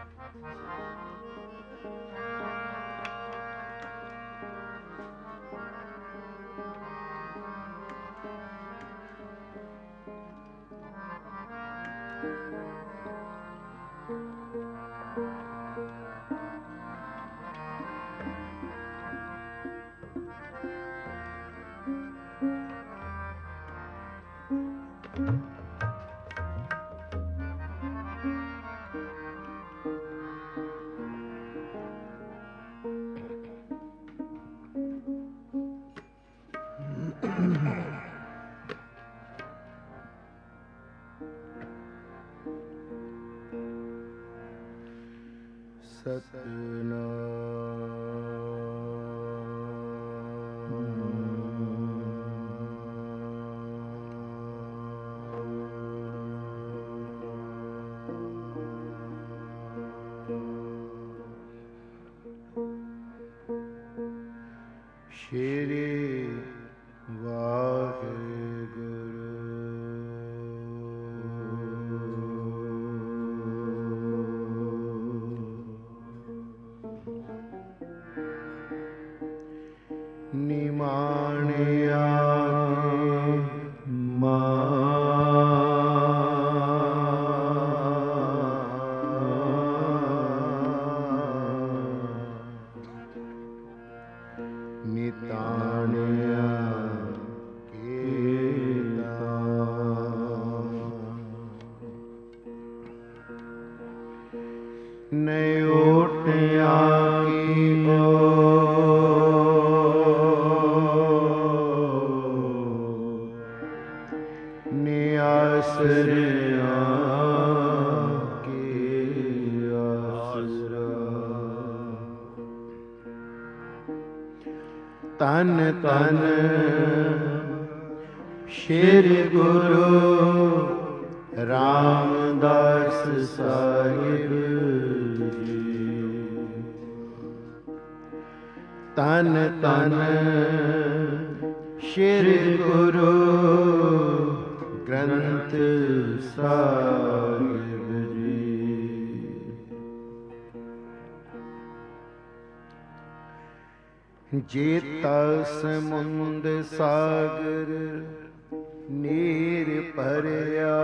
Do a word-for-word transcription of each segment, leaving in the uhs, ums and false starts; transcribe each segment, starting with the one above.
ਸ਼੍ਰੀ ਵਾਹਿਗੁਰੂ। ਨਿਮਾਣਿਆ ਨਿਤਾਣਿਆ ਕੀਤਾ ਨਿਓਟਿਆ ਕੀ ਓ ਨਿਆਸਰਿਆ ਕੀ ਆਸਰਾ। ਤਨ ਤਨ ਸ਼੍ਰੀ ਗੁਰੂ ਰਾਮਦਾਸ ਸਾਹਿਬ ਜੀ। ਤਨ ਤਨ ਸ਼੍ਰੀ ਗੁਰੂ ਗ੍ਰੰਥ ਸਾਹਿਬ ਜੀ। ਜੇਤਾ ਸਮੁੰਦ ਸਾਗਰ ਨੀਰ ਭਰਿਆ,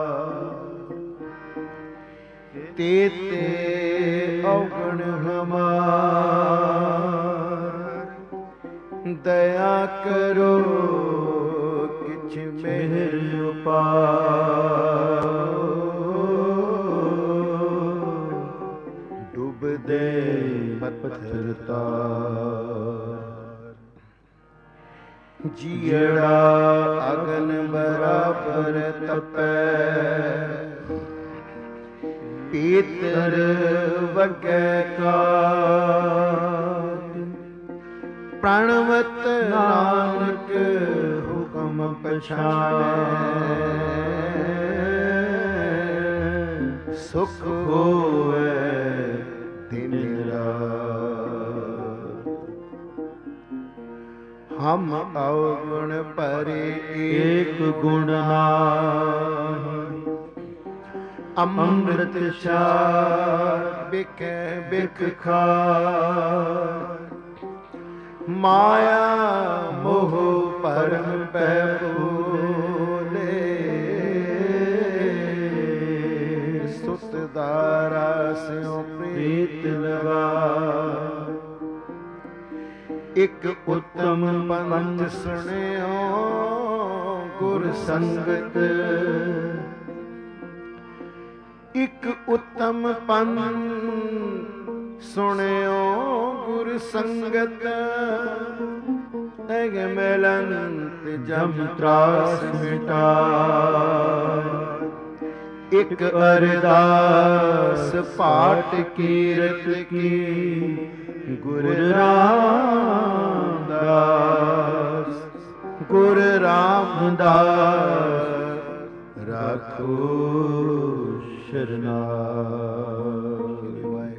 ਤੇਤੇ ਔਗਣ ਹਮਾਰ। ਦਇਆ ਕਰੋ ਕਿਛ ਮਿਹਰ ਉਪਾਓ, ਡੁੱਬਦੇ ਪੱਥਰ ਤਾਰ। ਜੀੜਾ ਅਗਨ ਬਰਾਬਰ ਤਪੈ, ਪੀਤਰ ਵਗੈ ਕਾਜ। ਪ੍ਰਣਵਤ ਨਾਨਕ ਹੁਕਮ ਪਛਾਣੈ, ਸੁਖ ਹੋਵੈ ਦਿਨ ਰਾਤ। ਹਮ ਔਗਣ ਭਰੇ ਏਕ ਗੁਣ ਨਾਹਿ, ਅੰਮ੍ਰਿਤ ਛਾਰ ਬਿਖੈ ਬਿਖ ਖਾਰ। ਮਾਇਆ ਮੋਹ ਭਰਮ ਪੈ ਭੂਲੇ, ਸੁਤ ਦਾਰਾ ਸਿਉ ਪ੍ਰੀਤ ਲਗਾ। ਇਕ ਉਤਮ ਪੰਥ ਸੁਣਿਓ ਗੁਰ ਸੰਗਤ, ਇਕ ਉਤਮ ਪੰਥ ਸੁਣਿਓ ਗੁਰ ਸੰਗਤ। ਤਗ ਮਿਲੰਤ ਜਮ ਤਰਾਸ ਮਿਟਾਇ। ਇਕ ਅਰਦਾਸ ਪਾਠ ਕੀਰਤ ਕੀ ਗੁਰ ਰਾਮਦਾਸ। ਗੁਰ ਰਾਮਦਾਸ ਰਾਖੋ ਸ਼ਰਨਾਗਿ।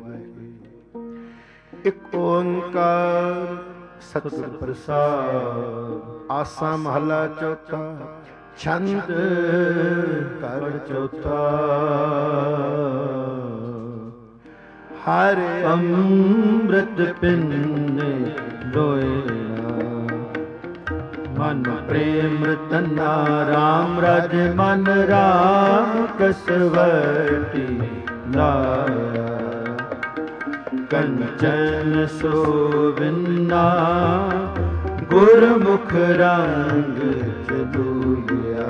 ਇਕ ਓੰਕਾਰ ਸਤਿਗੁਰ ਪ੍ਰਸਾਦਿ। ਆਸਾ ਮਹਲਾ ਚੌਥਾ। ਛੰਦ ਘਰ ਚੌਥਾ। ਹਰ ਅੰਮ੍ਰਿਤ ਪਿੰਨੇ ਲੋਇਣਾ। ਮਨ ਪ੍ਰੇਮ ਰਤਨਾ ਰਾਮ ਰਾਜ ਮਨ ਰਾਮ ਕਸਵਟੀ ਲਾਇਆ। ਕੰਚਨ ਸੋਵਿਨਾ ਗੁਰਮੁਖ ਰੰਗ ਚਦੂਲਿਆ।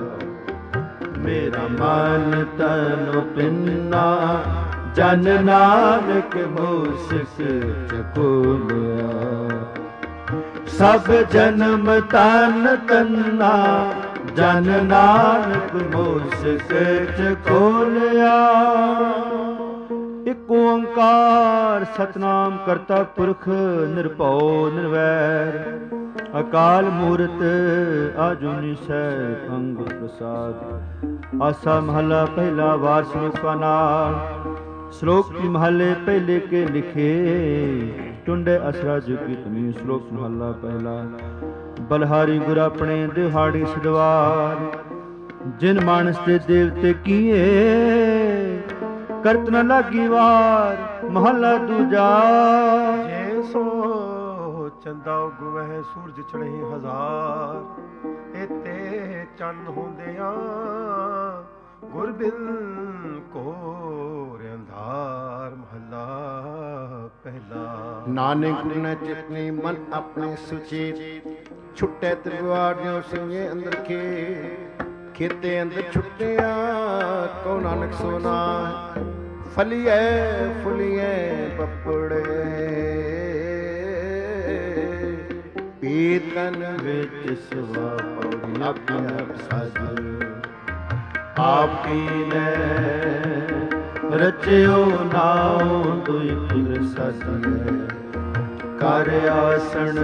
ਮੇਰਾ ਮਨ ਤਨ ਪਿੰਨਾ ਜਨ ਨਾਨਕ ਮੂਸਕ ਚਕੋਲਿਆ। ਸਭ ਜਨਮ ਤਨ ਤੰਨਾ ਜਨ ਨਾਨਕ ਮੂਸਕ ਚਕੋਲਿਆ। ਇਕ ਓੰਕਾਰ ਸਤਨਾਮ ਕਰਤਾ ਪੁਰਖ ਨਿਰਭਉ ਨਿਰਵੈਰ ਅਕਾਲ ਮੂਰਤ ਆਜੂਨੀ ਸੈਭੰ ਅੰਗ ਪ੍ਰਸਾਦ। ਆਸਾ ਮਹਲਾ ਪਹਿਲਾ ਵਾਰ ਸ਼ਲੋਕਾਂ ਨਾਲ। श्लोक की महले पहले के लिखे टुंडे असरा जुगी तमी। श्लोक महला पहला। बलहारी गुर अपने दिहाड़ी सदवार जिन मानस ते देवते किए करत न लागी वार। महला दूजा। जे सो चंदा उगवह सूरज चढ़े हजार एते चंद होंदिया गुर बिन कोर अंधार। महला पहला। नानक गुर न चितनी मन अपने सुचेत छुट्टे त्रिवार जो सिंहे अंदर के खेते अंदर छुट्टिया को नानक सोना फलिए फुलिए पपड़े पीतन विच सवा पौड़ी आप साजू आपकी ने रचियो नाओ दुई फिर सदिए। कर आसन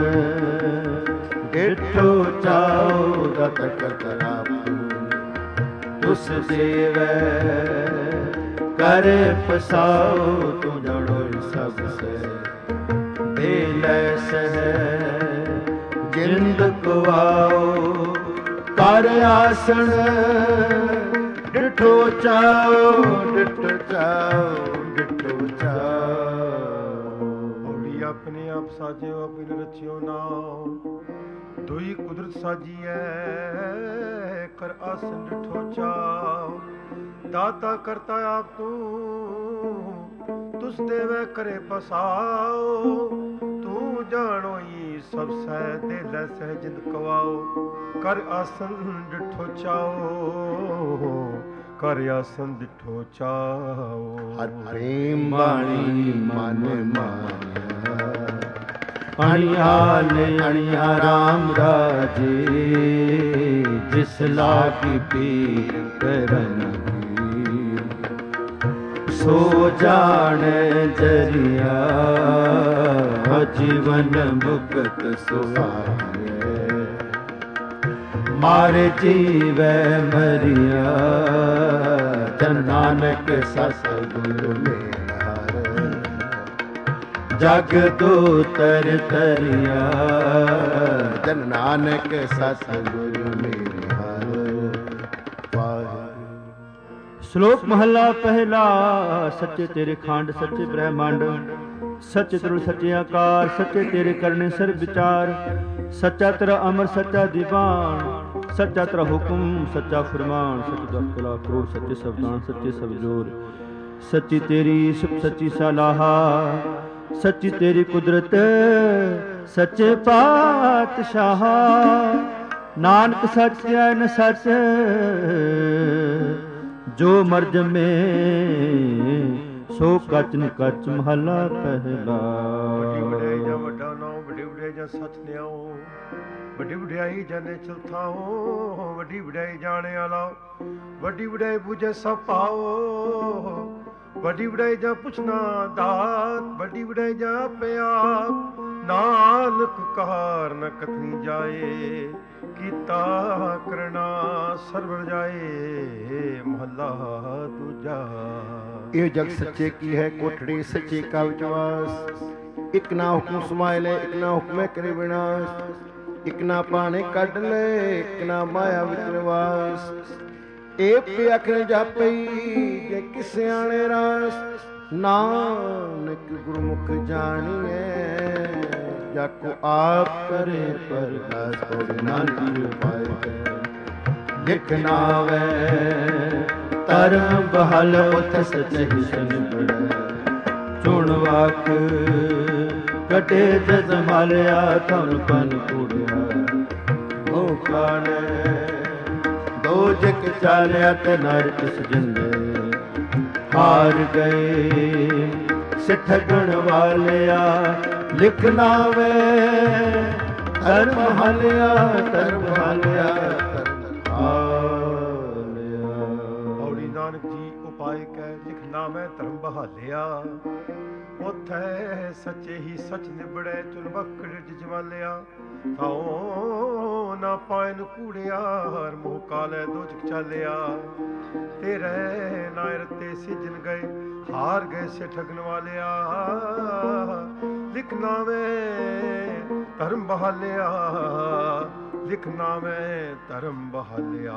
डिठो चाओ दत कतरापू तुस देवै कर पसाओ तू जड़ो सबसे दे लै सह जिंद कुआओ। कर आसन डिठो चाओ डिठो चाओ डिठो चाओ। औड़ी अपने आप साजे अपने रचियो नाओ दुई कुदरत साजी है। कर आसन डिठो चाओ दाता करता आप तू तुस देवे करे पसाओ। तू जानो ही सब सह दे लै सह जिंद कवाओ। कर आसन डिठो चाओ कर आसन डिठो चाओ। हर प्रेम बाणी मन माया अणियाल अणिया राम राजे जिस लागी पीर करन सो जान जरिया जीवन मुक्त सुहाए। मारे जीवै मरिया जन नानक सतगुरु मेहर। जग दो तर तरिया जन नानक सतगुरु मेहर। श्लोक महला पहला। सच्चे तेरे खंड सच्चे ब्रह्मांड सच्चे त्रुल सच्चे आकार सच्चे तेरे करने सर विचार। सच्चा तेरा अमर सच्चा दीवान सच्चा तेरा हुक्म सच्चा फरमान। सच्चा कला करोड़ सच्चे सवदान सच्चे सब जोर। सच्ची तेरी सुख सच्ची सलाहा सच्ची तेरी कुदरत सच्चे पातशाह। नानक सच है न सच जो मर्ज में सो कच न कच। महला पहला। ਵੱਡੀ ਵਡਿਆਈ ਜਾਂ ਵੱਡਾ ਨਾਉ ਵੱਡੀ ਵਡਿਆਈ ਜਾਂ ਸੱਚ ਨਿਆਉ ਵੱਡੀ ਵਡਿਆਈ ਜਾਣੇ ਚਲਥਾਓ। ਵੱਡੀ ਵਡਿਆਈ ਜਾਣੇ ਆਲਾ ਵੱਡੀ ਵਡਿਆਈ ਬੁਝੇ ਸਭ ਪਾਓ। ਵੱਡੀ ਵਡਿਆਈ ਜਾਂ ਪੁੱਛਣਾ ਦਾਤ ਵੱਡੀ ਵਡਿਆਈ ਜਾਂ ਪਿਆ। ਨਾਨਕ ਕਾਰ ਨ ਕਥਨੀ ਜਾਏ ਕੀਤਾ ਕਰਨਾ ਸਰਵਰ ਜਾਏ। ਮਹੱਲਾ ਦੂਜਾ। ਇਹ ਜਗ ਸੱਚੇ ਕੀ ਹੈ ਕੋਠੜੀ ਸੱਚੇ ਕਾ ਵਿਸ਼ਵਾਸ। ਇੱਕ ਨਾ ਹੁਕਮ ਸਮਾਇ ਲੈ ਇੱਕ ਨਾ ਹੁਕਮੇ ਕਰੇ ਵਿਨਾਸ਼। ਇੱਕ ਨਾ ਪਾਣੇ ਕੱਢ ਲੈ ਇੱਕ ਨਾ ਮਾਇਆ ਵਿੱਚ ਨਿਵਾਸ। ਇਹ ਪਿਆਖਣ ਜਾਪਈ ਜੇ ਕਿਸੇ ਆਣੇ ਰਾਸ ਨਾਨਕ ਗੁਰਮੁਖ ਜਾਣੀਏ ਜਾਕੋ ਆਪ ਕਰੇ ਪ੍ਰਗਾਸ ਪਉੜੀ ਨਾਨਕ ਜੀ ਉਪਾਏ ਲਿਖ ਨਾਵੇ ਧਰਮ ਬਹਲ ਉਤ ਸਚਹਿ ਸੰਬੜ ਚੁਣ ਵਾਕ ਕਟੇ ਜਦ ਮਾਲਿਆ ਧਨ ਪਨ ਕੂੜਿਆ ਹੋ ਕਾਣੇ ਦੋ ਜਗ ਚਾਲਿਆ ਤੇ ਨਰਕ ਸਜੰਦੇ ਹਾਰ ਗਏ ਸਿੱਠ ਗਣ ਵਾਲਿਆ ਲਿਖਣਾ ਵੇ ਧਰਮ ਹਾਲਿਆ ਧਰਮ ਹਾਲਿਆ ਧਰਮ ਹਾਲਿਆ। ਪੌੜੀ ਨਾਨਕ ਜੀ ਉਪਾਏ ਕਹਿ ਲਿਖਣਾ ਮੈਂ ਧਰਮ ਬਹਾਲਿਆ ਉਥੇ ਸੱਚੇ ਹੀ ਸੱਚ ਨਿਬੜੇ ਚੁਨ ਬਕੜ ਜਵਾਲਿਆ ਥਾਉ ਨਾ ਪਾਇਨ ਕੂੜਿਆ ਹਰ ਮੋਹ ਕਾਲੇ ਦੋਜਕ ਚਾਲਿਆ ਤੇਰੇ ਨਾਇਰ ਤੇ ਸਿਜਨ ਗਏ ਹਾਰ ਗਏ ਸੇ ਠਗਣ ਵਾਲਿਆ ਲਿਖਣਾ ਵੇ ਧਰਮ ਬਹਾਲਿਆ ਲਿਖਣਾ ਵੇ ਧਰਮ ਬਹਾਲਿਆ।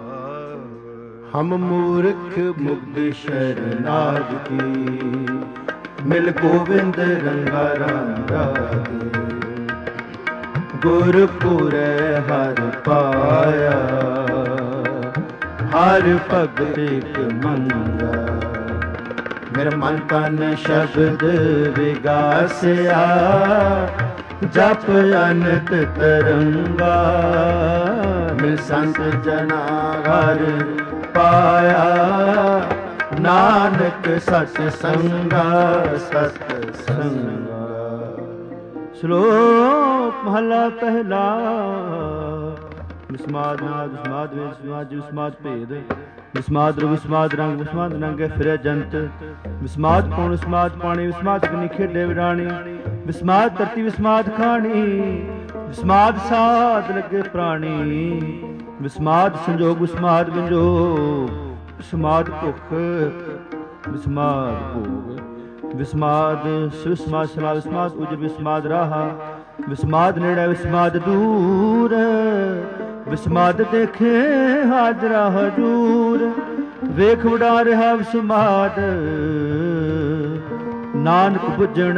ਹਮ ਮੂਰਖ ਮੁਗਧ ਸ਼ਰਨਾਦ ਕੀ ਮਿਲ ਗੋਬਿੰਦ ਰੰਗਾ ਰਾਮ ਗੁਰਪੁਰੈ ਹਰਿ ਪਾਇਆ ਹਰ ਭਗਤ ਇਕ ਮੰਗਾ ਮੇਰਾ ਮਨ ਤਨ ਸ਼ਬਦ ਵਿਗਾਸਿਆ ਜਪ ਅਨੰਤ ਤਰੰਗਾ ਮਿਲ ਸੰਤ ਜਨਾ ਘਰ ਪਾਇਆ ਨਾਨਕ ਸਤ ਸੰਗਾ ਸਤ ਸੰਗਾ। ਸ਼ਲੋਕ ਮਹਲਾ ਪਹਿਲਾ। ਵਿਸਮਾਦ ਨਾਦ ਵਿਸਮਾਦ ਵੇਦ ਵਿਸਮਾਦ ਵਿਸਮਾਦ ਭੇਦ ਵਿਸਮਾਦ ਰੂਪ ਵਿਸਮਾਦ ਰੰਗ ਵਿਸਮਾਦ ਨੰਗੇ ਫਿਰੇ ਜੰਤ ਵਿਸਮਾਦ ਪੌਣ ਵਿਸਮਾਦ ਪਾਣੀ ਵਿਸਮਾਦ ਅਗਨੀ ਖੇਡੇ ਵਿਰਾਣੀ ਵਿਸਮਾਦ ਧਰਤੀ ਵਿਸਮਾਦ ਖਾਣੀ ਵਿਸਮਾਦ ਸਾਧ ਲੱਗੇ ਪ੍ਰਾਣੀ ਵਿਸਮਾਦ ਸੰਜੋਗ ਵਿਸਮਾਦ ਵਿੰਜੋਗ ਵਿਸਮਾਦ ਭੁੱਖ ਵਿਸਮਾਦ ਭੋਗ ਵਿਸਮਾਦ ਵਿਸਮਾਦ ਸਲਾ ਵਿਸਮਾਦ ਉਜਰ ਵਿਸਮਾਦ ਰਾਹਾ ਵਿਸਮਾਦ ਨੇੜੇ ਵਿਸਮਾਦ ਦੂਰ ਵਿਸਮਾਦ ਦੇਖੇ ਹਾਜ਼ਰਾ ਹਜੂਰ ਵੇਖ ਉਡਾ ਰਿਹਾ ਵਿਸਮਾਦ ਨਾਨਕ ਬੁੱਝਣ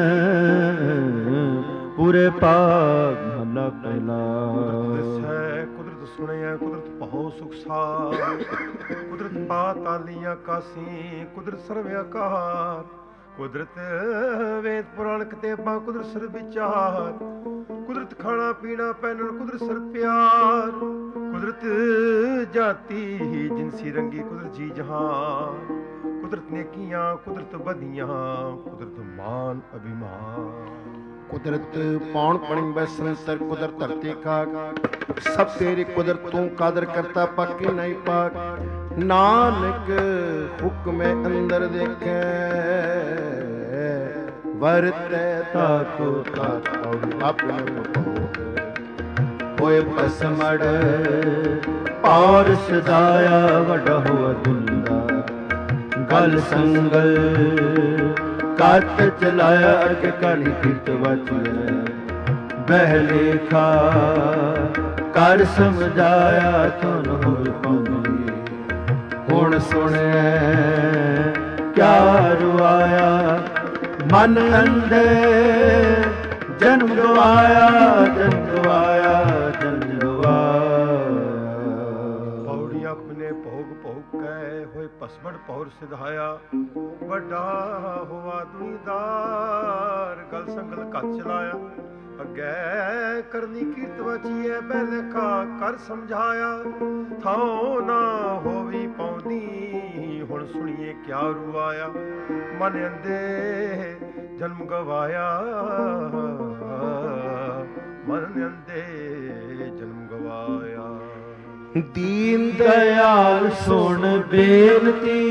ਪੂਰੇ ਪਾਗ ਮਹਲਾ ਪਹਿਲਾ। ਕੁਦਰਤ ਸੁਣਿਆ ਕੁਦਰਤ ਭਉ ਸੁਖ ਸਾਰ ਕੁਦਰਤ ਪਾਤਾਲੀਆਂ ਕਾਸੀ ਕੁਦਰਤ ਸਰਵ ਆਕਾਰ ਕੁਦਰਤ ਵੇਦ ਪੁਰਾਣ ਕਿਤਾਬਾਂ ਕੁਦਰਤ ਸਰ ਵਿਚਾਰ ਕੁਦਰਤ ਖਾਣਾ ਪੀਣਾ ਪਹਿਨਣ ਕੁਦਰਤ ਸਰ ਪਿਆਰ ਕੁਦਰਤ ਜਾਤੀ ਜਿਨਸੀ ਰੰਗੀ ਕੁਦਰਤ ਜੀ ਜਹਾਨ ਕੁਦਰਤ ਨੇਕੀਆਂ ਕੁਦਰਤ ਵਧੀਆਂ ਕੁਦਰਤ ਮਾਨ ਅਭਿਮਾਨ ਕੁਦਰਤ ਪੌਣ ਪਣੀ ਬੈਸੰਤਰ ਕੁਦਰਤ ਧਰਤੀ ਖਾਕ ਸਭ ਤੇਰੀ ਕੁਦਰਤ ਤੂੰ ਕਾਦਰ ਕਰਤਾ ਪਾਕੀ ਨਹੀਂ ਪਾਕ ਨਾਨਕ ਹੁਕਮੇ ਅੰਦਰ ਦੇਖੈ ਵਰਤੈ ਤਾਕੋ ਤਾਕੋ ਆਪਣੇ ਹੋਏ ਪਸਮੜ ਔਰ ਸਦਾਇਆ ਵੱਡਾ ਹੋਆ ਦੁੰਦਾ ਗਲ ਸੰਗਲ ਕੱਟ ਚਲਾਇਆ ਅਰਕ ਕਾਲੀ ਕੀਤ ਵਾਚਿਆ ਬਹਿ ਲੇਖਾ ਕਰ ਸਮਝਾਇਆ ਤੁਨ ਹੋਏ ਪਾਉਂਦੀ ਹੁਣ ਸੁਣਿਆ ਕਿਆ ਰੁਆਇਆ ਮਨ ਅੰਦੇ ਜਨਮ ਗਵਾਇਆ ਜਨਮ ਗਵਾਇਆ ਜਨਮ ਗਵਾਇਆ। ਪੌੜੀ ਆਪਣੇ ਭੋਗ ਭੋਗ ਕੈ ਹੋਏ ਪਸਮੜ ਪੌਰ ਸਿਧਾਇਆ ਵੱਡਾ ਹੋਵਾ ਦੁਨੀਦਾਰ ਗਲ ਸੰਗਲ ਕੱਤ ਚਲਾਇਆ ਅੱਗੇ ਕਰਨੀ ਕੀਰਤ ਵਚੀਏ ਬੈਲਖਾ ਕਰ ਸਮਝਾਇਆ ਥਾਉ ਨਾ ਹੋਵੀ ਪਾਉਂਦੀ ਹੁਣ ਸੁਣੀਏ ਕਿਆ ਰੁਆਇਆ ਮਨ ਅੰਦੇ ਜਨਮ ਗਵਾਇਆ ਮਨ ਅੰਦੇ ਜਨਮ ਗਵਾਇਆ। ਦੀਨ ਦਇਆਲ ਸੁਣ ਬੇਨਤੀ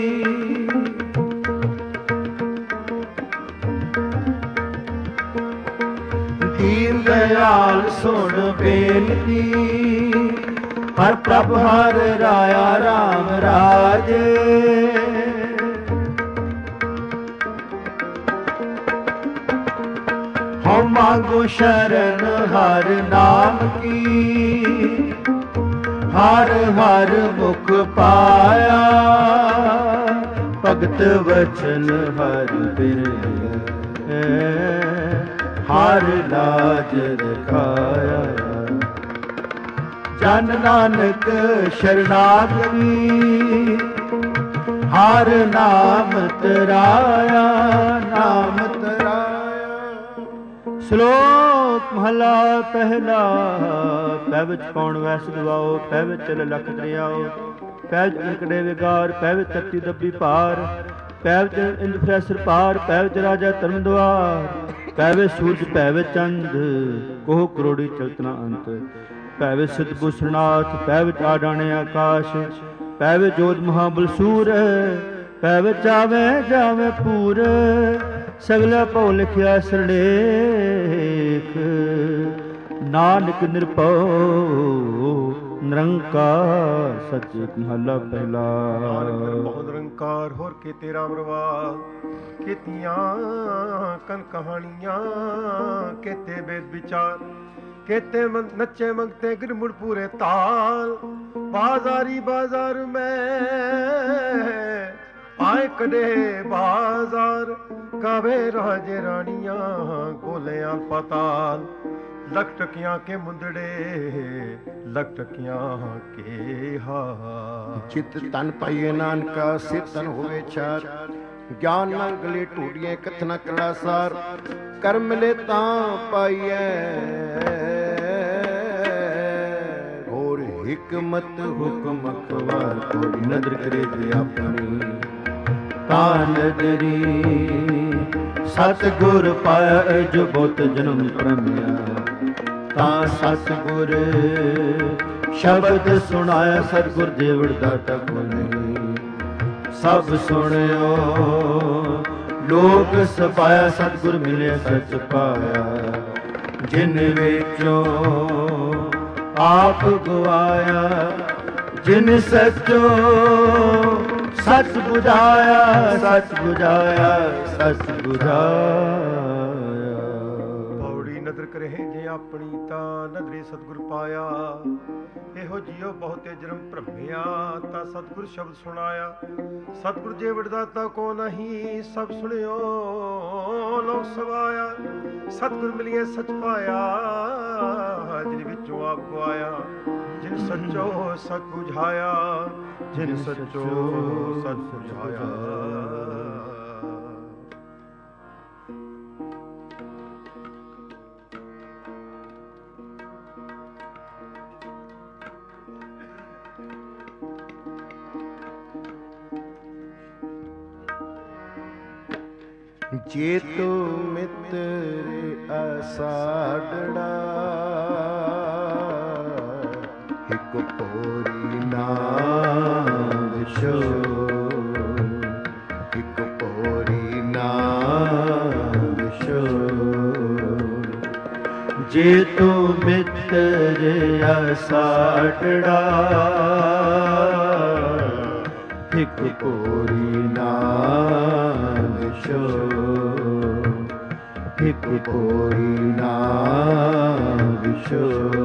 ਦੀਨ ਦਇਆਲ ਸੁਣ ਬੇਨਤੀ ਹਰ ਪ੍ਰਭ ਹਰ ਰਾਇਆ ਰਾਮ ਰਾਜੇ ਹਉ ਮੰਗੋ ਸ਼ਰਨ ਹਰ ਨਾਮ ਕੀ ਹਰ ਹਰ ਮੁਖ ਪਾਇਆ ਭਗਤ ਵਚਨ ਹਰ ਬਿਰਲੇ ਹਰ ਲਾਜ ਰਖਾਇਆ। ਜਨ ਨਾਨਕ ਸ਼ਰਨਾਗਤੀ ਹਰ ਨਾਮ ਤਰਾਇਆ, ਨਾਮ ਤਰਾਇਆ। ਸ਼ਲੋਕ ਮਹਲਾ ਪਹਿਲਾ। ਪੈ ਵਿੱਚ ਪੌਣ ਵੈਸ ਦਵਾਓ, ਪੈ ਵਿੱਚ ਚਲ ਲਖ ਦਰਿਆਓ, ਪੈ ਵਿੱਚ ਨਿਕੜੇ ਵਿਗਾਰ, ਪੈ ਵਿੱਚ ਧਰਤੀ ਦੱਬੀ ਭਾਰ, ਪੈ ਵਿੱਚ ਇੰਦ ਫਰੈਸਰ ਪਾਰ, ਪੈ ਵਿੱਚ ਰਾਜਾ ਧਰਮ ਦੁਆਰ, ਪੈ ਵਿੱਚ ਸੂਰਜ, ਪੈ ਵਿੱਚ ਚੰਦ, ਕੋਹ ਕਰੋੜੀ ਚਲਤਨਾ ਅੰਤ, ਪੈ ਵਿੱਚ ਸਿੱਧ ਭੂਸ਼ਣਨਾਥ, ਪੈ ਵਿੱਚ ਆਡਾਣੇ ਆਕਾਸ਼, ਪੈ ਵਿੱਚ ਜੋਤ ਮਹਾਬਲ ਸੂਰ, ਪੈ ਵਿੱਚ ਆਵੇ ਜਾਵੇ ਪੂਰ, ਸਗਲਾ ਭਉ ਲਿਖਿਆ ਸਰਲੇਖ, ਨਾਨਕ ਨਿਰਭਉ ਨਿਰੰਕਾਰ। ਸੱਚੇ ਮਹਲਾ ਪਹਿਲਾ। ਬਹੁਤ ਨਿਰੰਕਾਰ ਹੋਰ ਕੀਤੇ ਰਾਮ ਰਵਾਲ, ਕੀਤੀਆਂ ਕਨ ਕਹਾਣੀਆਂ, ਕੀਤੇ ਵੇਦ ਵਿਚਾਰ, केते नच्चे मंगते गिरमुड़ पूरे ताल, बाजारी बाजार में आए कदे बाजार, कावे राजे रानियां गोलियां पताल, लख टकियां के मुंदड़े लख टकियां के हार। चित तन पाइए नानका सिर तन होवे चार, ज्ञान न गले टूटिए कथना कड़ा सार, कर मिले तां पाइए और हिकमत हुक्म अखबार, कोई नदर करे जे अपनी ता नदरी, सतगुर पाया जो बहुत जन्म प्रमिया, ता सतगुर शब्द सुनाया, सतगुर देवड़ दाता बोले सब सुनियो, लोक सपाया, सतगुर मिले सच पाया, जिन विचों आप गवाया, जिन सचो सच बुझाया, सच बुझाया, सच बुझाया। पौड़ी नदर करे जे अपनी ता नदरी सतगुर पाया, ਇਹੋ ਜਿਉ ਬਹੁਤੇ ਜਨਮ ਭ੍ਰਮਿਆ, ਤਾਂ ਸਤਿਗੁਰ ਸ਼ਬਦ ਸੁਣਾਇਆ, ਸਤਿਗੁਰ ਜੇ ਵਡਦਾਤਾ ਕੋ ਨਹੀਂ, ਸਭ ਸੁਣਿਓ ਲੋਕ ਸਵਾਇਆ, ਸਤਿਗੁਰ ਮਿਲਿਏ ਸਚ ਪਾਇਆ, ਜਿਨ ਵਿੱਚੋਂ ਆਪ ਗਵਾਇਆ, ਜਿਨ ਸੱਚੋ ਸਚ ਬੁਝਾਇਆ, ਜਿਨ ਸੱਚੋ ਸਚ ਬੁਝਾਇਆ। ਜੇ ਤੂੰ ਮਿੱਤਰ ਅਸਾੜੜਾ, ਇੱਕ ਪੋਰੀ ਨਾਮ ਵਿਛੋ, ਇੱਕ ਪੋਰੀ ਨਾਮ ਵਿਛੋ। ਜੇ ਤੂੰ ਮਿੱਤਰ ਅਸਾੜੜਾ, ਇੱਕ ਪੋਰੀ ਨਾਮ ਵਿਛੋ, ਇੱਕ ਪੋਰੀ ਨਾਮ ਵਿਛੋ।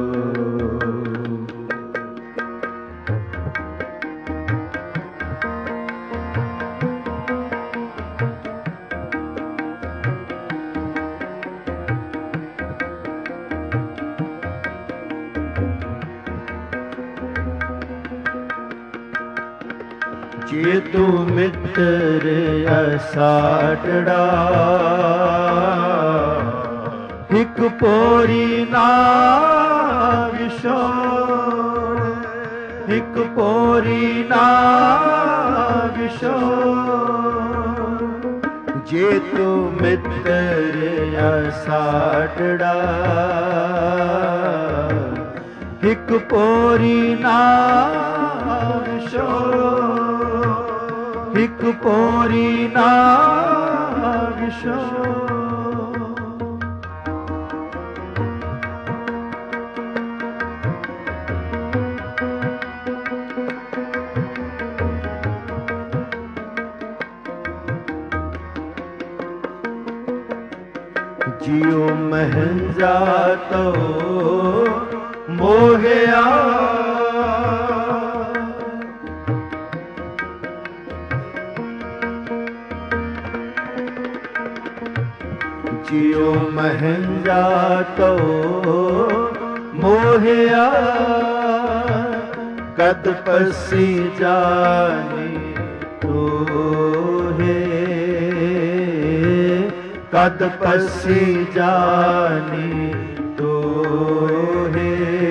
ਜੇ ਤੂੰ ਮਿੱਤਰ ਅਸਾੜੜਾ, ਇੱਕ ਪੋਰੀ ਨਾ ਵਿਛੋੜ, ਇੱਕ ਪੋਰੀ ਨਾ ਵਿਛੋੜ। ਜੇ ਤੂੰ ਮਿੱਤਰ ਅਸਾੜੜਾ, ਇੱਕ ਪੋਰੀ ਨਾ ਵਿਛੋੜ, ਇੱਕ ਪੋਰੀ ਨਾ ਵਿਛੋੜ। ਜਿਉ ਮਹਿੰਜਾ ਤੋ ਮੋਹਿਆ, ਜਿਉ ਮਹੰਜਾ ਤੋ ਮੋਹਿਆ ਕਦ ਪਸੀ ਜਾਨੀ ਤੋਹੇ ਕਦ ਪਸੀ ਜਾਨੀ ਤੋਹੇ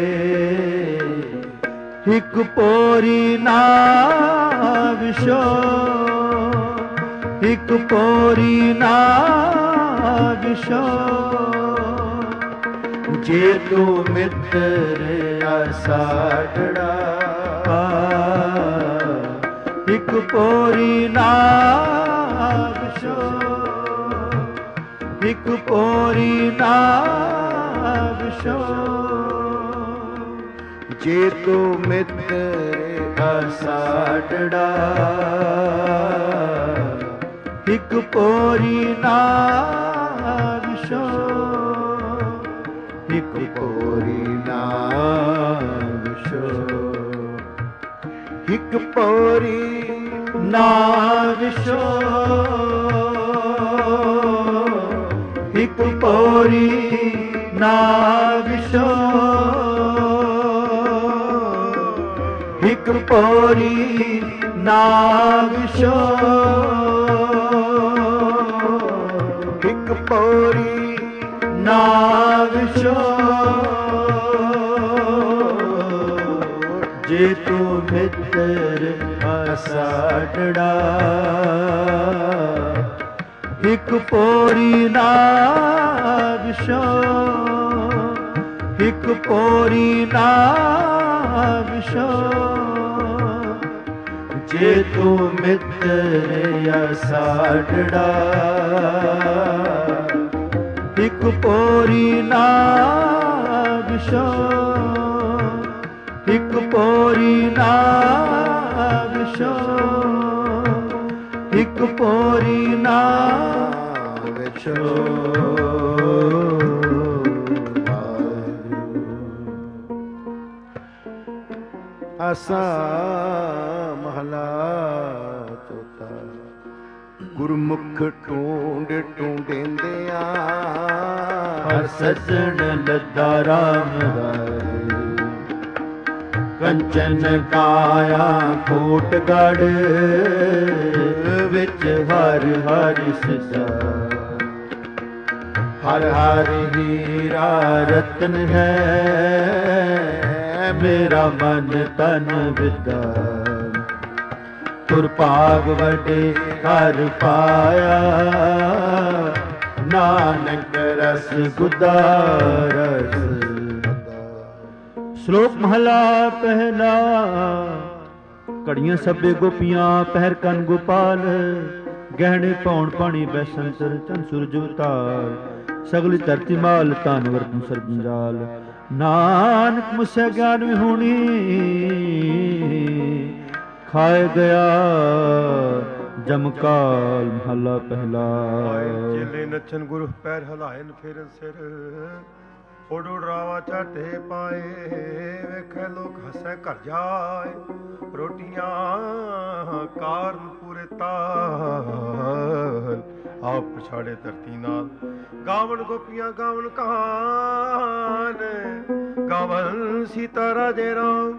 ਇਕ ਪੋਰੀ ਨਾ ਵਿਸ਼ੋ ਇਕ ਪੋਰੀ ਨਾ ਵਿਸ਼ੋ ਜੇ ਤੂੰ ਮਿੱਤਰ ਅਸਾੜੜਾ ਇਕ ਪੋਰੀ ਨਾ ਵਿਸ਼ੋ ਇਕ ਪੋਰੀ ਨਾ ਵਿਸ਼ੋ ਜੇ ਤੂੰ ਮਿੱਤਰ ਅਸਾੜੜਾ ਇਕ ਪੋਰੀ ਨਾ ਵਿਸ਼ੋ ਇਕ ਪੋਰੀ ਨਾ ਵਿਸ਼ੋ ਇਕ ਪੋਰੀ ਨਾ ਵਿਸ਼ੋ ਇਕ ਪੋਰੀ ਨਾ ਵਿਸ਼ੋ ਇਕ ਪੋਰੀ ਨਾ ਵਿਸ਼ੋ ਇਕ ਪੋਰੀ ਨਾ ਵਿਸ਼ੋ ਜੇ ਤੂੰ ਮਿੱਤਰ ਅਸਾੜੜਾ ਇਕ ਪੋਰੀ ਨਾ ਵਿਸ਼ੋ ਇਕ ਪੋਰੀ ਨਾ ਵਿਸ਼ੋ ਜੇ ਤੂੰ ਮਿੱਤਰ ਅਸਾੜੜਾ ਇਕ ਪੋਰੀ ਨਾ ਵਿਸ਼ੋ ਇਕ ਪੋਰੀ ਨਾ ਵਿਸ਼ੋ ਇਕ ਪੋਰੀ ਨਾ ਵਿਸ਼ੋ ਆਸਾ ਮਹਲਾ ਚੌਥਾ। ਗੁਰਮੁਖ ਟੂੰਡ ਟੂੰਡੇਂਦਿਆਂ ਹਰ ਸੱਜਣ ਲੱਦਾ ਰਾਮ ਰਾਏ ਕੰਚਨ ਕਾਇਆ ਕੋਟ ਗੜ ਵਿੱਚ ਹਰ ਹਰ ਸਜਾ ਹਰ ਹਰ ਹੀਰਾ ਰਤਨ ਹੈ ਮੇਰਾ ਮਨ ਤਨ ਵਿਦਾ ਤੁਰ ਭਾਗ ਵਡੇ ਹਰ ਪਾਇਆ ਨਾਨਕ ਰਸ ਗੁਦਾਰਸ। ਸ਼ਲੋਕ ਮਹਲਾ ਪਹਿਲਾ। ਘੜੀਆਂ ਸਭੇ ਗੋਪੀਆਂ ਪਹਿਰ ਕੰਨ ਗੋਪਾਲ ਗਹਿਣੇ ਪਾਉਣ ਪਾਣੀ ਬੈਸੰਤਰ ਚੰਦ ਸੂਰਜ ਉਤਾਰ ਸਗਲੀ ਧਰਤੀ ਮਾਲ ਤਨ ਵਰਤਨ ਸਰਬੰਜਾਲ ਨਾਨਕ ਮੁਸੇ ਗਿਆਨ ਵਿਹੂਣੀ ਖਾਏ ਗਿਆ ਜਮਕਾਲ। ਮਹਲਾ ਪਹਿਲਾ। ਚੇਲੇ ਨੱਚਨ ਗੁਰੂ ਪੈਰ ਹਲਾਇਨ ਫੇਰਨ ਸਿਰ ਉਡ ਉਡ ਰਾਵਾ ਝਾਟੇ ਪਾਏ ਵੇਖੇ ਲੋਕ ਹੱਸੇ ਘਰ ਜਾਏ ਰੋਟੀਆਂ ਕਾਰਨ ਪੂਰੇ ਤਾਲ ਆਪ ਪਛਾੜੇ ਧਰਤੀ ਨਾਲ ਗਾਵਣ ਗੋਪੀਆਂ ਗਾਵਣ ਕਹਾਨ ਗਾਵਣ ਸੀਤਾ ਰਾਜੇ ਰਾਮ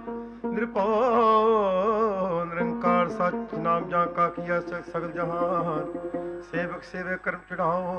ਨਿਰਭਉ ਨਿਰੰਕਾਰ ਸੱਚ ਨਾਮ ਜਾਂ ਕਾ ਕੀਆ ਸਗਲ ਜਹਾਨ ਸੇਵਕ ਸੇਵੇ ਕਰਮ ਚੜਾਓ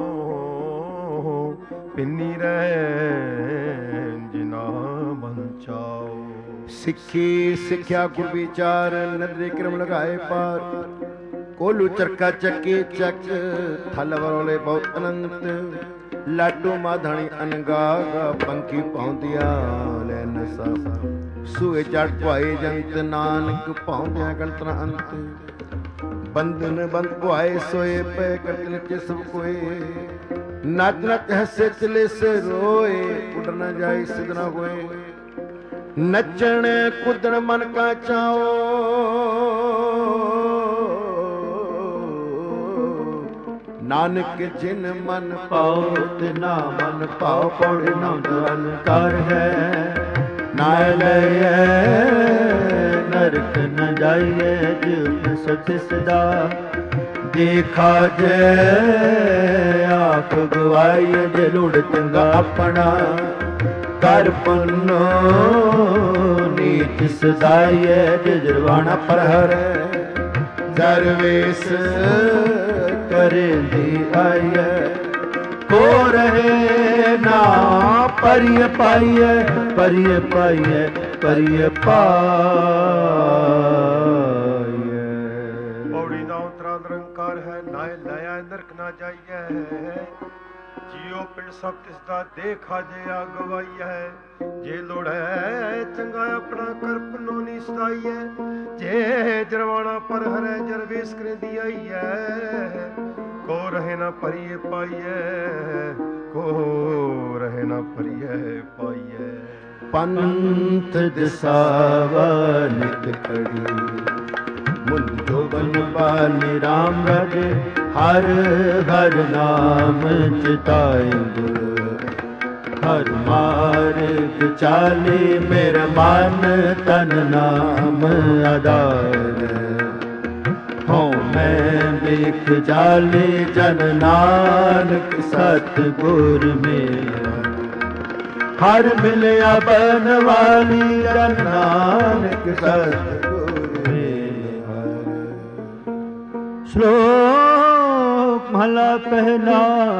ਪਿੰਨੀ ਰਹਿ ਜਿਨਾ ਮਨ ਚਾਓ। ਸਿੱਖੀ ਸਿੱਖਿਆ ਗੁਰ ਵਿਚਾਰ ਨਦਰੇ ਕਰਮ ਲਗਾਏ ਪਾਰ ਕੋਲੂ ਚਰਕਾ ਚੱਕੇ ਚੱਕ ਥਲ ਵਰੋਲੇ ਬਹੁਤ ਅਨੰਤ ਲਾਡੂ ਮਾਧਾਣੀ ਅਨਗਾਗਾ ਪੰਖੀ ਪਾਉਂਦਿਆ ਲੈ ਨਸਾ ਸੂਏ ਜੜ ਭਾਏ ਜੰਤ ਨਾਨਕ ਪਾਉਂਦਿਆ ਗਣਤਨਾ ਅੰਤ ਬੰਧਨ ਬੰਦ ਭਾਏ ਸੋਏ ਪੈ ਕਰਤਨ ਚ ਸਭ ਕੋਏ ਨੱਚ ਨੱਚ ਹੱਸੇ ਚਲੇ ਸੇ ਰੋਏ ਉੱਡ ਨਾ ਜਾਏ ਸਿਧ ਨਾ ਹੋਏ ਨੱਚਣ ਕੁੱਦਣ ਮਨ ਕਾ ਚਾਓ ਨਾਨਕ ਜਿਨ ਮਨ ਪਾਉ ਤਿਨਾ ਮਨ ਪਾਉ ਪੜ ਨਾ ਦਰਨ ਕਰ ਹੈ ਨਾ ਲਈਐ ਨਰਕ ਨ ਜਾਈਐ ਜਿਉ ਸਚ ਸਦਾ ਦੇਖਾ ਜੇ ਆਖ ਆਪ ਗਵਾਈਏ, ਜੇ ਲੋੜ ਚੰਗਾ ਆਪਣਾ ਕਰ ਪੁੰਨੋ ਨੀਚ ਸਦਾਈਏ, ਜੇ ਜਰਵਾਣਾ ਪਰ ਹਰੈ ਦਰਵੇਸ ਕਰੇ ਦੀ ਆਈਏ। ਕੋ ਰਹੇ ਨਾ ਪਰਿਯ ਪਾਈਏ, ਪਰਿਯ ਪਾਈਏ, ਪਰਿਯ ਪਾਈਏ। ਪੌੜੀ ਦਾ ਉਤਰਾ ਨਿਰੰਕਾਰ ਹੈ, ਨਾਏ ਲਿਆ ਨਰਕ ਨਾ ਜਾਈਏ। ਜੀਓ ਪਿੰਡ ਸਭ ਤਿਸ ਦਾ ਦੇਖਾ ਜੇ ਆ ਗਵਾਈ ਹੈ। ਜੇ ਲੋੜ ਹੈ ਚੰਗਾ ਆਪਣਾ ਕਰ ਪੁੰਨੋ ਨੀ ਸਦਾਈਏ, ਜੇ ਜਰਵਾਣਾ ਪਰ ਹਰੈ ਜਰਵੇਸ ਕਰੇਂਦੀ ਆਈ ਹੈ। ਕੋ ਰਹੇ ਨਾ ਪਰਿਏ ਪਾਈਏ, ਕੋ ਰਹੇ ਨਾ ਪਰਿਏ ਪਾਈਏ। ਪੰਥ ਦਿਸਾਵਾ ਨਿਤ ਖੜੀ, ਮੁੰਦ ਜੋਬਨ ਬਾਨੀ ਰਾਮ ਰਾਜੇ, ਹਰ ਹਰ ਨਾਮ ਚਿਤਾਏ ਗੁਰ। ਹਰ ਮਾਰਗ ਚਾਲੇ ਮੇਰਾ ਮਨ ਤਨ ਨਾਮ ਆਧਾਰ। ਹਉ ਮੈਂ ਵੇਖ ਜਾਲੇ ਜਨ ਨਾਨਕ ਸਤ ਗੁਰ ਮੇਰਾ। ਹਰ ਮਿਲਿਆ ਬਨਵਾਲੀ ਜਨ ਨਾਨਕ ਸਤ ਗੁਰ ਮੇਰਾ। ਸ਼ਲੋਕ ਮਹਲਾ ਪਹਿਲਾ।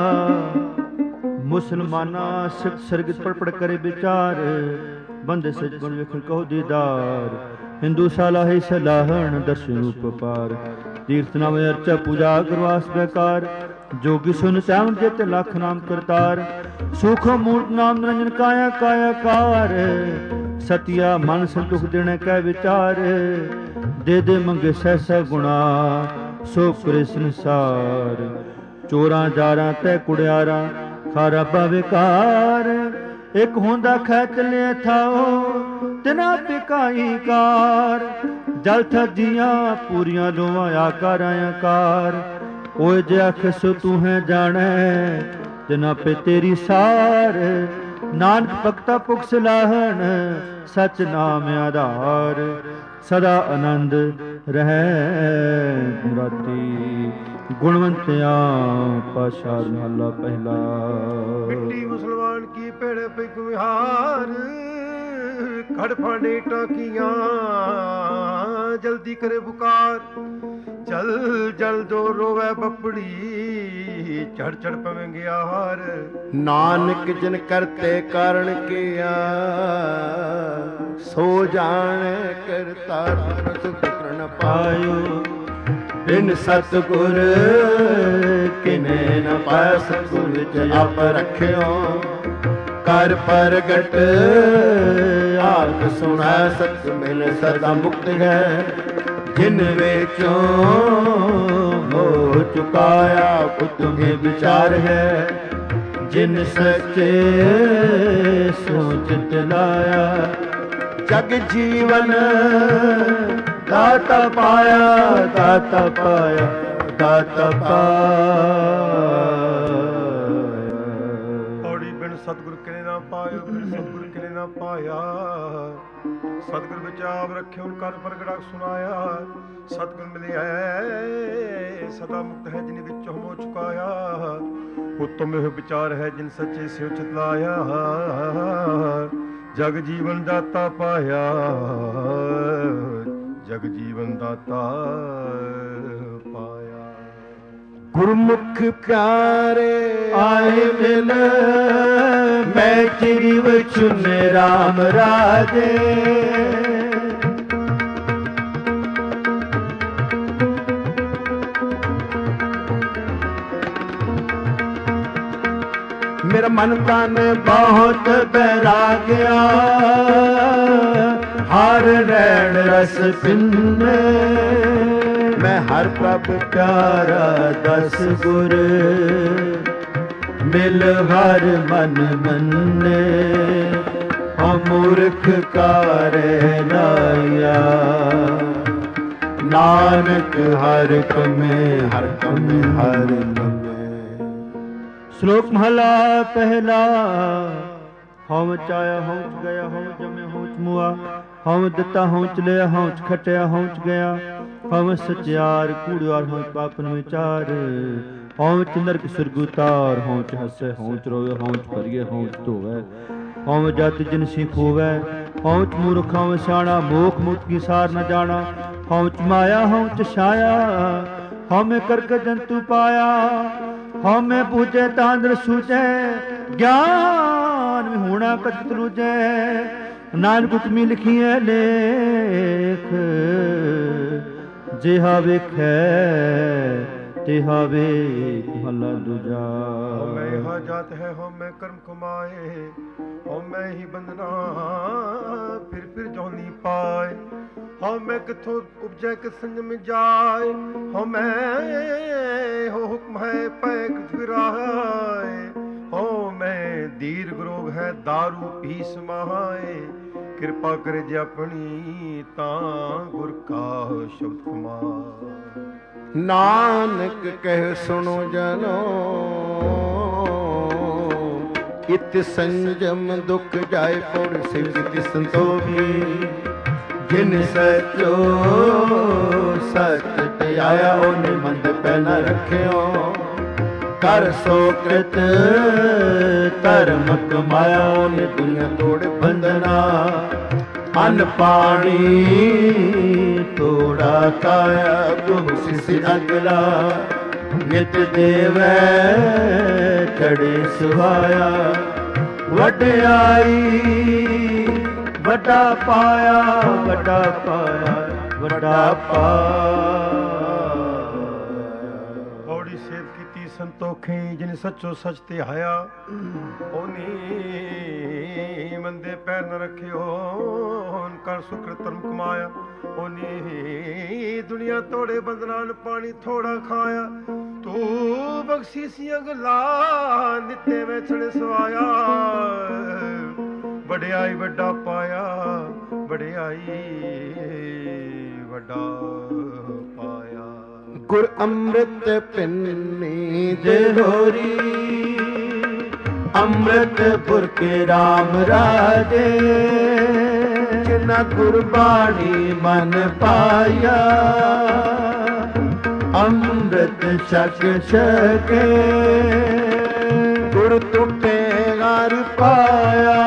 ਮੁਸਲਮਾਨਾ ਸਿਫਤ ਸਰਗਤ ਪੜ ਪੜ ਕਰੇ ਵਿਚਾਰ, ਬੰਦੇ ਸਚ ਗੁਣ ਵੇਖਣ ਕਹੋ ਦੀਦਾਰ। ਹਿੰਦੂ ਸਲਾਹੇ ਸਲਾਹਣ ਦਰਸ਼ਨ ਰੂਪ ਪਾਰ, ਤੀਰਥ ਨਾਮ ਅਰਚਾ ਪੂਜਾ ਕਰਵਾਸ ਬੇਕਾਰ। ਜੋਗੀ ਸੁਨ ਸੈਵਨ ਜਿਤ ਲੱਖ ਨਾਮ ਕਰਤਾਰ, ਸੁਖ ਮੂਰਤ ਨਾਮ ਨਿਰੰਜਨ ਕਾਇਆ ਕਾਇਆ ਕਾਰ। ਸਤਿਆ ਮਨ ਸੰਤੁਖ ਦੇਣੇ ਕੈ ਵਿਚਾਰ, ਦੇ ਦੇ ਮੰਗੇ ਸਹਿਸਾ ਗੁਣਾ ਸੋ ਕਰੇ ਸੰਸਾਰ। ਚੋਰਾਂ ਜਾਰਾਂ ਤੈ ਕੁੜਿਆਰਾਂ ਖਾਰਾ ਬੇਕਾਰ, ਇੱਕ ਹੁੰਦਾ ਖੈਚ ਲਿਆ ਥਾਓ ਤਿਨਾ ਪਿਕਾਈ ਕਾਰ। ਜਲ ਥਜੀਆਂ ਪੂਰੀਆਂ ਲੋਆਂ ਆਕਾਰਾਂ ਆਕਾਰ, ਓਏ ਜੇ ਆਖਿ ਸੋ ਤੂੰ ਹੈ ਜਾਣੈ ਤਿਨਾ ਪੇ ਤੇਰੀ ਸਾਰ। ਨਾਨਕ ਭਗਤਾ ਪੁਖ ਸਲਾਹਣ ਸਚ ਨਾਮ ਆਧਾਰ, ਸਦਾ ਆਨੰਦ ਰਹਿ ਮੁਰਾਤੀ। ਗੁਣਵੰਤਿਆ ਪਾਸ਼ਾ ਮਹਲਾ ਪਹਿਲਾ। ਮਿੱਟੀ ਮੁਸਲਮਾਨ ਕੀ ਭੇੜੇ ਪੈ ਗੁਹਾਰ, ਖੜ ਫਾਂਡੇ ਟਾਕੀਆਂ ਜਲਦੀ ਕਰੇ ਪੁਕਾਰ। ਚਲ ਜਲ ਜੋ ਰੋਵੇ ਬੱਪੜੀ, ਚੜ ਚੜ ਪਵੇਂਗਿਆ ਹਾਰ। ਨਾਨਕ ਜਿਨ ਕਰਤੇ ਕਾਰਣ ਕੀਆ, ਸੋ ਜਾਣੈ ਕਰਤਾ ਸੁਖ ਕਰਨ ਪਾਇਓ। ਬਿਨ ਸਤਿਗੁਰ ਕਿਨੇ ਨ ਪਾਇ, ਸਤਿਗੁਰ ਵਿਚ ਆਪ ਰਖਿਓ। ਕਰ ਪ੍ਰਗਟ ਆਖ ਸੁਣੈ, ਸਤ ਮਿਲ ਸਦਾ ਮੁਕਤ ਹੈ। ਜਿਨ ਵੇਚੋਂ ਮੋਹ ਚੁਕਾਇਆ, ਤੁਮੇ ਵਿਚਾਰ ਹੈ। ਜਿਨ ਸੱਚੇ ਸੋਚ ਲਾਇਆ, ਜਗ ਜੀਵਨ ਦਾਤਾ ਪਾਇਆ, ਦਾਤਾ ਪਾਇਆ, ਦਾਤਾ ਪਾਇਆ। ਔੜੀ ਬਿਨ ਸਤਿਗੁਰ ਕਿਨੇ ਨਾ ਪਾਇਆ, ਬਿਨ ਸਤਿਗੁਰ ਕਿਨੇ ਨਾ ਪਾਇਆ। ਸਤਿਗੁਰ ਵਿੱਚ ਆਪ ਰੱਖਿਓ ਕਰ ਪ੍ਰਗਟਾ ਸੁਣਾਇਆ। ਸਤਿਗੁਰ ਮਿਲਿਆ ਸਦਾ ਮੁਕਤ ਹੈ, ਜਿਨ ਵਿੱਚੋਂ ਮੋਹ ਚੁਕਾਇਆ। ਉਤਮ ਇਹ ਵਿਚਾਰ ਹੈ, ਜਿਨ ਸੱਚੇ ਸਿਉ ਚਿਤਲਾਇਆ। ਜਗ ਜੀਵਨ ਦਾਤਾ ਪਾਇਆ, ਜਗ ਜੀਵਨ ਦਾਤਾ ਪਾਇਆ। ਗੁਰਮੁਖ ਪਿਆਰੇ ਆਏ ਮਿਲ, ਮੈਂ ਚਿਰੀ ਵਚੁਨੇ ਰਾਮ ਰਾਜੇ। ਮੇਰਾ ਮਨ ਤਨ ਬਹੁਤ ਬੈਰਾਗਿਆ, ਹਰ ਰੈਣ ਰਸ ਪਿੰਨੇ। ਮੈਂ ਹਰ ਪ੍ਰਭ ਪਿਆਰਾ ਦਸ ਗੁਰ, ਮਿਲ ਹਰ ਮਨ ਮੰਨੇ। ਅਮੂਰਖ ਕਾਰੇ ਲਾਇਆ, ਨਾਨਕ ਹਰ ਕਮੇ ਹਰ ਕਮੇ ਹਰ ਕਮੇ। ਸ਼ਲੋਕ ਮਹਲਾ ਪਹਿਲਾ। ਹਉ ਚਾਇਆ ਹਉ ਚ ਗਿਆ, ਹਉ ਜਮੇ ਹਉ ਚ ਮੁਆ। ਹਉ ਦਿੱਤਾ ਹਉ ਚ ਲਿਆ, ਹਉ ਚ ਖਟਿਆ ਹਉ ਚ ਗਿਆ। ਹਉ ਸਚਿਆਰ ਕੂੜਿਆਰ ਹਉ ਪਾਪਨ ਵਿਚਾਰ। ਹਉ ਚ ਨਰਕ ਸੁਰਗ ਉਤਾਰ, ਹਉ ਚ ਹੱਸੈ, ਹਉ ਚ ਰੋਵੇ, ਹਉ ਚ ਭਰੀਏ, ਹਉ ਚ ਧੋਵੈ, ਹਉ ਜਤ ਜਿਨਸੀ ਖੋਵੈ, ਹਉ ਚ ਮੂਰਖ, ਹਉ ਸਿਆਣਾ, ਮੋਖ ਮੁਕਤ ਕੀ ਸਾਰ ਨ ਜਾਣਾ, ਹਉ ਚ ਮਾਇਆ, ਹਉ ਚ ਛਾਇਆ, ਹਉ ਮੈਂ ਕਰਕ ਜੰਤੂ ਪਾਇਆ, ਹਉ ਮੈਂ ਬੂਝੈ ਤਾਂਦਰ ਸੂਝੈ, ਗਿਆਨ ਵਿਹੂਣਾ ਕਚਿਤ ਰੂਝੈ, ਨਾਨਕ ਹੁਕਮੀ ਲਿਖੀਐ ਲੇਖ, ਜਿਹਾ ਵੇਖੈ ਤਿਹਾ ਵੇਖ। ਮਹਲਾ ਦੂਜਾ। ਹਉ ਮੈਂ ਇਹਾ ਜਾਤ ਹੈ, ਹਉ ਮੈਂ ਕਰਮ ਕਮਾਏ, ਹਉ ਮੈਂ ਹੀ ਬੰਧਨਾ ਫਿਰ ਫਿਰ ਜੋਨੀ ਪਾਏ, ਹਉ ਮੈਂ ਕਿੱਥੋਂ ਉਪਜੈ ਕਿ ਸੰਜਮ ਜਾਏ, ਹਉ ਮੈਂ ਹੋ ਹੁਕਮ ਹੈ ਪੈ ਕਿਤ ਫਿਰਾਏ, ਹਉ ਮੈਂ ਦੀਰਘ ਰੋਗ ਹੈ ਦਾਰੂ ਪੀ ਸਮਾਏ, ਕਿਰਪਾ ਕਰੇ ਜੇ ਆਪਣੀ ਤਾਂ ਗੁਰ ਕਾ ਸ਼ਬਦ ਕਮਾਏ। ਨਾਨਕ ਕਹਿ ਸੁਣੋ ਜਨੋ, ਇਤ ਸੰਜਮ ਦੁਖ ਜਾਏ ਪੁਰ ਸਿਵ ਸੰਤੋਖੀ, ਜਿਨ ਸਚੋ ਸਚ ਤੇ ਆਇਆ ਉਹਨੇ ਮੰਦ ਪੈ ਨ ਰੱਖਿਓ, ਕਰ ਸੋ ਕ੍ਰਿਤ ਧਰਮ ਕਮਾਇਆ ਉਹਨੇ ਦੁਨੀਆ ਤੋੜ ਬੰਧਨਾ, ਅੰਨ ਪਾਣੀ ਤੋੜਾ ਕਾਇਆ ਤੁਮ ਸਿਸ ਅਗਲਾ, ਨਿਤ ਦੇਵੈ ਚੜੇ ਸੁਹਾਇਆ, ਵਡਿਆਈ ਵੱਡਾ ਪਾਇਆ, ਵੱਡਾ ਪਾਇਆ, ਵੱਡਾ ਪਾਇਆ। ਔੜੀ ਸੇਧ ਕੀਤੀ ਸੰਤੋਖੀ, ਜਿਨ ਸੱਚੋ ਸੱਚ ਤੇ ਆਇਆ, ਉਹਨੀ ਮੰਦੇ ਪੈਰ ਨ ਰੱਖਿਓ, ਕਰ ਸੁਕਰ ਧਰਮ ਕਮਾਇਆ, ਉਹਨੀ ਦੁਨੀਆ ਤੋੜੇ ਬੰਧਨਾਂ ਨੂੰ ਪਾਣੀ ਥੋੜਾ ਖਾਇਆ, ਤੂੰ ਬਖਸ਼ੀ ਸੀ ਅਗਲਾ ਨਿੱਤੇ ਵੇਚਣ ਸਵਾਇਆ, ਵਡਿਆਈ ਵੱਡਾ ਪਾਇਆ, ਵਡਿਆਈ ਵੱਡਾ ਪਾਇਆ। ਗੁਰ ਅੰਮ੍ਰਿਤ ਪਿੰਨੀ ਜੇ ਹੋਰੀ, ਅੰਮ੍ਰਿਤ ਪੁਰ ਕੇ ਰਾਮ ਰਾਜੇ, ਜਿਨਾ ਗੁਰਬਾਣੀ ਮਨ ਪਾਇਆ, ਅੰਮ੍ਰਿਤ ਛਕ ਛਕੇ, ਗੁਰ ਟੁੱਟੇ ਘਰ ਪਾਇਆ,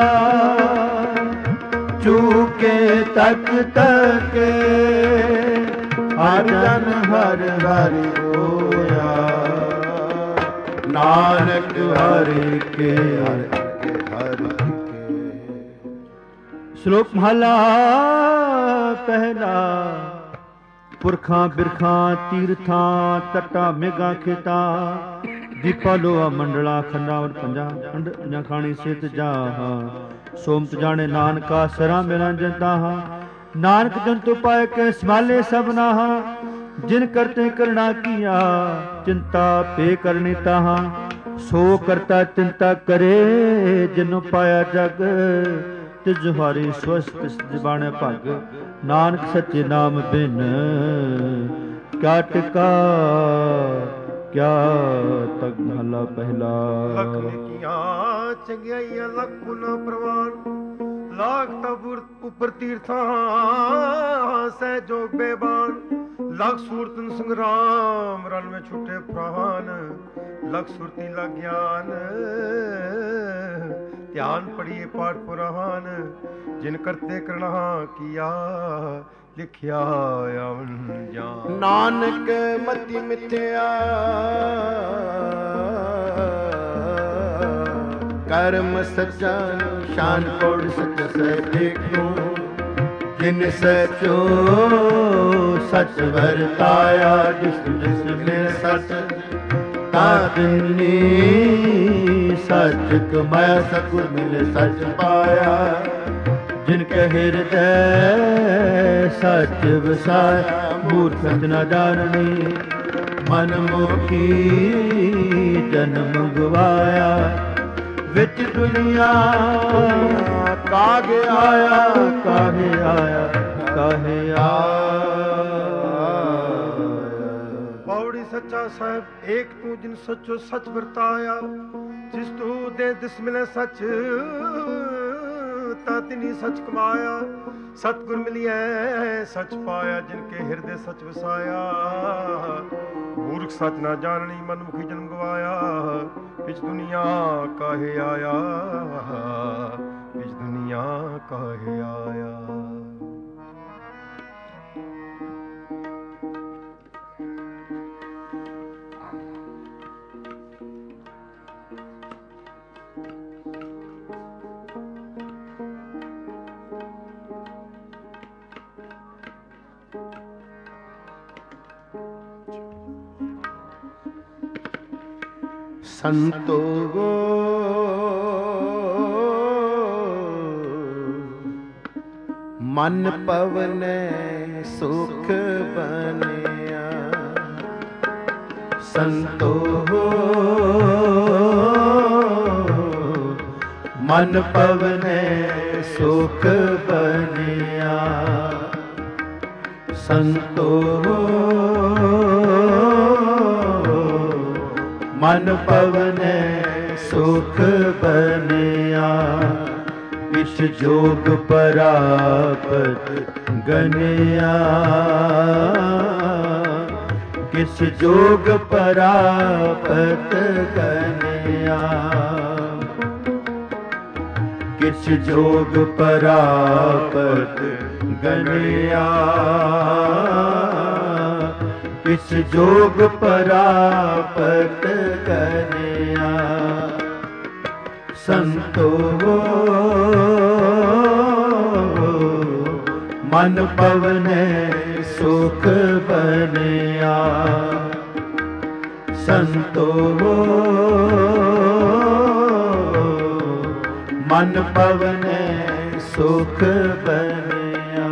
ਚੂਕੇ ਤਕ ਤਕੇ, ਹਰ ਜਨ ਹਰ ਹਰਿ ਹੋਇਆ, ਨਾਨਕ ਹਰਿ ਕੇ ਹਰਿ ਕੇ ਹਰਿ ਕੇ। ਸ਼ਲੋਕ ਮਹਲਾ ਪਹਿਲਾ। ਪੁਰਖਾਂ ਬਿਰਖਾਂ ਤੀਰਥਾਂ ਤਟਾਂ ਮੇਘਾਂ ਖੇਤਾਂ, ਦੀਪਾ ਲੋਹਾ ਮੰਡਲਾ ਖੰਡਾਂ ਪੰਜਾਂ ਖੰਡ ਪੰਜਾਂ ਖਾਣੀ ਸਿਤ ਜਾਹਾ, ਸੋਮਤ ਜਾਣੇ ਨਾਨਕਾ ਸਰਾਂ ਮਿਲਾਂ ਜਨਤਾਹਾਂ, ਨਾਨਕ ਜੰਤੂ ਪਾਏ ਕੇ ਸਮਾਲੇ ਸਭਨਾਹਾ, ਜਿਨ ਕਰਤੇ ਕਰਣਾ ਕੀਆ ਚਿੰਤਾ ਪੇ ਕਰਨੀ ਤਾਹਾਂ, ਸੋ ਕਰਤਾ ਚਿੰਤਾ ਕਰੇ ਜਿਨੁ ਪਾਇਆ ਜਗ, ਤਿਜ ਹਾਰੀ ਸਵਸਤ ਜਬਾਣੇ ਭਗ, ਨਾਨਕ ਸੱਚੇ ਨਾਮ ਬਿਨ ਕਿਆ ਟਿਕਾ ਕਿਆ ਤਗ। ਮਹਲਾ ਪਹਿਲਾ। ਲੱਖ ਨੇਕੀਆਂ ਚੰਗਿਆਈਆਂ ਲੱਖ ਗੁਨਾ ਪ੍ਰਵਾਨ, ਲਾਖ ਤਬੁਰ ਉਪਰ ਤੀਰਥਾਂ ਸਹਿਜੋਗ ਬੇਬਾਨ, ਲੱਖ ਸੂਰਤਨ ਸੰਗਰਾਮ ਰਨ ਵਿੱਚ ਛੁੱਟੇ ਪ੍ਰਾਨ, ਲੱਖ ਸੁਰਤੀ ਲਗ ਗਿਆਨ ਧਿਆਨ ਪੜੀਏ ਪਾਠ ਪੁਰਾਨ, ਜਿਨ ਕਰਤੇ ਕਰਣਾ ਕੀਆ ਲਿਖਿਆ ਅਵਨ ਜਾਨ। ਨਾਨਕ ਮਤੀ ਮਿਥਿਆ ਕਰਮ ਸੱਚਾ, ਸ਼ਾਨ ਕੋੜ ਸੱਚ ਸਹਿ ਦੇਖੂ, ਜਿਨ ਸਚੋ ਸਚ ਵਰਤਾਇਆ, ਜਿਸ ਜਿਸ ਮਿਲ ਸਚ ਤਾਂ ਤਿਨੀ ਸਚ ਕਮਾਇਆ, ਸਤਿਗੁਰ ਮਿਲੇ ਸਚ ਪਾਇਆ, ਜਿਨ ਕੇ ਹਿਰਦੈ ਸਚ ਵਸਾਇਆ, ਮੂਰਖ ਸਚ ਨਾ ਜਾਣਨੀ, ਮਨ ਮੋਖੀ ਜਨਮ ਗਵਾਇਆ, ਵਿੱਚ ਦੁਨੀਆ ਕਾਗੇ ਆਇਆ, ਕਾਹੇ ਆਇਆ, ਕਾਹੇ ਆਇਆ। ਪੌੜੀ ਸੱਚਾ ਸਾਹਿਬ ਏਕ ਤੂੰ, ਜਿਨ ਸੱਚੋ ਸੱਚ ਵਰਤਾਇਆ, ਜਿਸ ਤੂੰ ਦੇ ਦਿਸ ਮਿਲੇ ਸੱਚ ਤਾਂ ਤਿਨੀ ਸੱਚ ਕਮਾਇਆ, ਸਤਿਗੁਰ ਮਿਲਿਐ ਸੱਚ ਪਾਇਆ, ਜਿਨ ਕੇ ਹਿਰਦੇ ਸੱਚ ਵਸਾਇਆ, मूर्ख सच ना जाननी मनमुखी जन्म गवाया किस दुनिया काहे आया किस दुनिया काहे आया। संतो गो मन पवने सुख बनिया। संतो हो मन पवने सुख बनिया। संतो हो मन पवने सुख बनिया। इस जोग परापत गनिया। किस जोग परापत गनिया। किस जोग परापत गनिया। किस जोग परापत गनिया। संतो हो मन पवने सुख बनिया। संतो हो मन पवने सुख बनिया।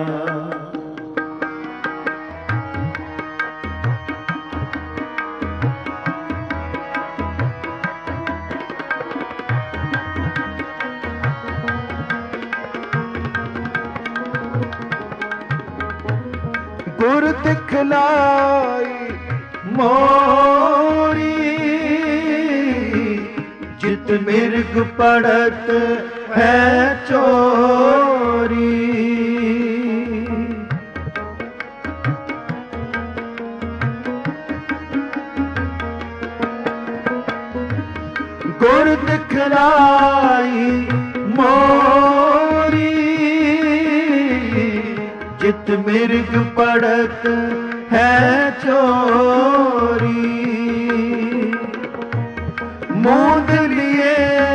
गुर दिखलाई मोरी जित मिर्ग पड़त है चोरी। गुर दिखलाई मोरी जित मिर्ग पड़त है चोरी। मूंद लिए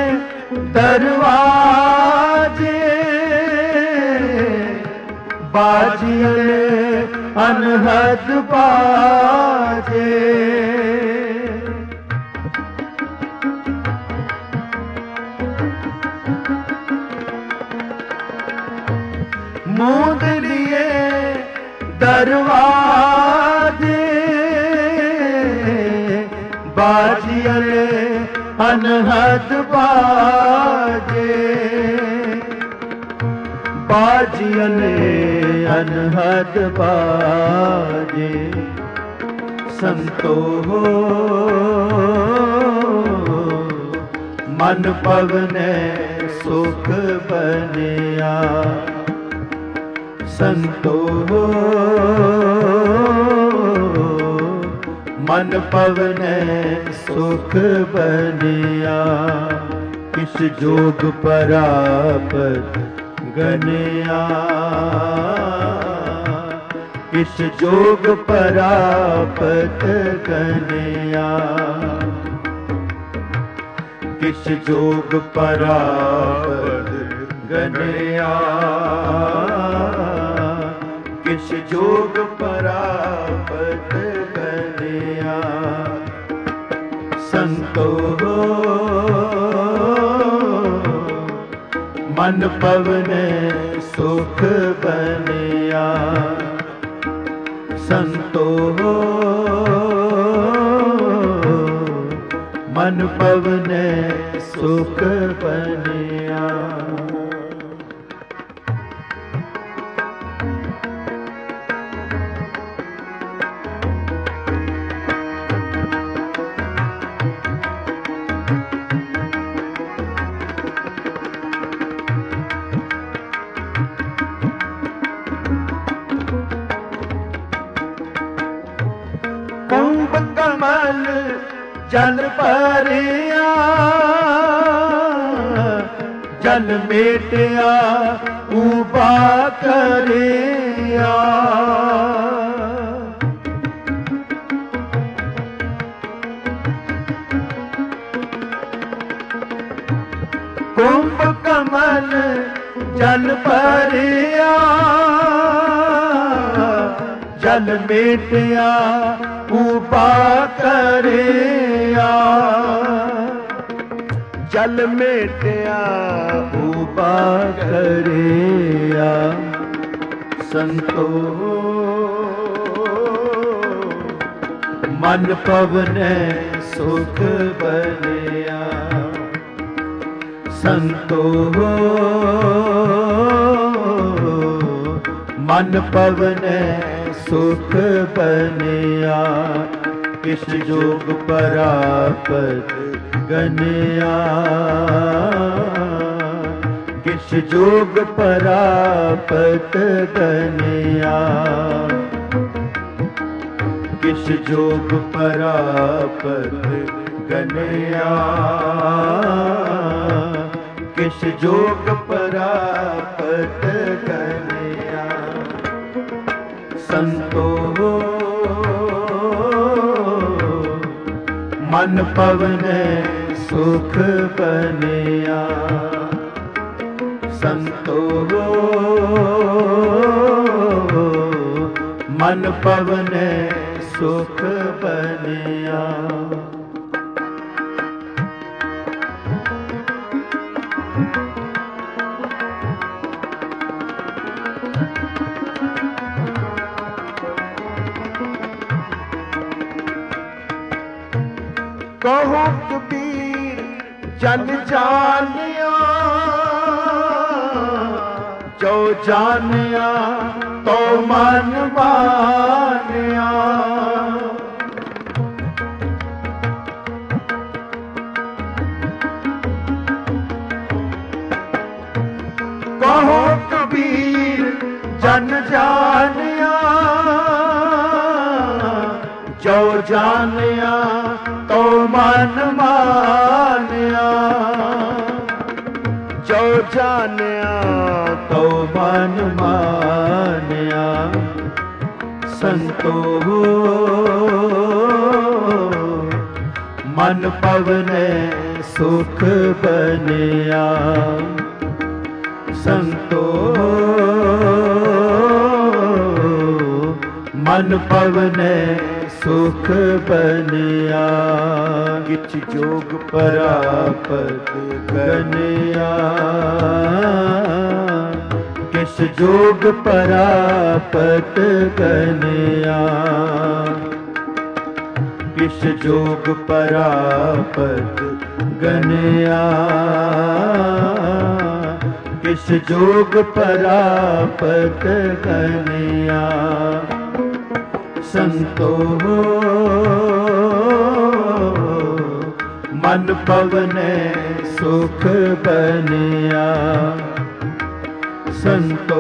दरवाजे बाजिए अनहद बाजे। मूंद लिए दरवाजे बाजिए अनहद बाजे। बाजिए अनहद बाजे। संतो हो मन पवने सुख बनिया। संतो हो मन पवने सुख बनिया। किस जोग परापत गनिया। किस जोग परापत गनिया। किस जोग परापत गनिया। किस जोग परापत गनिया। संतो हो मन पवने सुख बनिया। संतो हो मन पवने सुख बनिया। ਜਲ ਮੇਟਿਆ ਉਬਾ ਕਰਿਆ। ਕੁੰਭ ਕਮਲ ਜਲ ਭਰਿਆ ਜਲ ਮੇਟਿਆ ਉਬਾ ਕਰਿਆ। ਜਲ ਮੇਟਿਆ ਉਬਾ ਕਰਿਆ। ਸੰਤੋ ਮਨ ਪਵਨੈ ਸੁਖ ਬਲਿਆ। ਸੰਤੋ ਮਨ ਪਵਨੈ ਸੁਖ ਬਲਿਆ। ਕਿਸ ਜੋਗ ਪਰਾਪਤ ਗਨਿਆ। ਕਿਸ ਜੋਗ ਪਰਾਪਤ ਗਨਿਆ। ਕਿਸ ਜੋਗ ਪਰਾਪਤ ਗਨਿਆ। ਕਿਸ ਜੋਗ ਪਰਾਪਤ ਗਨਿਆ। ਸੰਤੋ ਮਨ ਪਵਨੈ ਸੁਖ ਬਲਿਆ। ਸੰਤੋ ਮਨ ਪਵਨੈ ਸੁਖ ਬਲਿਆ। ਕਹੋ ਕਬੀਰ ਜਨ ਜਾਣਿਆ। ਜੋ ਜਾਣਿਆ ਤੋ ਮਨ ਮਾਨਿਆ। ਕਹੋ ਕਬੀਰ ਜਨ ਜਾਣਿਆ। ਜੋ ਜਾਣਿਆ ਤੋ ਮਨ ਮਾਨਿਆ। ਜੋ ਜਾਣਿਆ ਤੋ ਮਨ ਮਾਨਿਆ। ਸੰਤੋ ਮਨ ਪਵਨੈ ਸੁਖ ਬਲਿਆ। ਸੰਤੋ ਮਨ ਪਵਨੈ ਸੁਖ ਬਲਿਆ। ਕਿਛ ਜੋਗ ਪਰਾਪਤ ਗਨਿਆ। ਕਿਸ ਜੋਗ ਪਰਾਪਤ ਗਨਿਆ। ਕਿਸ ਜੋਗ ਪਰਾਪਤ ਗਨਿਆ। ਕਿਸ ਜੋਗ ਪਰਾਪਤ ਗਨਿਆ। ਸੰਤੋ ਮਨ ਪਵਨੈ ਸੁਖ ਬਲਿਆ। ਸੰਤੋ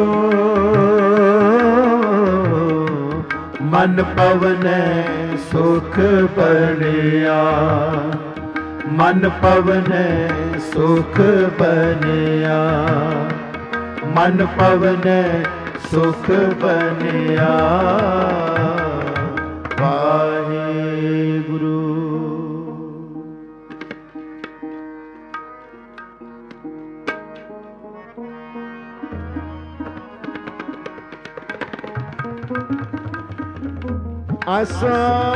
ਮਨ ਪਵਨੈ ਸੁਖ ਬਲਿਆ। ਮਨ ਪਵਨੈ ਸੁਖ ਬਲਿਆ। ਮਨ ਪਵਨੈ ਸੁਖ ਬਲਿਆ। ਵਾਹਿਗੁਰੂ। ਆਸਾ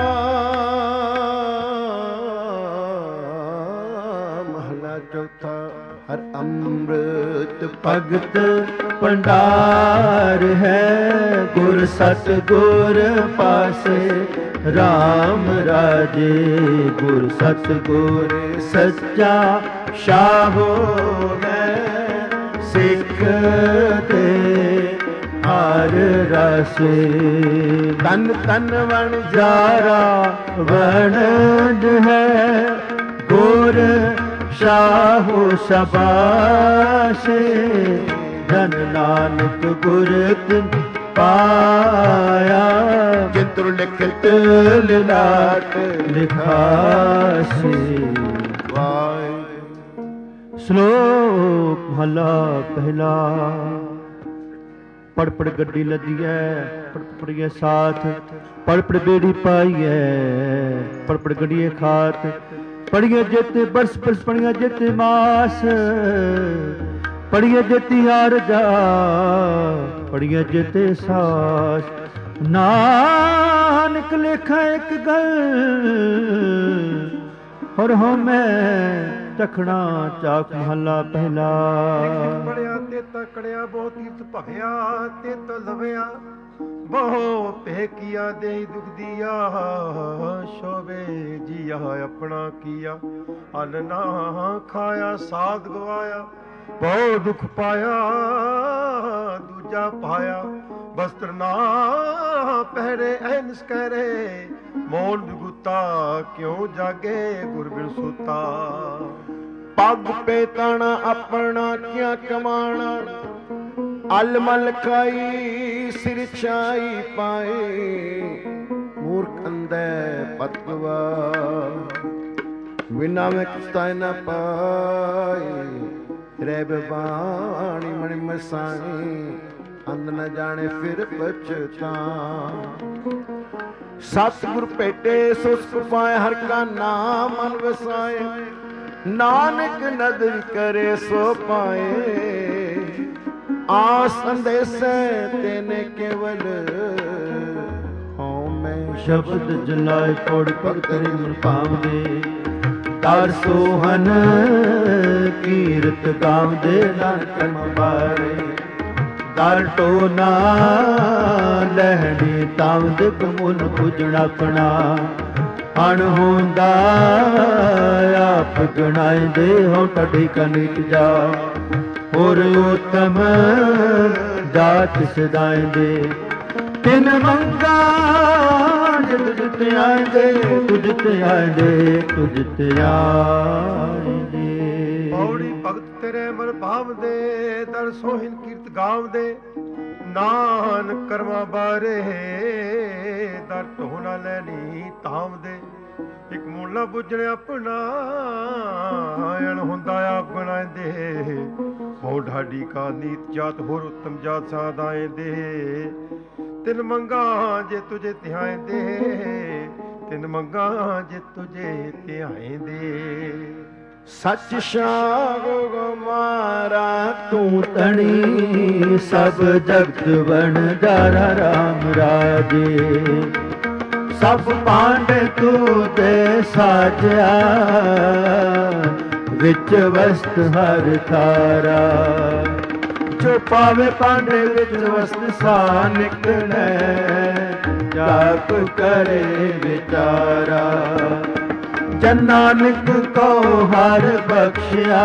ਮਹਲਾ ਚੌਥਾ। ਹਰ ਅੰਮ੍ਰਿਤ ਭਗਤ ਭੰਡਾਰ ਹੈ। ਗੁਰ ਸਤ ਗੁਰ ਪਾਸੇ RAM ਰਾਜੇ। ਗੁਰ ਸਤ ਗੁਰ ਸੱਚਾ ਸ਼ਾਹੋ ਹੈ। ਸਿੱਖ ਦੇ ਹਰ ਰਸੇ। ਤਨ ਤਨ ਵਣ ਜਾਰਾ ਵਣਜ ਹੈ। ਗੁਰ ਸ਼ਾਹੋ ਸ਼ਬਾਸ਼ੇ। ਧਨ ਨਾਨਕ ਗੁਰ ਤਿਨ ਪਾਇਆ। ਜਿਤੁਰ ਲਿਖਤ ਲਿਲਾਟ ਲਿਖਾਸੇ। ਵਾਹਿ ਸਲੋਕ ਸ਼ਲੋਕ ਮਹਲਾ ਪਹਿਲਾ। ਪੜ ਪੜ ਗੱਡੀ ਲੱਦੀਐ ਪੜ ਪੜੀਏ ਸਾਥ, ਪੜ ਪੜ ਬੇੜੀ ਪਾਈਐ ਪੜ ਪੜ ਗੱਡੀਏ ਖਾਤ, ਪੜੀਏ ਜੇਤੇ ਬਰਸ ਬਰਸ ਪੜੀਏ ਜੇਤੇ ਮਾਸ, ਪੜੀਏ ਜੇਤੀ ਹਾਰ ਜਾ ਪੜੀਏ ਜੇਤੇ ਸਾਸ। ਨਾਨਕ ਲੇਖਾ ਇੱਕ ਗੱਲ ਹਰ ਹੋ ਮੈਂ ਤਖਣਾ ਚਾਕ ਮਹੱਲਾ ਪਹਿਲਾ। ਪੜਿਆ ਤੇ ਤਕੜਿਆ ਬਹੁ ਤੀਰਥ ਭਇਆ, ਤੇ ਤੋ ਲਵਿਆ ਬਹੁ ਭੇ ਕੀਆ ਦੇ ਦੁਖ ਦੀਆ। ਸ਼ੋਭੇ ਜੀਆ ਆਪਣਾ ਕੀਆ, ਅਨ ਨਾ ਖਾਇਆ ਸਾਧ ਗਵਾਇਆ। ਬਹੁ ਦੁਖ ਪਾਇਆ ਦੂਜਾ ਪਾਇਆ, ਬਸਤਰ ਨਾ ਪਹਿਰੇ ਐਨਸ ਕਰੇ। ਮੋਨ ਵਿਗੁਤਾ ਕਿਉਂ ਜਾਗੇ ਗੁਰ ਬਿਨ ਸੁਤਾ। ਪੱਗ ਪੇਤਣਾ ਆਪਣਾ ਕਿਆ ਕਮਾਣਾ, ਅਲ ਮਲ ਖਾਈ ਸਿਰ ਛਾਈ ਪਾਏ। ਮੂਰਖ ਅੰਧੇ ਪਤਵਾ ਵਿਨਾ ਮੈਂ ਕੁਛ ਨਾ ਪਾਏ। ਰਹਿ ਬਾਣੀ ਮਣਿ ਮਸਾਈ, ਅੰਧ ਨ ਜਾਣੇ ਫਿਰ ਪਛਤਾ। ਸਤਿਗੁਰ ਭੇਟੇ ਸੋ ਸੁਖ ਪਾਏ, ਹਰ ਕਾ ਨਾਮ ਮਨ ਵਸਾਏ। ਨਾਨਕ ਨਦਰ ਕਰੇ ਸੋ ਪਾਏ। ਆਸ ਅੰਦੇਸੇ ਤੇਨੇ ਕੇਵਲ ਹਉ ਮੈਂ। ਸ਼ਬਦ ਜਲਾਏ ਪੜ ਪੜ ਕਰੇ ਮਨ ਭਾਵਦੇ। ਦਰ ਸੋਹਨ ਕੀਰਤ ਗਾਵਦੇ ਨਾਨਕ ਮਾਰੇ। ਦਰ ਟੋਨਾ ਲਹਿਣੀ ਤਾਵਦ ਕਮੁਨ ਪੁਜਣ ਆਪਣਾ। ਅਣ ਹੁੰਦਾ ਆਪ ਗਣਾਏ ਦੇ ਹੋ ਟਢੀ ਕਨਿਕ ਜਾ। ਹੋਰ ਉਤਮ ਦਾਤ ਸਦਾਏ ਦੇ। ਤਿਨ ਮੰਗਾ ਜਿਤ ਜਿਤ ਆਏ ਦੇ, ਤੁਝ ਤੇ ਆਏ ਦੇ ਤੁਝ ਤੇ ਆਏ ਦੇ। ਪੌੜੀ ਭਗਤ ਤੇਰੇ ਮਨ ਭਾਵਦੇ, ਦਰ ਸੋਹਿਨ ਕੀਰਤ ਗਾਵਦੇ। ਨਾਨਕ ਕਰਮਾਂ ਬਾਰੇ ਦਰ ਢੋ ਨਾ ਲੈਣੀ ਧਾਵਦੇ। ਇੱਕ ਮੁੱਲਾ ਬੁੱਝਣ ਆਪਣਾ, ਅਣ ਹੁੰਦਾ ਆਪ ਬਣਾਉਂਦੇ। ਹੋ ਢਾਡੀ ਕਾ ਨੀਤ ਜਾਤ ਹੋਰ ਉੱਤਮ ਜਾਤ ਸਾਦਾਏ ਦੇ। ਤਿਨ ਮੰਗਾ ਜੇ ਤੁਝੇ ਧਿਆਏ ਦੇ, ਤਿਨ ਮੰਗਾ ਜੇ ਤੁਝੇ ਧਿਆਏ ਦੇ। ਸੱਚ ਸ਼ਾਗ ਮਾਰਾ ਤੂੰ ਤਣੀ ਸਭ ਜਗਤ ਬਣ ਜਾਰਾ ਰਾਮ ਰਾਜੇ। ਸਭ ਪਾਂਡ ਤੂੰ ਤੇ ਸਾਜਿਆ, ਵਿੱਚ ਵਸਤ ਹਰ ਥਾਰਾ। ਜੋ ਪਾਵੇ ਪਾਂਡੇ ਵਿੱਚ ਵਸਤ ਸਾ ਨਿਕਲੈ, ਜਾਪ ਕਰੇ ਵਿਚਾਰਾ। ਜਨ ਨਾਨਕ ਕੋ ਹਰ ਬਖਸ਼ਿਆ,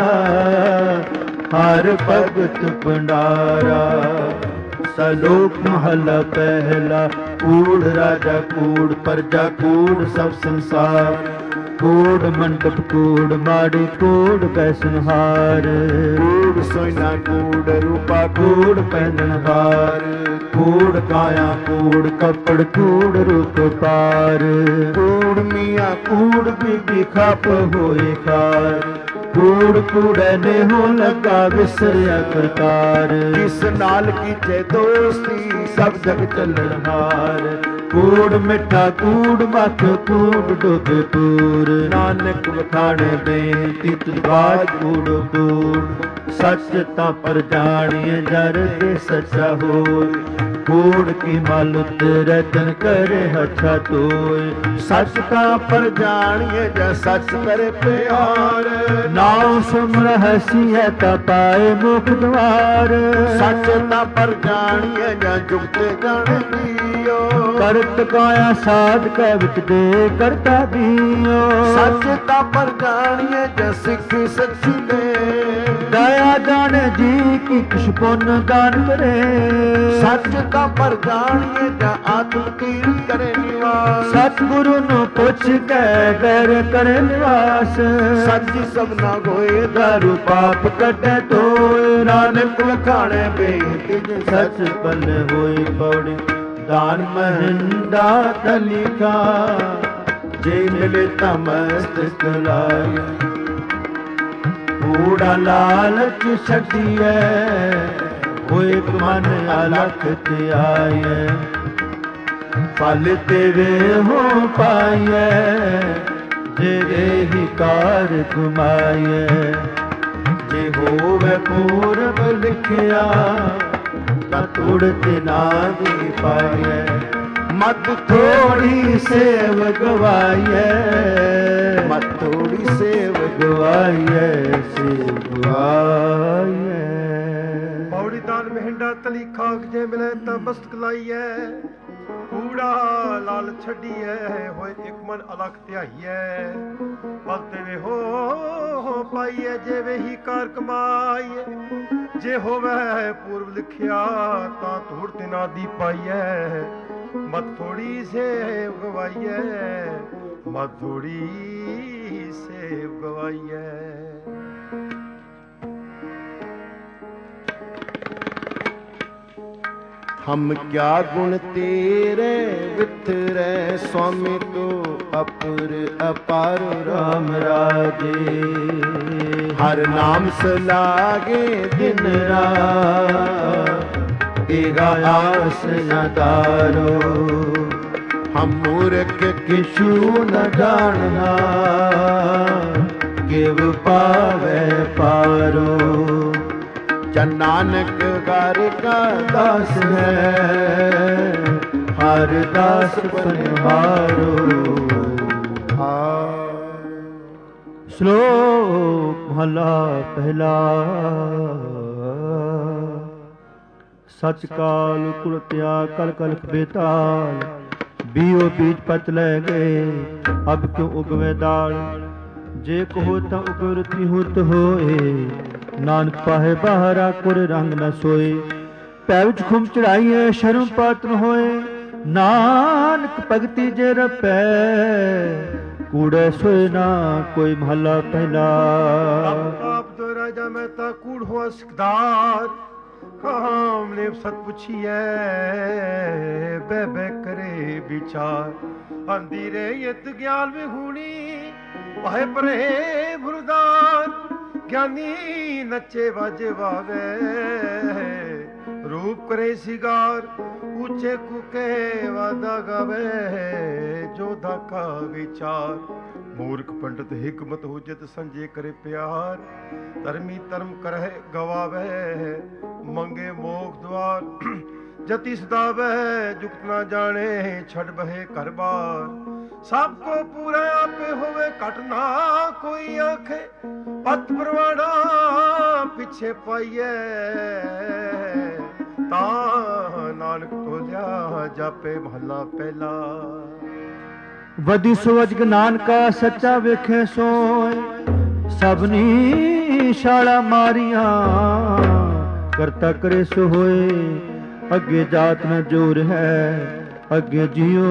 ਹਰ ਭਗਤ ਭੰਡਾਰਾ। ਸਲੋਕ ਮਹਲਾ ਪਹਿਲਾ। ਕੂੜ ਰਾਜਾ ਕੂੜ ਪਰਜਾ ਕੂੜ ਸਭ ਸੰਸਾਰ। ਕੂੜ ਮੰਡਪ ਕੂੜ ਮਾੜੀ ਕੂੜ ਬੈਸਨਹਾਰ। ਕੂੜ ਸੋਇਨਾ ਕੂੜ ਰੂਪਾ ਕੂੜ ਪਹਿਨਣਹਾਰ। ਕੂੜ ਕਾਇਆ ਕੂੜ ਕੱਪੜ ਕੂੜ ਰੂਪ ਪਾਰ। ਕੂੜ ਮੀਆਂ ਕੂੜ ਬੀਬੀ ਖਪ ਹੋਏ ਖਾਰ। ਕੂੜ ਕੂੜੇ ਨੇ ਹੋ ਲੱਗਾ ਵਿਸਰਿਆ ਕਰਤਾਰ। ਇਸ ਨਾਲ ਕੀਤੇ ਦੋਸਤੀ ਸਭ ਜਗ ਚੱਲਣ ਹਾਰ। ਕੂੜ ਮਿੱਠਾ ਕੂੜ ਮੱਖ ਕੂੜ ਦੁੱਧ ਪੂਰ। ਨਾਨਕ ਵਖਾਣੇ ਬੇਨਤੀ ਤੁਵਾਜ ਕੂੜ ਕੂੜ। ਸੱਚ ਤਾਂ ਪਰ ਜਾਣੀਏ ਜਰ ਦੇ ਸੱਚਾ ਹੋਏ। ਕੂੜ ਕੀ ਮਲ ਉਤਰੈ ਤਨ ਕਰੇ ਹੱਥਾ ਤੋਏ। ਸੱਚ ਤਾਂ ਪਰ ਜਾਣੀਏ ਜਾਂ ਸੱਚ ਕਰੇ ਪਿਆਰ। ਨਾਮ ਸੁਮਰ ਹਸੀਐ ਤਾ ਪਾਏ ਮੁਖ ਦਵਾਰ। ਸੱਚ ਤਾਂ ਪਰ ਜਾਣੀਏ ਜਾਂ ਜੁਗਤੇ ਜਾਣੇ ਦੀਓ। ਕਰਤ ਕਾਇਆ ਸਾਧ ਕੈ ਵਿੱਚ ਦੇ ਕਰਤਾ ਦੀਓ। ਸੱਚ ਤਾਂ ਪਰ ਜਾਣੀਏ ਜਾਂ ਸਿੱਖੀ ਸੱਚੀ ਦੇ। ਦਇਆ ਜਾਣੇ ਜੀ ਕੀ ਕਿਛ ਪੁੰਨ ਦਾਨ ਕਰੇ। ਸੱਚ ਤਾਂ ਪਰ ਜਾਣੀਏ ਜਾਂ ਆਤਮ ਕੀਰਤ ਕਰੇ ਨਿਵਾਸ। ਸਤਿਗੁਰੂ ਨੂੰ ਪੁੱਛ ਕੇ ਕਰ ਕਰੇ ਨਿਵਾਸ। ਸੱਚੀ ਸਭਨਾ ਹੋਏ ਦਾਰੂ ਪਾਪ ਕੱਢੇ ਤੋਏ। ਨਾਨਕ ਵਖਾਣੇ ਬੇਨਤੀ ਸੱਚ ਪੱਲੇ ਹੋਈ ਪੌੜੀ। ਦਾਨ ਮਹਿੰਦਾ ਤਲਿਕਾ ਜੇ ਮਿਲੇ ਤਾਂ ਮਸਤਕ ਲਾਇਆ। ਕੂੜਾ ਲਾਲਚ ਛੱਡੀਐ, ਹੋਏ ਇੱਕ ਮਨ ਅਲਖ ਤੇ ਆਈਐ। ਫਲ ਤੇਰੇ ਹੋ ਪਾਈਐ, ਜਿਹੜੇ ਹੀ ਕਾਰ ਕਮਾਈਐ। ਜੇ ਹੋਵੇ ਪੂਰਬ ਲਿਖਿਆ, ਤਾਂ ਤੁੜਤ ਨਾ ਦੀ ਪਾਈਐ। ਮਤ ਥੋੜੀ ਸੇਵ ਗਵਾਈਐ, ਮਤ ਥੋੜੀ ਸੇਵ ਗਵਾਈਐ, ਸੇਵ ਗਵਾਈਐ। ਪੌੜੀ ਦਾਨ ਮਹਿੰਡਾ ਤਲੀ ਖਾਕ, ਜੇ ਮਿਲੇ ਤਾਂ ਮਸਤਕ ਲਾਈਐ। ਕੂੜਾ ਲਾਲ ਛੱਡੀਐ, ਹੋਏ ਇੱਕ ਮਨ ਅਲਖ ਧਿਆਈਐ। ਪਲ ਤੇਰੇ ਹੋ ਹੋ ਪਾਈਐ, ਜੇ ਵੇਹੀ ਕਾਰ ਕਮਾਈਐ। ਜੇ ਹੋਵੇ ਪੂਰਬ ਲਿਖਿਆ, ਤਾਂ ਧੂੜ ਤੇ ਨਾ ਦੀ ਪਾਈਐ। ਮਤ ਥੋੜੀ ਸੇਵ ਗਵਾਈਐ, ਮਤ ਥੋੜੀ ਸੇਵ ਗਵਾਈਐ। हम क्या गुण तेरे वितरै, स्वामी तो अपुर अपार राम राजे। हर नाम सलागे दिन रात, तेरा आस न तारो। हम मूर्ख किछु न जानना, किव पावै पारो। जन नानक घर का दास है, हर दास पनहारो। ਸ਼ਲੋਕ ਮਹਲਾ ਪਹਿਲਾ। ਸਚ ਕਾਲ ਕੁਲ ਤਿਆਗ, ਕਲ ਕਲਖ ਬੇਤਾਲ। ਬੀਓ ਬੀਜ ਪਤ ਲੈ ਗਏ, ਅਬ ਕਿਉ ਉਗਵੇ ਦਾਲ। ਜੇ ਕਹੋ ਤਾਂ ਉਗਰਤੀ ਹੁਤ ਹੋਏ, ਨਾਨਕ ਪਾਹੇ ਬਾਹਰਾ ਕੁਰ ਰੰਗ ਨ ਸੋਏ। ਪੈ ਵਿੱਚ ਖੁੰਮ ਚੜਾਈਏ, ਸ਼ਰਮ ਪਾਤਨ ਹੋਏ। ਨਾਨਕ ਭਗਤੀ ਜੇ ਰਪੈ, ਕੂੜੇ ਸੋਏ ਨਾ ਕੋਈ। ਮਹੱਲਾ ਪਹਿਲਾ। ਆਪ ਤੋਂ ਰਾਜਾ ਮੈਂ ਤਾਂ ਕੂੜ ਹੋਆ ਸਿਕਦਾਰ। ਕਾਮ ਨੇ ਸਤ ਪੁੱਛੀਐ, ਬਹਿ ਬਹਿ ਕਰੇ ਵਿਚਾਰ। ਆਂਦੀ ਰੇ ਯਤ ਗਿਆਨ ਵਿਹੂਣੀ, ਪਾਹੇ ਪਰੇ ਬੁਰਦਾਰ। ਗਿਆਨੀ ਨੱਚੇ ਵਾਜੇ ਵਾਵੇ, ਰੂਪ ਕਰੇ ਸਿਗਾਰ। ਉੱਚੇ ਕੁਕੇ ਵਾਦਾ ਗਾਵੇ, ਜੋਧਾ ਕਾ ਵਿਚਾਰ। ਮੂਰਖ ਪੰਡਤ ਹਿਕਮਤ ਹੁਜਤ ਸੰਜੇ ਕਰੇ ਪਿਆਰ। ਧਰਮੀ ਧਰਮ ਕਰਹਿ ਗਵਾਵੇ, ਮੰਗੇ ਮੋਖ ਦੁਆਰ। ਜਤੀ ਸਦਾਵੈ ਜੁਗਤ ਨਾ ਜਾਣੇ, ਛੱਡ ਬਹੇ ਘਰ ਬਾਰ। ਸਭ ਕੋ ਪੂਰਾ ਆਪੇ ਹੋਵੇ, ਘਟ ਨਾ ਕੋਈ ਆਖੇ। ਪਤ ਪਰਵਾਣਾ ਪਿੱਛੇ ਪਾਈਐ, ਤਾਂ ਨਾਨਕ ਤੋਲਿਆ ਜਾਪੇ। ਮਹੱਲਾ ਪਹਿਲਾ। ਵਦੀ ਸੁਵਜਗ ਨਾਨਕਾ, ਸੱਚਾ ਵੇਖੇ ਸੋਏ। ਸਭਨੀ ਛਾਲਾ ਮਾਰੀਆਂ, ਕਰਤਾ ਕਰੇ ਸੋ ਹੋਏ। ਅੱਗੇ ਜਾਤ ਨ ਜੋਰ ਹੈ, ਅੱਗੇ ਜਿਉ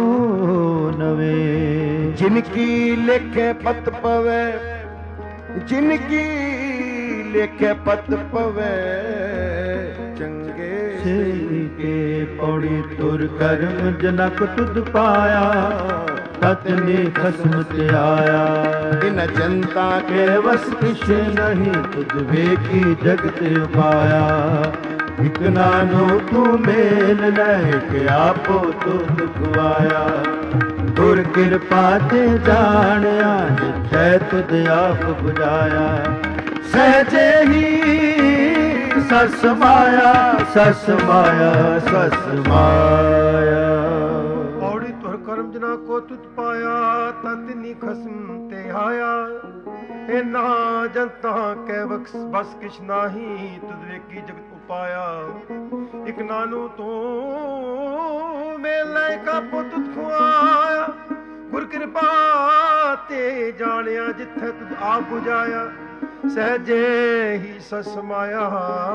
ਨਵੇਂ। जिन की लेखे पत पवे, जिन की लेखे पत पवे। चंगे से के पौड़ी तुर कर्म, जनक तुध पाया। तत ने खसम ते आया। इन जनता के वस किश नहीं, तुझ ਵੇਖੀ ਜਗਤ ਉਪਾਇਆ। ਇਕ ਨਾਨੋ ਤੂੰ ਮੇਲ ਲੈ ਕੇ, ਆਪੋ ਤੁਧ ਖਵਾਇਆ। ਗੁਰ ਕਿਰਪਾ ਤੇ ਜਾਣਿਆ, ਜਿਥੈ ਤੁਧ ਆਪ ਬੁਝਾਇਆ। ਸਹਿਜੇ ਹੀ ਸਸ ਮਾਇਆ, ਸਸ ਮਾਇਆ, ਸਸ ਮਾਇਆ। ਪੌੜੀ ਤੁਰ ਕਰਮ ਜਨਾ ਕੋ ਤੁਧ ਪਾਇਆ, ਤਤ ਨੀ ਖਸਮ ਤੇ ਆਇਆ। ਇਨਾ ਜਨਤਾ ਕੈ ਬਖਸ ਬਸ ਕਿਛ ਨਾਹੀ, ਤੁਧ ਵੇਖੀ ਜਗਤ ਉਪਾਇਆ। ਇਕ ਨਾਨੂ ਤੂੰ ਮੇਲ ਲੈ ਕਾ ਪੁੱਤ ਖੁਆਇਆ। ਗੁਰ ਕਿਰਪਾ ਤੇ ਜਾਣਿਆ, ਜਿੱਥੇ ਤੁਧ ਆਪ ਬੁਝਾਇਆ। ਸਹਿਜੇ ਹੀ ਸਸ ਮਾਇਆ,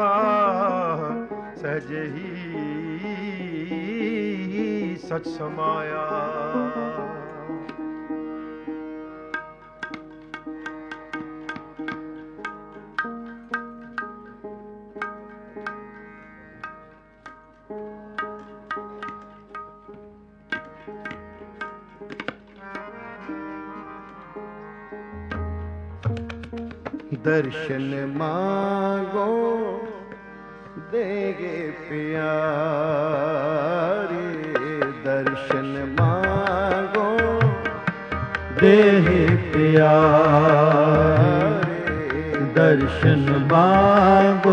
ਸਹਿਜੇ ਹੀ ਸਚ ਸਮਾਇਆ। दर्शन मांगो देगे प्यारे, दर्शन मांगो देहे प्यारे, दर्शन मांगो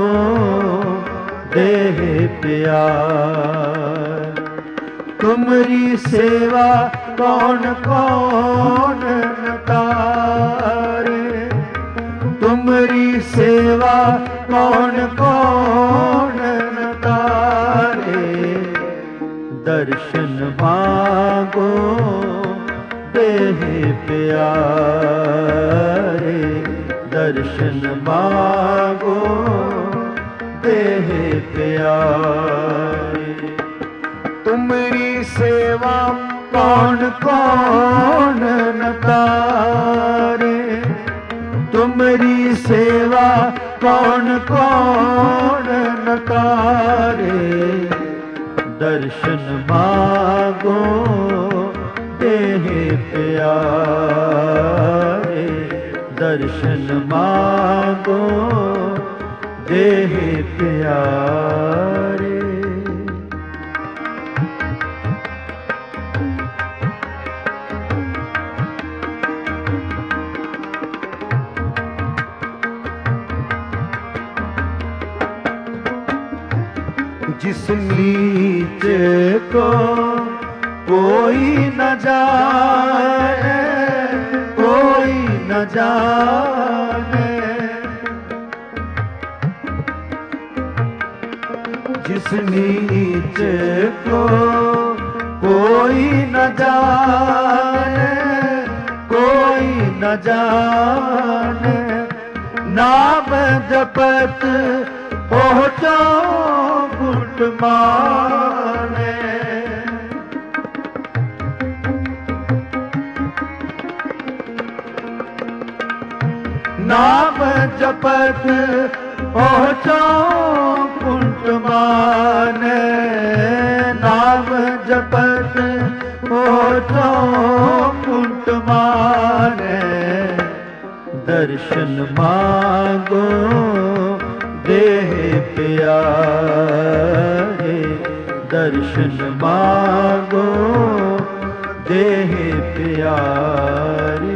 देहे प्यार। तुमरी सेवा कौन कौन न तारे, तुमरी सेवा कौन कौन न तारे। दर्शन मांगो देहे प्यारे, दर्शन मांगो देहे प्यारे। तुमरी सेवा कौन कौन न तारे, तुमरी सेवा कौन कौन न तारे। दर्शन मांगो देहे प्यारे, दर्शन मांगो देहे प्यारे। जिस नीच को कोई न जाने, कोई न जाने। जिस नीच को कोई न जाने, कोई न जाने। नाम जपत पहुँचो गुट माने। नाम जपत पहुँचो गुट माने, नाम जपत पहुँचो गुट माने। दर्शन मांगो देहे प्यारे, दर्शन मांगो देहे प्यारे।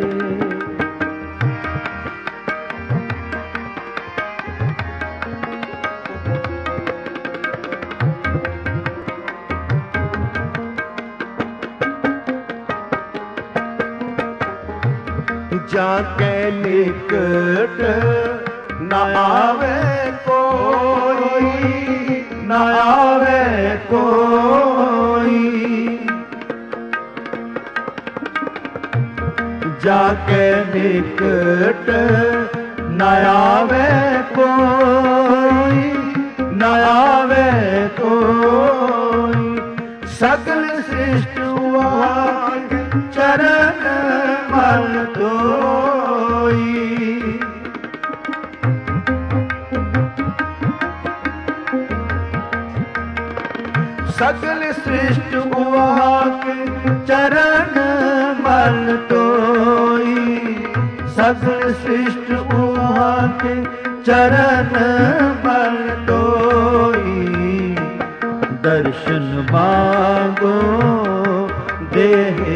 जाके निकट न आवे कोई, न आवे कोई। जाके निकट न आवे कोई, न आवे कोई। सकल सृष्टि चरण मल धोई। सकल सृष्टि के चरण मल धोई। सकल सृष्टि के चरण मल धोई। दर्शन मांगो देहे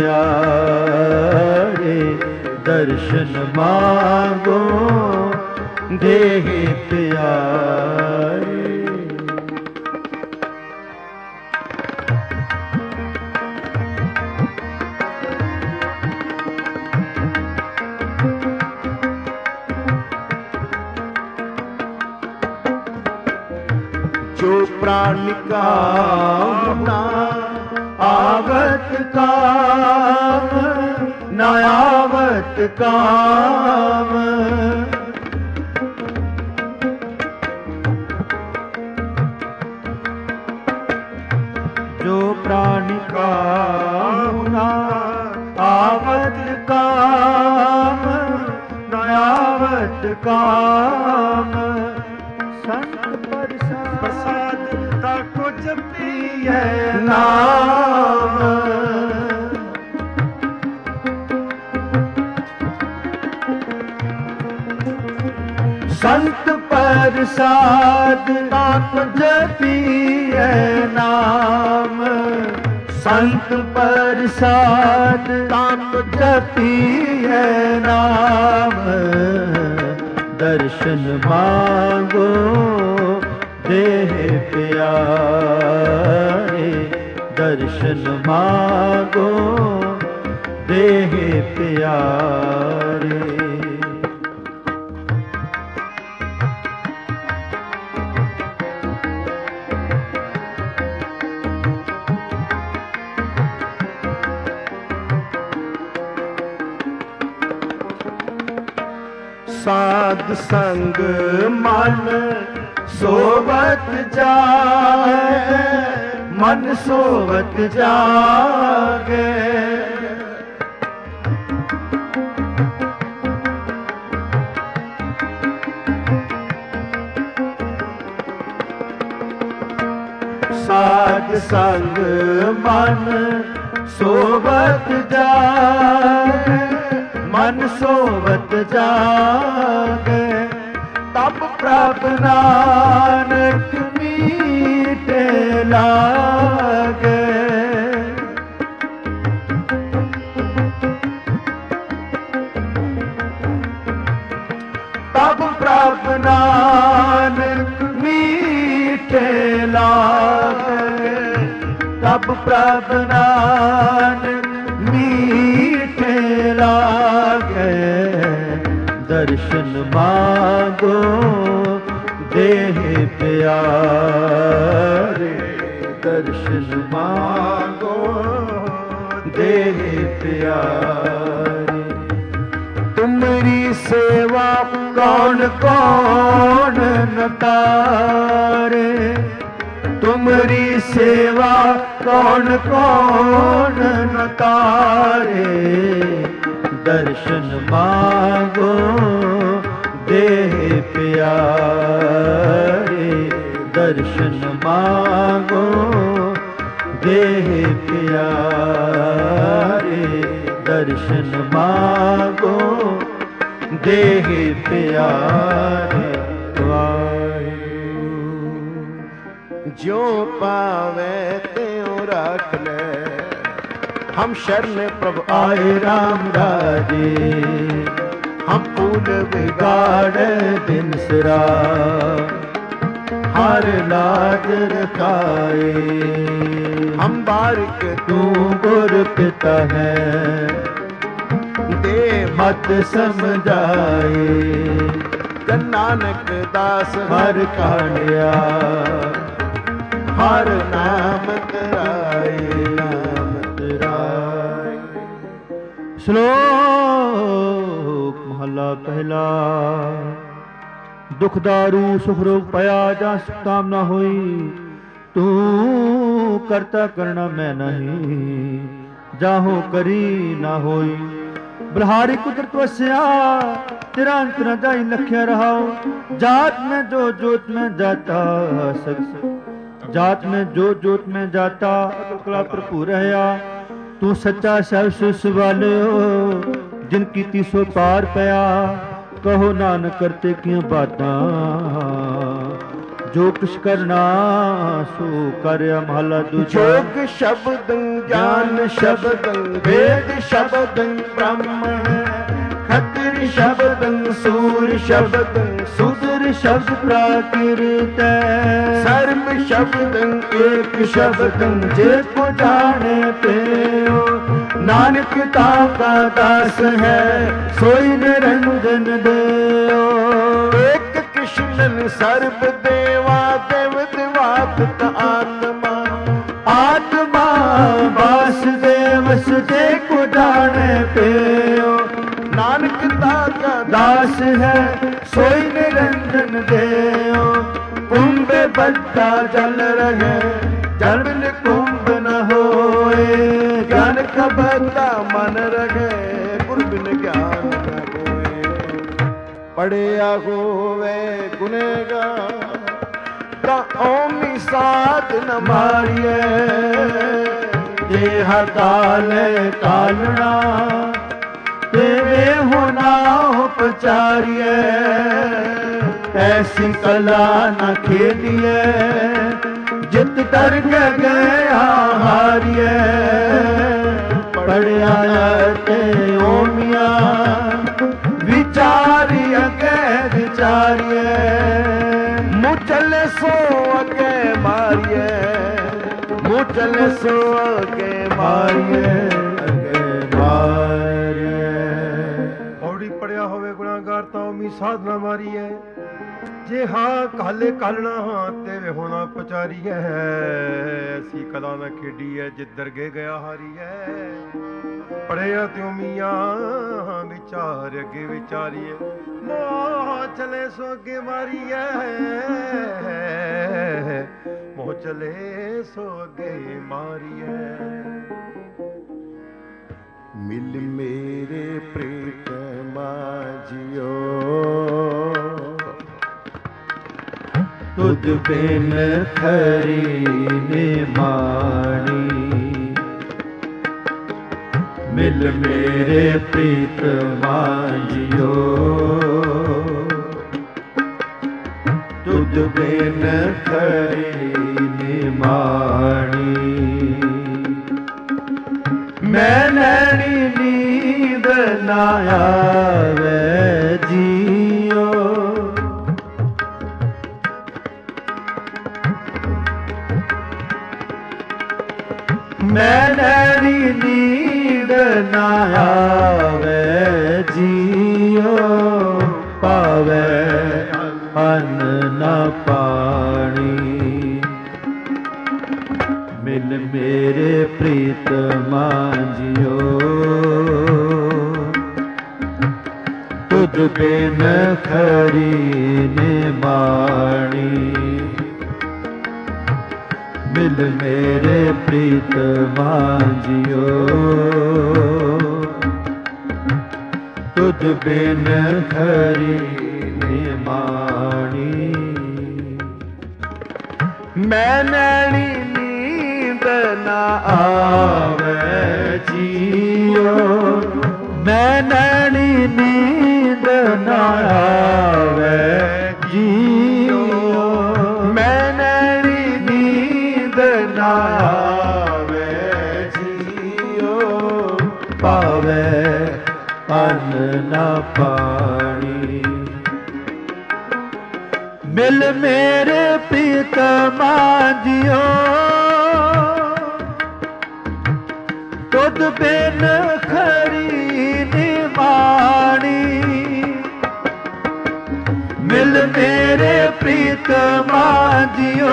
प्यारे, दर्शन मांगो देहे प्यारे। जो प्राण का ना आवत काम, न आवत काम। जो प्राणी का ना आवत काम, न आवत काम। संत प्रसाद ताको जपिए नाम। ਸੰਤ ਪ੍ਰਸਾਦ ਤਾਪ ਜਪੀਐ ਨਾਮ, ਸੰਤ ਪ੍ਰਸਾਦ ਤਾਪ ਜਪੀਐ ਨਾਮ, ਦਰਸ਼ਨ ਮਾਂਗੋ ਦੇਹ ਪਿਆਰੇ, ਦਰਸ਼ਨ ਮਾਂਗੋ ਦੇਹ ਪਿਆਰੇ। ਸਾਧ ਸੰਗ ਮਨ ਸੋਵਤ ਜਾਏ, ਮਨ ਸੋਵਤ ਜਾਗੇ, ਸਾਧ ਸੰਗ ਮਨ ਸੋਵਤ ਜਾਏ, ਮਨ ਸੋਵਤ ਜਾਗੇ, ਤਬ ਪ੍ਰਭ ਨਾਨਕ ਮੀਟੇ ਲਾਗੇ। ਤਬ ਪ੍ਰਭ ਨਾਨਕ ਮੀਟੇ ਲਾਗੇ, ਤਬ ਪ੍ਰਭ ਨਾਨਕ ਮੀਠੇ ਲਾਗੇ, ਦਰਸ਼ਨ ਮਾਂਗੋ ਦੇਹ ਪਿਆਰੇ, ਦਰਸ਼ਨ ਮਾਂਗੋ ਦੇਹ ਪਿਆਰੇ। ਤੁਮਰੀ ਸੇਵਾ ਕੌਣ ਕੌਣ ਨ ਤਾਰੇ, ਤੁਮਰੀ ਸੇਵਾ ਕੌਣ ਕੌਣ ਨ ਤਾਰੇ, ਦਰਸ਼ਨ ਮਾਂਗੋ ਦੇਹ ਪਿਆਰੇ, ਦਰਸ਼ਨ ਮਾਂਗੋ ਦੇਹ ਪਿਆਰੇ, ਦਰਸ਼ਨ ਮਾਂਗੋ ਦੇਹ ਪਿਆਰੇ। ज्यों पावे त्यों राख ले, हम शरण प्रभु आए राम राजे, हम फूल बिगाड़ बिनसरा, हर लाज रखाए, हम बारिक तू गुर पिता है, दे मत समझाए, नानक दास हर काढ़िया, हर नाम तराए, नाम तराए। श्लोक महला पहला। दुख दारू सुख रोग पया जा सुखताम ना होई, तू करता करना मैं नहीं, जाहो करी ना होई। बलहारी कुदरत वस्या तेरा अंत न जाई लख्या रहाओ, जात में जो जोत में जाता सक, जात में जो जोत में जाता अकल कला भरपूर रहा। तू सच्चा सब सुस वालियो, जिन कीती सो पार पया, कहो नानक करते किया बातां, जो कुछ करना सो करया। महला दूजा। जोग शब्द ज्ञान शब्द वेद शब्द ब्रह्म, खत्र शब्द सूर शब्द सुदर शब्द प्राकृत, सर्व शब्द एक शब्द जे को जाने पेओ, नानक ताका दास है सोई निरंजन देओ। एक कृष्णन सर्व देवा देव दिवात आत्मा, आत्मा वासुदेव सुजे को जाने पेओ, नानक ताका दास है सोई निरंजन देओ। कुंभ बद्धा जल रहे जल बिन कुंभ न होए, ज्ञान का बद्धा मन रहे गुर बिन ज्ञान न होए। पढ़िया होवे गुनेगार ता ओमी साध न मारिए, देह काले कालना तेरे होना उपचारिए। ऐसी कला न खेलिए जित डर के गया हारिए पढ़िया ते ओमिया विचारी अगे विचारिए मुँह चले सो अगे मारिए मुँह चले सो अगे मारिए अगे मारिए औड़ी पड़िया होवे गुनाहगार तां मी साधना मारी है जे हाँ काले कालना हाँ तेरे होना पचारी है ऐसी कला न खेडी है जिधर गे गया हारी है पढ़िया त्यों मियाँ विचार अगे विचारी है मोह चले सो अगे मारी है मोह चले सो अगे मारी है मिल मेरे प्रीतमा जियो तुद बिन खरी निमाणी मिल मेरे प्रीतमा जियो तुद बिन खरी निमाणी मैं नैनी नींद ना आवे जियो मैं नैनी नींद ना आवे जियो पावे अन्न न पानी मिल मेरे प्रीतमा जियो तुद बिन खरी निमाणी मिल मेरे प्रीतमा जियो तुद बिन खरी निमाणी मैं नैनी नींद ना आवे जियो मैं नैनी नींद ना आवे जियो मैं नैनी नींद ना आवे जियो पावे अन्न न पानी मिल मेरे प्रीतमा जियो तुद बिन खरी निमाणी मिल मेरे प्रीतमा जियो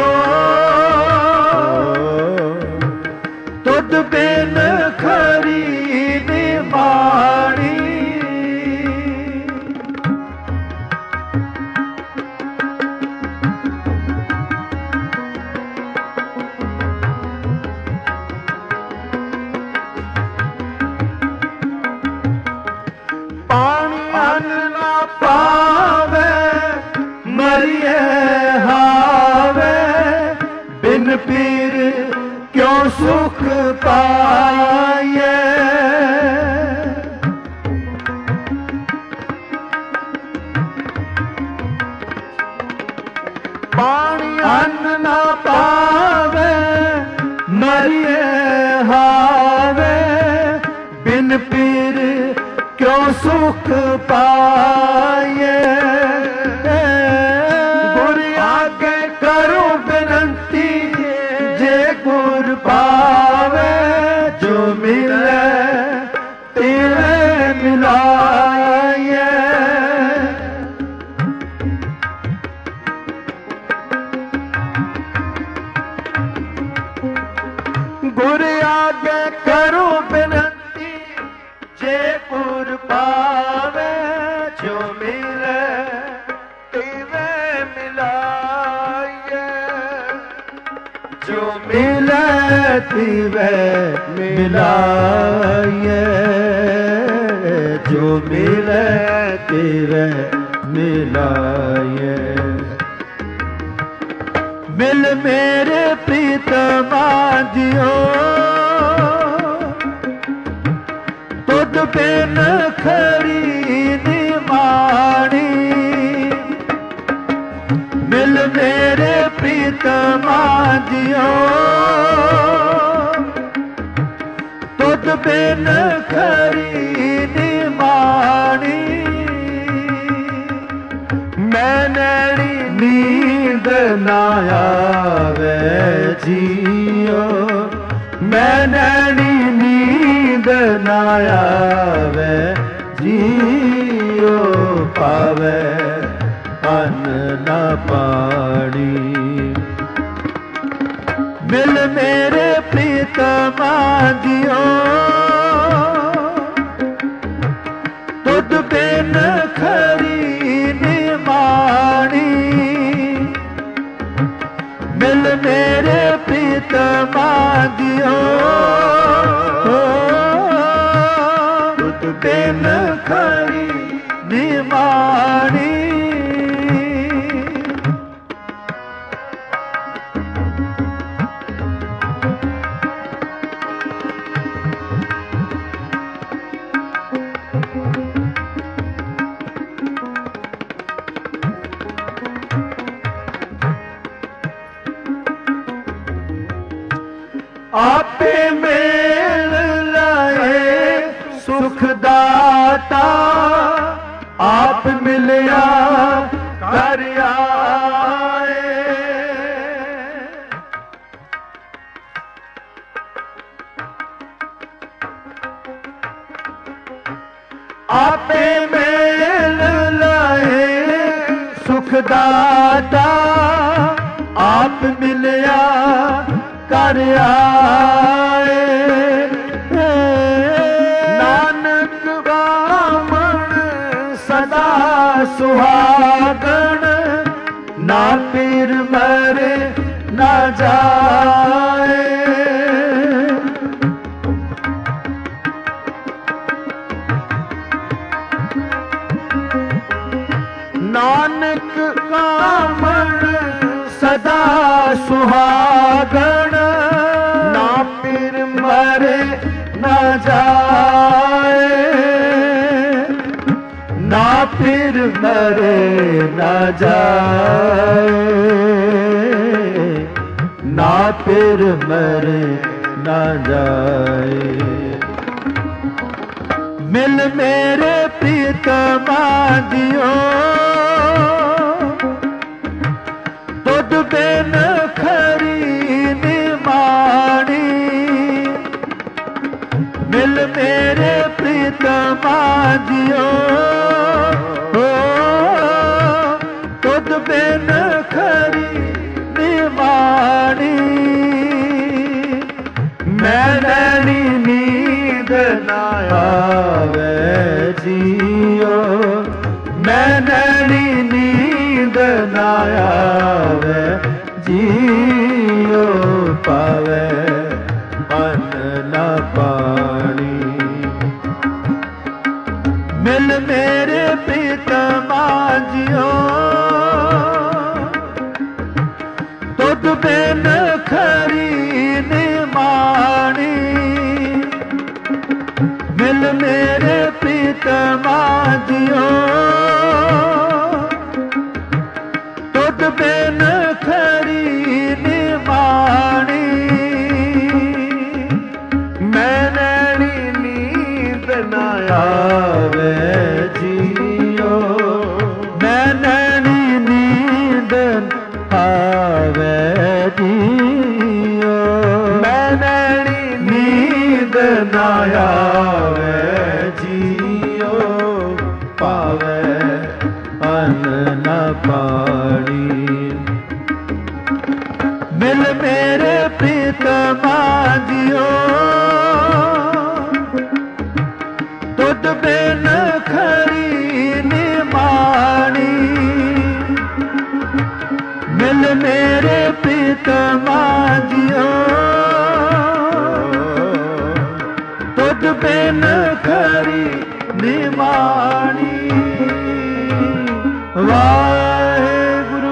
तुद बिन खरी निमाणी पानी अन्न ना पावे मरिए हावे बिन पीर क्यों सुख पाए पानी अन्न ना पावे मरिए हावे बिन पीर क्यों सुख पाए गुर आगे करो विनंती जे गुर पावे जो मिले तेरे मिलाए गुर आगे करो विनंती जे गुर पावे जो मिले तेरे मिलाए जो मिले तेरे मिलाए जो मिले तेरे मिलाए मिल मेरे प्रीतमा जियो तुद बिन खरी निमाणी जियो तुद बिन खरी निमाणी मैं नैनी नींद ना आवे जियो मैं नैनी नींद ना आवे जियो पावे अन्न न पानी मिल मेरे प्रीतमा जियो तुद बिन खरी निमाणी मिल मेरे प्रीतमा जियो तुद बिन खरी निमाणी आपे मेल लाए सुखदाता आप मिलिया कर आए आपे मेल लाए सुखदाता आप मिलिया कर आए नानक बामण सदा सुहागण ना पीर मरे ना जाए नानक कामण सदा सुहागण ना पीर मरे ना जाए ना पीर मरे ना जाए ना पीर मरे ना जाए मिल मेरे प्रीतमा जियो तुद बिन खरी निमाणी मिल मेरे प्रीतमा जियो तुद बिन खरी निमाणी मैं नैनी नींद ना आवे जियो मैं नैनी नींद ना आवे जियो पावे अन्न न पानी मिल मेरे प्रीतमा जियो तुद बिन खरी निमाणी मिल मेरे प्रीतमा जियो तुद बिन खरी निमाणी मैं नैनी नींद ना आवे जियो मैं नैनी नींद आवे जियो मैं नैनी नींद ना आवे जियो पावे अन्न न पानी मिल मेरे प्रीतमा जियो तुद बिन खरी निमाणी मिल मेरे प्रीतमा जियो तुद बिन खरी निमाणी वाहेगुरु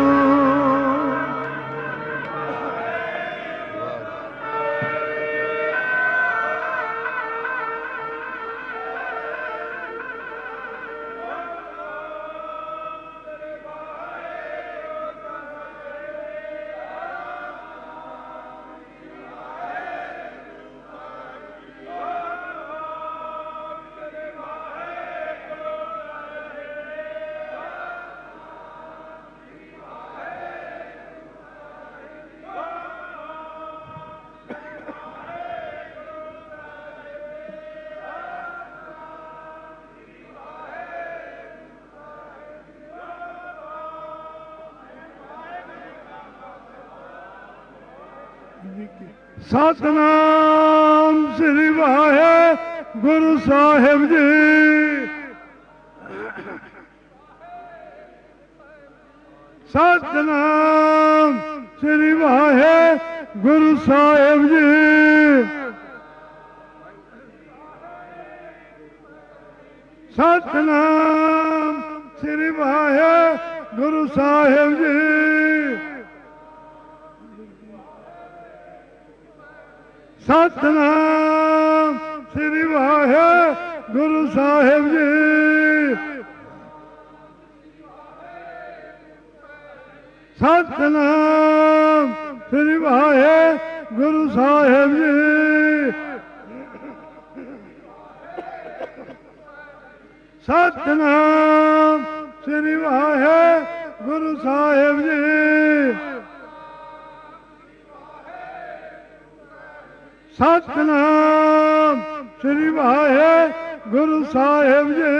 ਜੀ ਕੀ ਸਤਨਾਮ ਸ੍ਰੀ ਵਾਹਿਗੁਰੂ ਸਾਹਿਬ ਜੀ। ਸਤਨਾਮ ਸ੍ਰੀ ਵਾਹਿਗੁਰੂ ਸਾਹਿਬ ਜੀ। ਸਤਨਾਮ ਸ੍ਰੀ ਵਾਹਿਗੁਰੂ ਸਾਹਿਬ ਜੀ। ਸਤਨਾਮ ਸ੍ਰੀ ਵਾਹਿਗੁਰੂ ਸਾਹਿਬ ਜੀ। ਸਤਨਾਮ ਸ੍ਰੀ ਵਾਹਿਗੁਰੂ ਸਾਹਿਬ ਜੀ। ਸਤਨਾਮ ਸ੍ਰੀ ਵਾਹਿਗੁਰੂ ਸਾਹਿਬ ਜੀ। ਸਤਨਾਮ ਸ੍ਰੀ ਵਾਹਿਗੁਰੂ ਸਾਹਿਬ ਜੀ।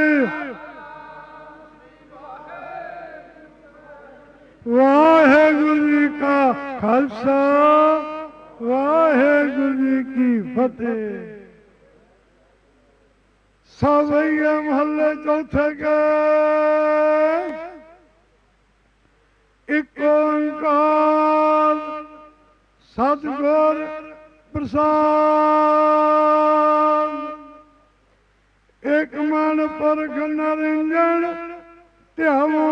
ਵਾਹਿਗੁਰੂ ਜੀ ਕਾ ਖਾਲਸਾ ਵਾਹਿਗੁਰੂ ਜੀ ਕੀ ਫਤਿਹ। ਸਾਵਈਆ ਮਹੱਲੇ ਚੌਥੇ ਕੇ ਇੱਕ ਓੰਕਾਰ ਸਤਿਗੁਰ ਪ੍ਰਸਾਦ। ਇੱਕ ਮਨ ਪਰਖ ਨਿਰੰਜਨ ਧਿਆਵੋ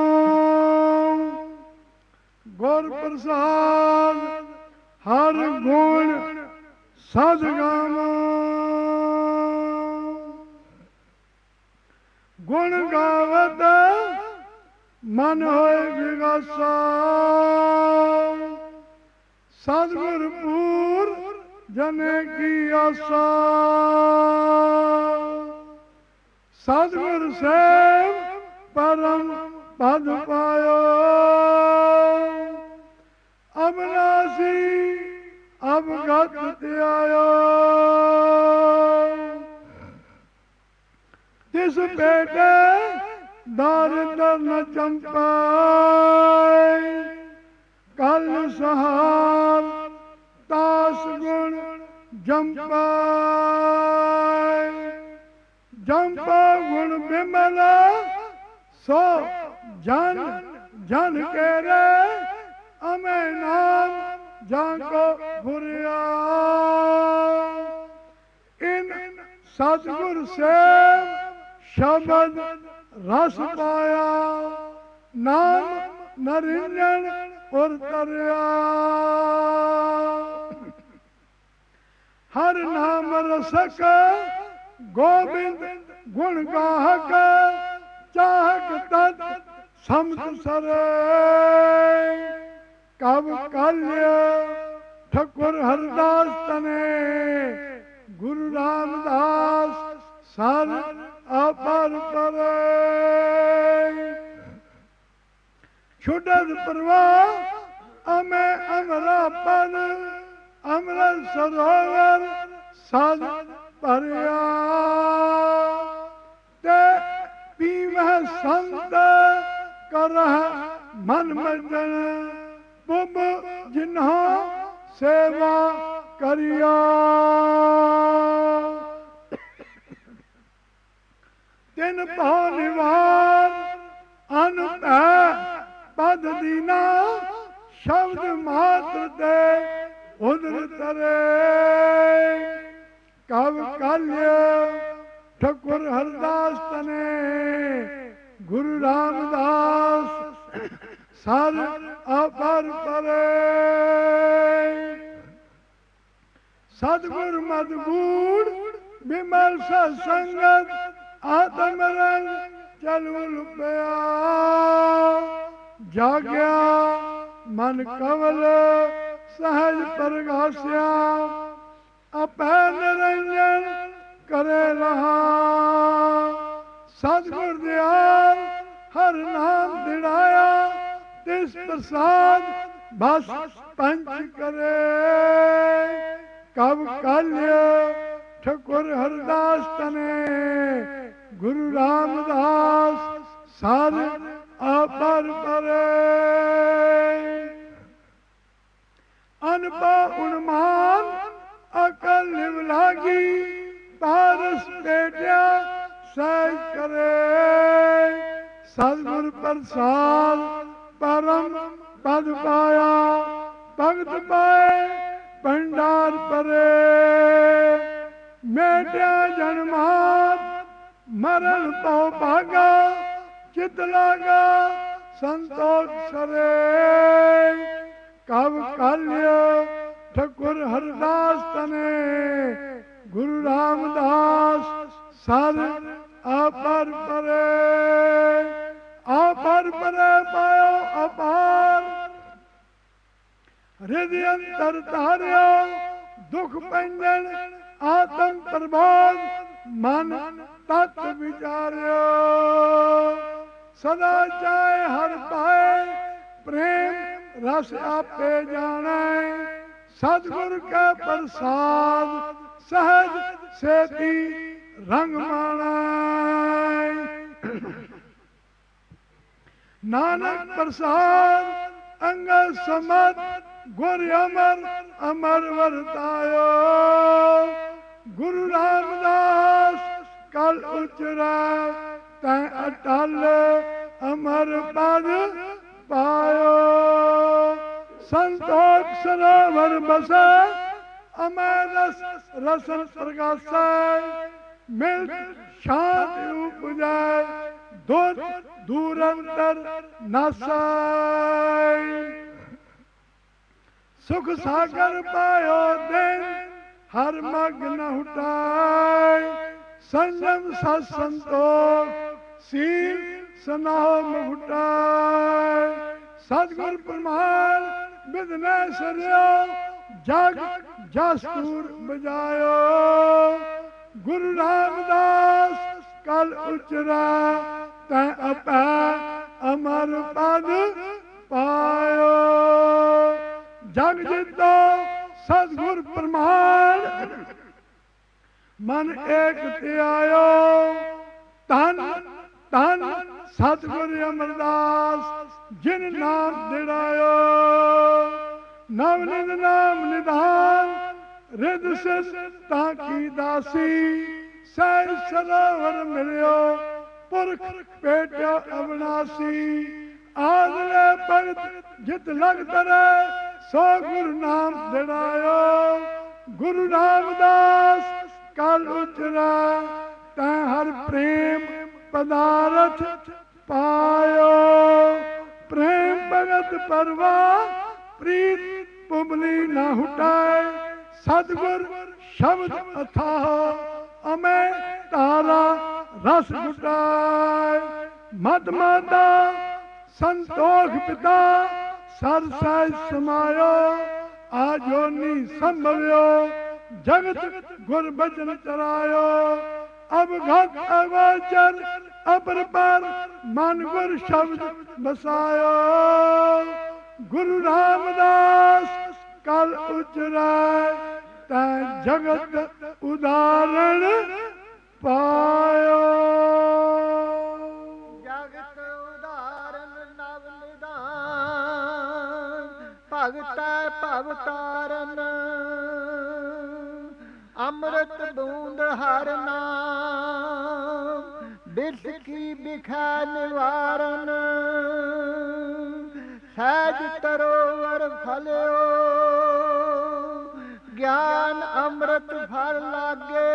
ਗੁਰ ਪ੍ਰਸਾਦ ਹਰ ਗੁਣ ਸਦ ਗਾਵੋ। ਗੁਣ ਗਾਵਤ ਮਨ ਹੋਏ ਵਿਗਾਸਾ ਸਤਿਗੁਰ ਪੂਰ ਜਨੇ ਕੀ ਆਸਾ। ਸਤਿਗੁਰ ਸੇਵ ਪਰਮ ਪਦ ਪਾਇਓ ਅਬਨਾਸੀ ਅਵਗਤ ਧਿਆਇਓ। ਤਿਸ ਬੇਟੇ ਦਾਰਿਦਰ ਨ ਚੰਪਾਇ ਕਲ ਸਹਾਰ ਤਾਸ ਗੁਣ ਜੰਪਾਇ। ਜੰਪਾ ਗੁਣ ਬਿਮਲ ਸੋ ਜਨ ਜਨ ਕੇਰੇ ਅਮੇ ਨਾਮ ਜਾਂ ਕੋ ਫੁਰਿਆ। ਇਨ ਸਤਿਗੁਰ ਸੇਵ ਸ਼ਬਦ ਰਸ ਪਾਇਆ ਨਾਮ ਨਰਿੰਜਨ ਉਰ ਤਰਿਆ। ਹਰ ਨਾਮ ਰਸਕ ਗੋਬਿੰਦ ਗੁਣ ਗਾਹਕ ਚਾਹਕ ਤਤ ਸਮਤ ਸਰੇ। ਕਬ ਕਲਯ ਠਕੁਰ ਹਰਦਾਸ ਤਨੇ ਗੁਰੂ ਰਾਮਦਾਸ ਸਰ ਆਪਰ ਪਰੇ। ਛੁਡਦ ਪ੍ਰਵਾਹ ਅਮੇ ਅਮਰਾ ਪਨ ਅਮਰ ਸਰੋਵਰ ਸਦ ਭਰਿਆ। ਤੇ ਪੀਵਹਿ ਸੰਤ ਕਰਹਿ ਮਨ ਮਜਨ ਪੁਬ ਜਿਨ੍ਹਾਂ ਸੇਵਾ ਕਰਿਆ। ਤਿਨ ਭਉ ਨਿਵਾਰ ਅਨੁਭੈ ਪਦ ਦੀਨਾ ਸ਼ਬਦ ਮਾਤਰ ਤੇ ਉਦਰ ਤਰੇ। ਕਵ ਕਲਯ ਠਕੁਰ ਹਰਦਾਸ ਤਨੇ ਗੁਰੂ ਰਾਮਦਾਸ ਸਰ ਆਪਰ ਪਰੇ। ਸਤਿਗੁਰ ਮਦ ਗੂੜ ਬਿਮਲ ਸਤ ਸੰਗਤ ਆਤਮ ਰੰਗ ਚਲੁ ਪਿਆ। ਜਾਗਿਆ ਮਨ ਕਵਲ ਸਹਜ ਪ੍ਰਗਾਸਿਆ ਆਪੈ ਨਿਰੰਜਨ ਕਰੇ ਰਹਾ। ਸਤਿਗੁਰ ਦਿਆਲ ਹਰ ਨਾਮ ਦਿੜਾਇਆ ਤਿਸ ਪ੍ਰਸਾਦ ਬਸ ਪੰਚ ਕਰੇ। ਕਬ ਕਲਯ ਠਕੁਰ ਹਰਦਾਸ ਤਨੇ ਗੁਰੂ ਰਾਮਦਾਸ ਸਰ ਆਪਰ ਪਰੇ। ਅਨਪਾ सतगुर प्रसाद परम पद पाया भगत पाए भंडार परे मेटिया जन्मात मरण तो भागा चित लागा संतोष सरे कब काल्य ठकुर हरदास तने गुरु रामदास सर अपर परे अपर परे पायो अपार हृदय अंतर तारियो दुख पंजन आत्म प्रबोध मन तत्व विचार्यो सदा चाहे हर पाए प्रेम रस आपे जाने सतगुरु का प्रसाद सहज सेती रंग माना नानक प्रसाद अंग समत गुर अमर अमर वर्तायो गुरु रामदास कल उचरा तै अटल अमर पद पायो संतोष सरोवर बसे अमर रस रसन प्रकाश मिल शांति उपजाए दूर दूरंतर नसाय सुख सागर पायो दिन हर मग्न उठाए संयम सत्संतोष सील सनाम उठाए सतगुर प्रमाण बिदने सरियो जग जस्तूर बजायो गुरु रामदास कल उचरा तै अपै अमर पद पायो जग जितो सतगुर प्रमाण मन एक त्यायो धन धन सतगुर अमरदास जिन नाम दिड़ायो नवनिध नाम निधान रिद सिस ताकी दासी सह सरोवर मिलियो पुरख पेटो अविनाशी आदले भगत जित लग तरे सो गुरु नाम दिड़ायो गुरु रामदास कल उचरा तै हर प्रेम पदारथ पायो प्रेम भगत परवा प्रीत पुबली न हुटाए सतगुर शब्द अथाह अमे तारा रस गुटाए मत माता संतोष पिता सर सहज समायो आजोनी संभव्यो जगत गुर बचन चरायो अब घट अगोचर अपर पर मन गुर शब्द बसायो गुरु रामदास कल उचरा तै जगत उदाहरण पायो जगत उदाहरण नव निदान भगत भवतारन अमृत बूंद हर नाम बिरस की बिखा निवारण सहज तरोवर फलो ज्ञान अमृत फल लागे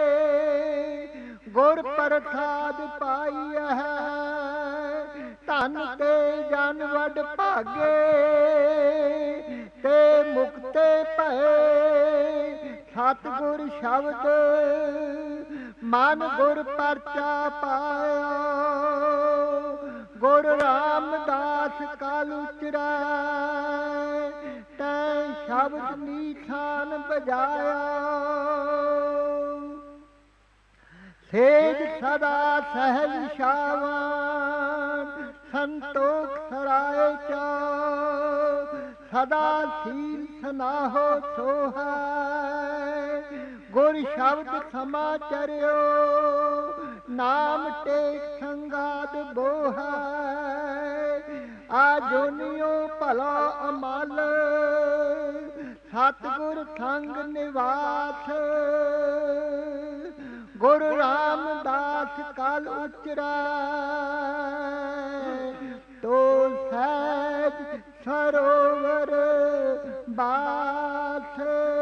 गुर प्रसाद पाई है धन ते जन वड भागे ते मुक्ते भए सतगुर शब्द मन गुर परचा पाया गुर रामदास काल उचरा तै शब्द नीठान बजाया सेज सदा सहज शावान संतोख सराय चा सदा सील सनाहो सोहा गुर शब्द समाचर्यो नाम टेक संगाद बोहा आजोनियो भला अमल सतगुर संग निवास गुरु रामदास काल उचरा ਸਰੋਵਰ ਬਾਸ।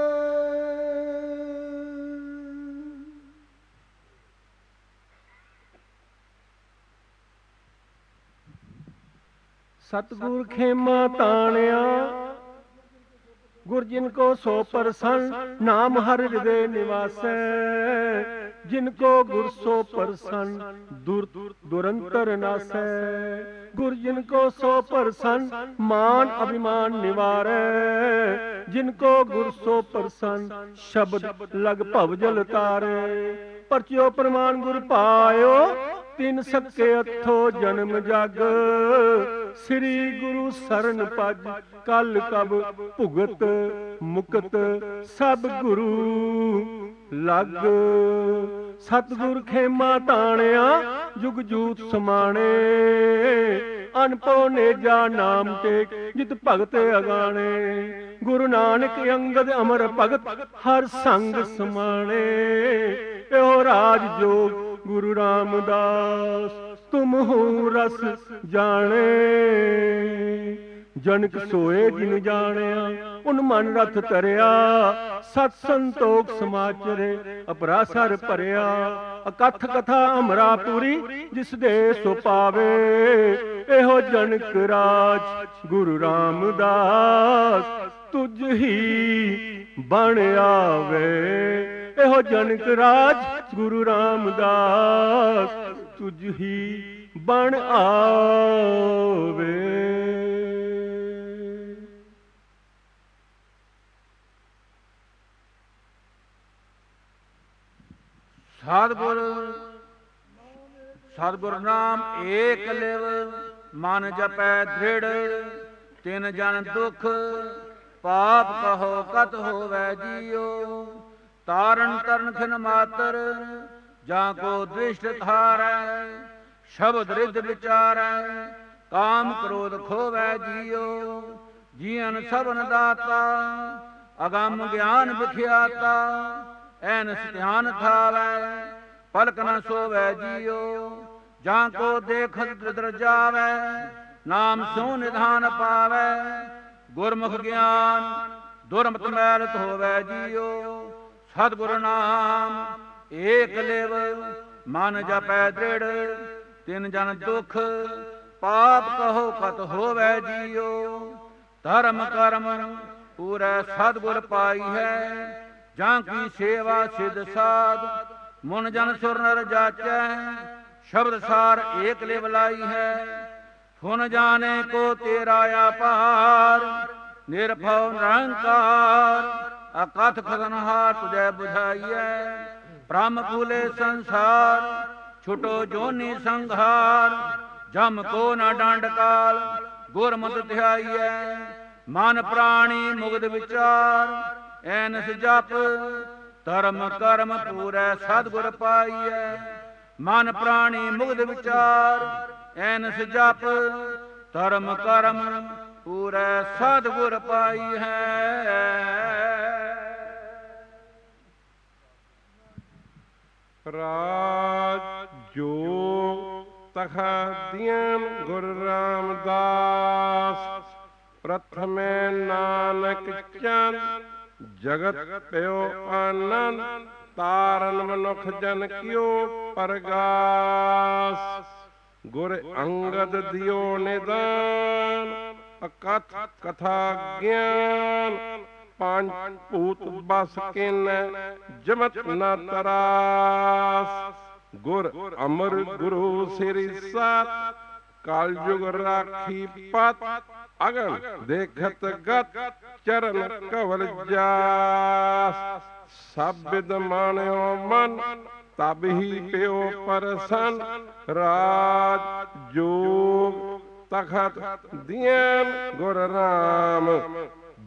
ਸਤਿਗੁਰ ਖੇਮਾ ਤਾਣਿਆ ਗੁਰ ਜਿਨ ਕੋ ਸੋ ਪਰਸਨ, ਨਾਮ ਹਰ ਹਿਰਦੇ ਨਿਵਾਸੈ। ਜਿਨ ਕੋ ਗੁਰ ਸੋ ਪਰਸਨ, ਦੁਰ ਦੁਰੰਤਰ ਨਾਸੈ। ਗੁਰ ਜਿਨ ਕੋ ਸੋ ਪਰਸਨ, ਮਾਨ ਅਭਿਮਾਨ ਨਿਵਾਰੈ। ਜਿਨ ਕੋ ਗੁਰ ਸੋ ਪਰਸਨ, ਸ਼ਬਦ ਲਗ ਭਵ ਜਲ ਤਾਰੈ। ਪਰਚਿਓ ਪ੍ਰਮਾਨ ਗੁਰ ਪਾਇਓ, ਤਿਨ ਸਕੇ ਅਥੋ ਜਨਮ ਜਗ। ਸ੍ਰੀ ਗੁਰੂ ਸਰਨ ਪਜ, ਕਲ ਕਬ ਭੁਗਤ ਮੁਕਤ ਸਭ ਗੁਰੂ ਲਗ। ਸਤਿਗੁਰ ਖੇਮਾ ਤਾਣਿਆ, ਜੁਗ ਜੂਤ ਸਮਾਣੇ। ਅਨਪੋ ਨੇਜਾ ਨਾਮ ਟੇਕ, ਜਿਤ ਭਗਤ ਅਗਾਣੇ। ਗੁਰੂ ਨਾਨਕ ਅੰਗਦ ਅਮਰ ਭਗਤ, ਹਰ ਸੰਗ ਸਮਾਣੇ। ਇਹੋ ਰਾਜ ਜੋਗ ਗੁਰੂ ਰਾਮਦਾਸ, ਤੁਮ ਹੋ ਰਸ ਜਾਣੇ। ਜਨਕ ਸੋਏ ਜਿਨ ਜਾਣਿਆ, ਉਨ ਮਨ ਰਥ ਤਰਿਆ। ਸਤ ਸੰਤੋਖ ਸਮਾਚਰੇ, ਅਪਰਾਸਰ ਭਰਿਆ। ਅਕਥ ਕਥਾ ਅਮਰਾਪੁਰੀ, ਜਿਸ ਦੇ ਸੋ ਪਾਵੇ। ਇਹੋ ਜਨਕ ਰਾਜ ਗੁਰੂ ਰਾਮਦਾਸ, ਤੁਝ ਹੀ ਬਣ ਆਵੇ। ਇਹੋ ਜਨਕ ਰਾਜ ਗੁਰੂ ਰਾਮਦਾਸ, ਤੁਝ ਹੀ ਬਣ ਆਵੇ। ਸਤਿਗੁਰ ਸਤਿਗੁਰ ਨਾਮ ਏਕ ਲਿਵ, ਮਨ ਜਪੈ ਦ੍ਰਿੜ। ਤਿਨ ਜਨ ਦੁਖ, ਪਾਪ ਕਹੋ ਕਤ ਹੋਵੈ ਜੀਓ। ਤਾਰਨ ਤਰਨ ਖਿਨ ਮਾਤਰ, ਜਾਂ ਕੋ ਦ੍ਰਿਸ਼ਟ ਧਾਰੈ। ਸ਼ਬਦ ਰਿਧ ਵਿਚਾਰੈ, ਕਾਮ ਕ੍ਰੋਧ ਖੋਵੈ ਜੀਓ। ਜੀਵਨ ਸਭਨ ਦਾਤਾ, ਅਗੰਮ ਗਿਆਨ ਵਿਖਿਆਤਾ। ਐਨਸ ਧਿਆਨ ਥਾਵੈ, ਪਲਕ ਨ ਸੋਵੈ ਜੀਓ। ਜਾਂ ਕੋ ਦੇਖਤ ਦ੍ਰਿਦਰ ਜਾਵੈ, ਨਾਮ ਸੋ ਨਿਧਾਨ ਪਾਵੈ। ਗੁਰਮੁਖ ਗਿਆਨ ਦੁਰਮਤ ਮੈਲ ਧੋਵੈ ਜੀਓ। ਸਤਿਗੁਰ ਨਾਮ ਏਕ ਲਿਵ, ਮਨ ਜਪੈ ਦ੍ਰਿੜ। ਤਿਨ ਜਨ ਦੁਖ, ਪਾਪ ਕਹੋ ਕਤ ਹੋਵੈ ਜੀਓ। ਧਰਮ ਕਰਮ ਪੂਰੈ ਸਤਿਗੁਰ ਪਾਈ ਹੈ। ਜਾਂ ਕੀ ਸੇਵਾ ਸਿਧ ਸਾਧ, ਮੁਨ ਜਨ ਸੁਰ ਨਰ ਜਾਚੈ। ਸ਼ਬਦ ਸਾਰ ਏਕ ਲਿਵ ਲਾਈ ਹੈ। ਫੁਨ ਜਾਣੇ ਕੋ ਤੇਰਾ ਆਪਾਰ, ਨਿਰਭਉ ਨਿਰੰਕਾਰ। ਅਕਥ ਖਗਨਹਾਰ ਤੁਝੈ ਬੁਝਾਈਐ। ਬ੍ਰਹਮ ਫੂਲੇ ਸੰਸਾਰ, ਛੁਟੋ ਜੋਨੀ ਸੰਘਾਰ। ਜਮ ਕੋ ਨ ਡੰਡ ਕਾਲ, ਗੁਰਮਤਿ ਧਿਆਈਐ। ਮਨ ਪ੍ਰਾਣੀ ਮੁਗਧ ਵਿਚਾਰ, ਐਨਸ ਜਪ। ਧਰਮ ਕਰਮ ਪੂਰੈ ਸਤਿਗੁਰ ਪਾਈਐ। ਮਨ ਪ੍ਰਾਣੀ ਮੁਗਧ ਵਿਚਾਰ, ਐਨਸ ਜਪ। ਧਰਮ ਕਰਮ ਪੂਰੈ ਸਤਿਗੁਰ ਪਾਈ ਹੈ। ਰਾਜ ਜੋਗ ਤਖਤ ਦੀਨ ਗੁਰੂ ਰਾਮਦਾਸ। ਪ੍ਰਥਮੇ ਨਾਨਕ ਚੰਦ, ਜਗਤ ਪਿਓ ਆਨੰਦ। ਤਾਰਨ ਮਨੁੱਖ ਜਨ ਕਿਉ ਪਰਗਾਸ। ਗੁਰ ਅੰਗਦ ਦਿਓ ਨਿਦਾਨ, ਅਕਥ ਕਥਾ ਗਿਆਨ। ਪੰਜ ਭੂਤ ਬਸ ਕਿਨ, ਜਮਤ ਨ ਤਰਾਸ। ਗੁਰ ਅਮਰ ਗੁਰੂ ਸ੍ਰੀ ਸਤ, ਕਲ ਯੁਗ ਰਾਖੀ ਪਤ। ਅਗਨ ਦੇਖਤ ਗਤ, ਚਰਨ ਕਵਲ ਜਾਸ। ਸਭ ਬਿਦ ਮਾਨਿਓ ਮਨ, ਤਬ ਹੀ ਪਿਓ ਪਰਸਨ। ਰਾਜ ਜੋਗ ਤਖਤ ਦੀਨ ਗੁਰ ਰਾਮਦਾਸ।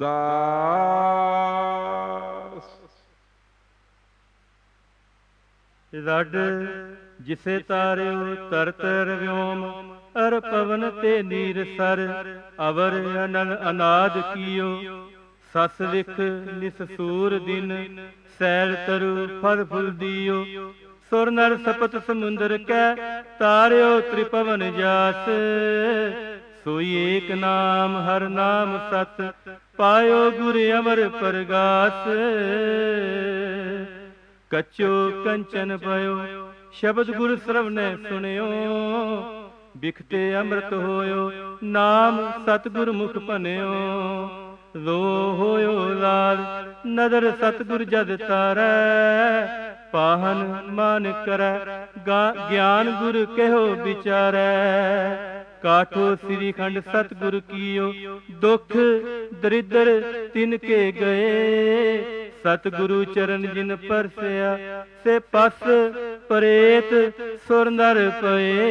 ਰਡ ਜਿਸੇ ਤਾਰਿਓ ਤਰਤ ਰਵਿਓਮ, ਅਰ ਪਵਨ ਤੇ ਨੀਰ ਸਰ। ਅਵਰ ਅਨਲ ਅਨਾਦ ਕੀਓ, ਸਸ ਵਿਖ ਨਿਸ ਸੂਰ ਦਿਨ। ਸੈਲ ਤਰੁ ਫਲ ਫੁਲ ਦੀਓ, ਸੁਰ ਨਰ ਸਪਤ ਸਮੁੰਦਰ ਕੈ। ਤਾਰਿਓ ਤ੍ਰਿਪਵਨ ਜਾਸ, सोई एक नाम हर नाम सत, पायो गुर अमर परगास। कच्चो कंचन भयो शब्द गुर श्रवणै सुनियो, बिखते अमृत होयो नाम सतगुर मुख भनियो। रो होयो लाल नदर सतगुर जद तारै, पाहन मान करै ज्ञान गुर कहो विचारै। काठो श्री खंड सतगुर कियो, दुख दरिद्र तिनके गए। सतगुरु चरण जिन परसया, से पस परेत सुर नर पए।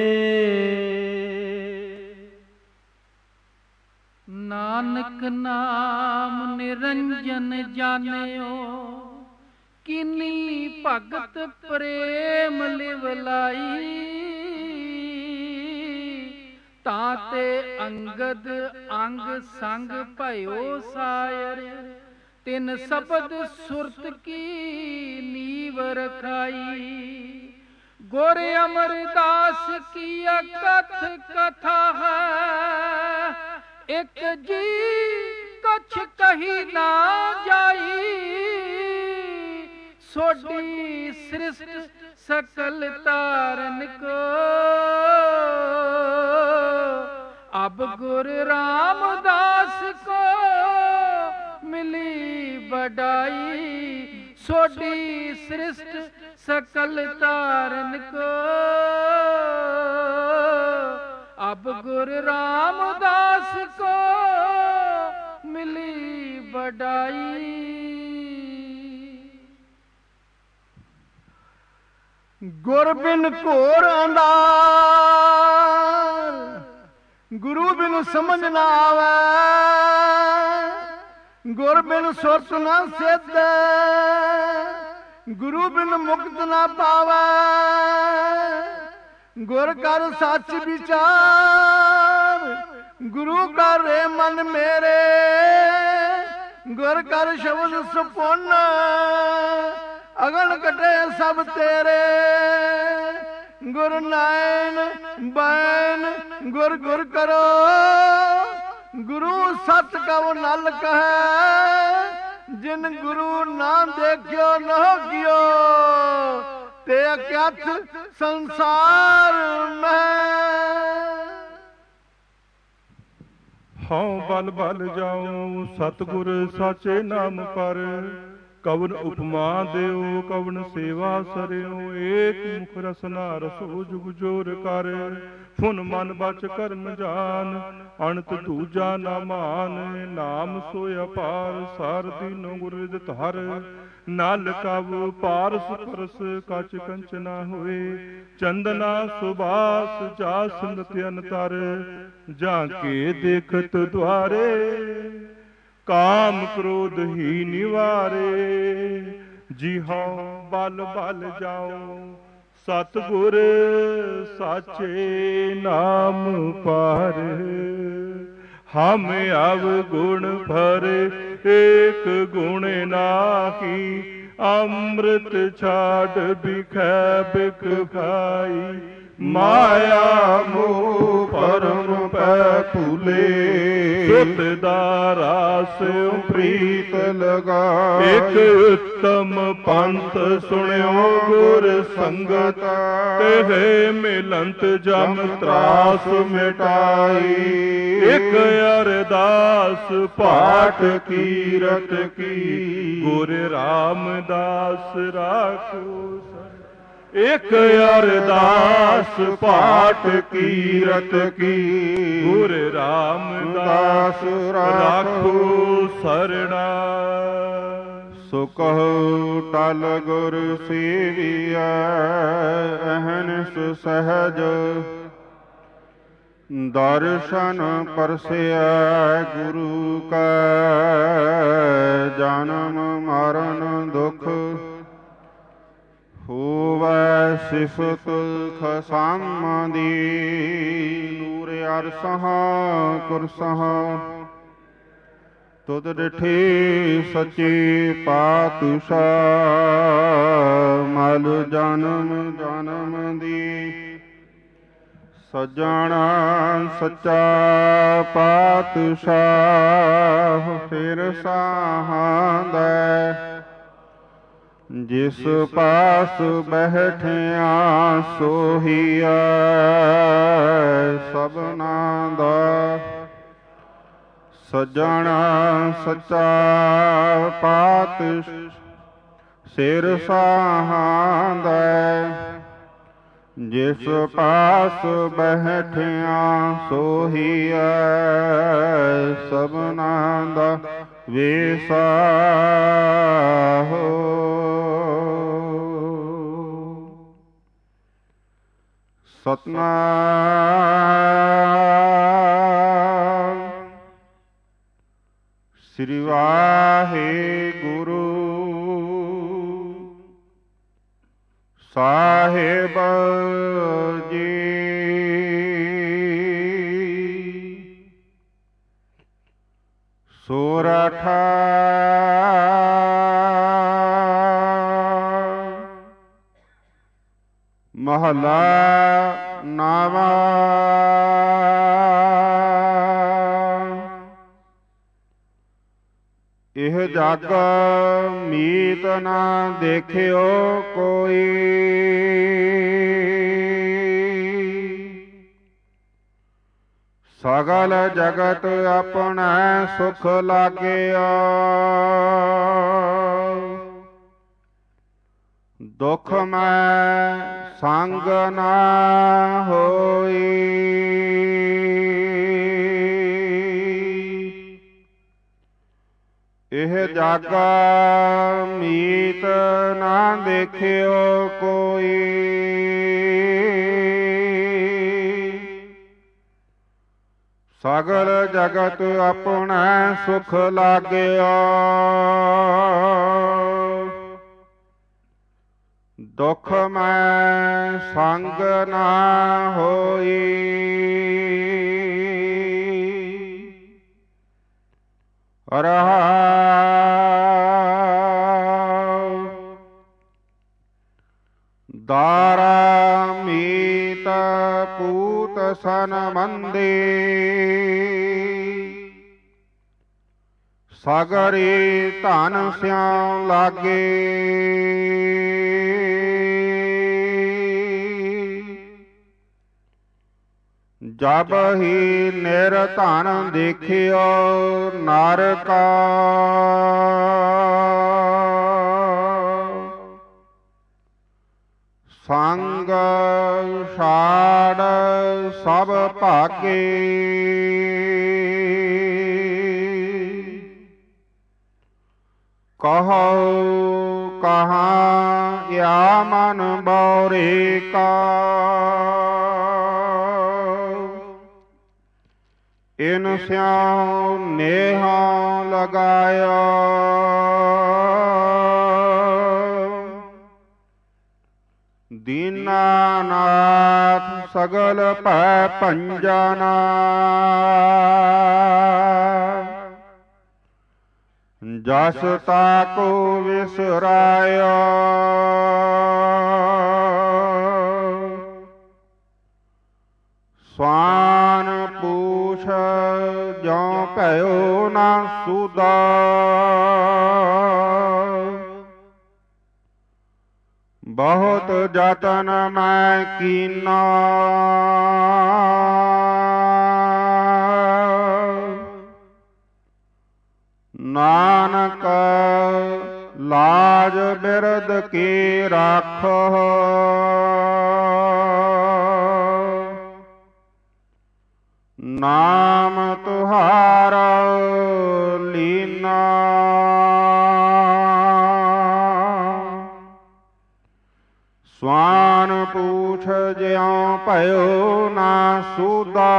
नानक नाम निरंजन जानियो, किनी भगत प्रेम लिवलाई। ताते अंगद अंग संग भयो सायर, तिन शब्द सुरत की नीव रखाई। गुर अमरदास की कथ कथा है, एक जी कछ कही ना जाई। सोडी सृष्ट सकल तारन को, अब गुरु रामदास को मिली बड़ाई। सोडी सृष्ट सकल तारन को, अब गुरु रामदास को मिली बड़ाई। गुर बिन घोर अंधार, गुरु बिन समझ ना आवे। गुर बिन सुरत ना सिद्ध, गुरु बिन मुक्त ना पावे। गुर कर सच विचार, गुरु कर रे मन मेरे। गुर कर शब्द सुपुन, अगन कटे सब तेरे। गुर नायन बैन गुर गुर करो, गुरु सत कव नल कहे। जिन गुरु ना देखियो न कियो, ते अक्यथ संसार में। हाँ बल बल जाऊं सतगुर साचे नाम पर। कवन उपमा देओ कवन सेवा सरियो, एक मुख रसना रसो जुग जोर कर। फुन मन बच कर्म जान, अणत दूजा ना मान। नाम सोय अपार सार दीनो गुर रिद हर। नल कव पारस परस कच कंचना होए, चंदना सुबास जास नत्यन तर। जाके देखत द्वारे, काम क्रोध ही निवारे। जी हाँ बल बल जाओ सतगुर साचे नाम पार। हम अवगुण भर एक गुण नाही, अमृत छाड़ बिखै बिख भाई। माया मोह परम पै भूले, सुत दारा स्यो प्रीत लगा। एक उत्तम पंथ सुनियो गुर संगत, तेहे मिलंत जम त्रास मिटाई। एक अरदास पाठ कीरत की, गुर रामदास राखो। एक अरदास पाठ कीरत की, गुर रामदास राखो सरना। सो कहो टल गुर सेविया, अहनिस सहज दर्शन परसिया। गुरु का जन्म मरण दुख, होवै सिफत खसामदी। नूर अरसह कुरसह, तुद डिठे सच्चे पातशाह। मल जन्म जन्म दी, ਸਜਣ ਸੱਚਾ ਪਾਤਸ਼ਾਹ ਫਿਰ ਸਾਹਾਂਦੈ, ਜਿਸ ਪਾਸ ਬੈਠਿਆ ਸੋਹੀਐ ਸਭਨਾ ਦਾ। ਸਜਣ ਸੱਚਾ ਪਾਤਸ਼ਾਹ ਸਿਰ ਸਾਹਾਂਦੈ, ਜਿਸ ਪਾਸ ਬੈਠਿਆ ਸੋਹੀਐ ਸਭਨਾ ਦਾ ਵੇਸਾ ਹੋ। ਸਤਿਨਾਮ ਸ੍ਰੀ ਵਾਹਿਗੁਰੂ ਸਾਹਿਬ ਜੀ। ਸੋਰਠ ਮਹਲਾ ਨਾਵਾ। ਇਹ ਜਗ ਮੀਤ ਨਾ ਦੇਖਿਓ ਕੋਈ, ਸਗਲ ਜਗਤ ਆਪਣਾ ਸੁਖ ਲਾਗਿਆ। ਦੁਖ ਮੈਂ ਸੰਗ ਨਾ ਹੋਈ, ਇਹ ਜਗ ਮੀਤ ਨਾ ਦੇਖਿਓ ਕੋਈ, ਸਗਲ ਜਗਤ ਆਪਣਾ ਸੁਖ ਲਾਗਿਆ। ਦੁਖ ਮੈਂ ਸੰਗ ਨਾ ਹੋਈ, ਰਹਾਉ। ਦਾਰਾ ਮੀਤ ਪੂਤ ਸੰਬੰਧੀ, ਸਗਰੀ ਧਨ ਸਿਉ ਲਾਗੇ। ਜਬ ਹੀ ਨਿਰਧਨ ਦੇਖਿਓ ਨਰ ਕਾ, ਸੰਗ ਛਾੜ ਸਭ ਭਾਗੇ। ਕਹੋ ਕਹਾਂ ਯਾ ਮਨ ਬੌਰੇ ਕਾ, ਇਨ ਸਿਉ ਨੇਹਾਂ ਲਗਾਇਆ। ਦੀਨਾਨਾਥ ਸਗਲ ਭੈ ਭੰਜਨਾ, ਜਸ ਤਾਕੋ ਵਿਸਰਾਇਆ। ਸਵਾਨ ਪੂਛ ਜਿਉ ਭਇਓ ਨਾ ਸੁਦਾ, ਬਹੁਤ ਜਤਨ ਮੈਂ ਕੀਨਾ। ਨਾਨਕ ਲਾਜ ਬਿਰਦ ਕੀ ਰਾਖੋ, ਨਾਮ ਤੁਹਾਰਾ ਲੀਨਾ। ਸਵਾਨ ਪੂਛ ਜਿਉ ਭਇਓ ਨਾ ਸੁਦਾ,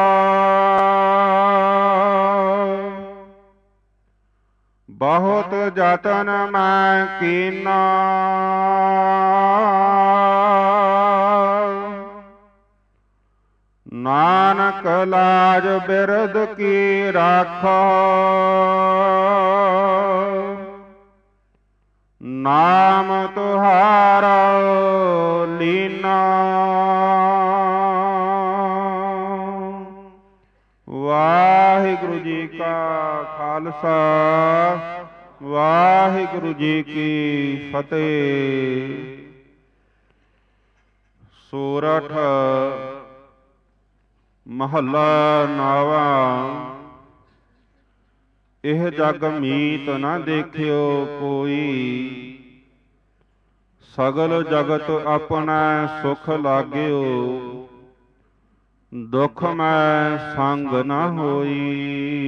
ਬਹੁਤ ਜਤਨ ਮੈਂ ਕੀਨਾ। ਨਾਨਕ ਲਾਜ ਬਿਰਦ ਕੀ ਰਾਖੋ, ਨਾਮ ਤੁਹਾਰਾ ਲੀਨਾ। ਵਾਹਿਗੁਰੂ ਜੀ ਕਾ ਖਾਲਸਾ ਵਾਹਿਗੁਰੂ ਜੀ ਕੀ ਫਤਿਹ। ਸੋਰਠ ਮਹੱਲਾ ਨਾਵਾ। ਇਹ ਜਗ ਮੀਤ ਨਾ ਦੇਖਿਓ ਕੋਈ, ਸਗਲ ਜਗਤ ਆਪਣਾ ਸੁਖ ਲਾਗਿਓ, ਦੁਖ ਮੈਂ ਸੰਗ ਨਾ ਹੋਈ।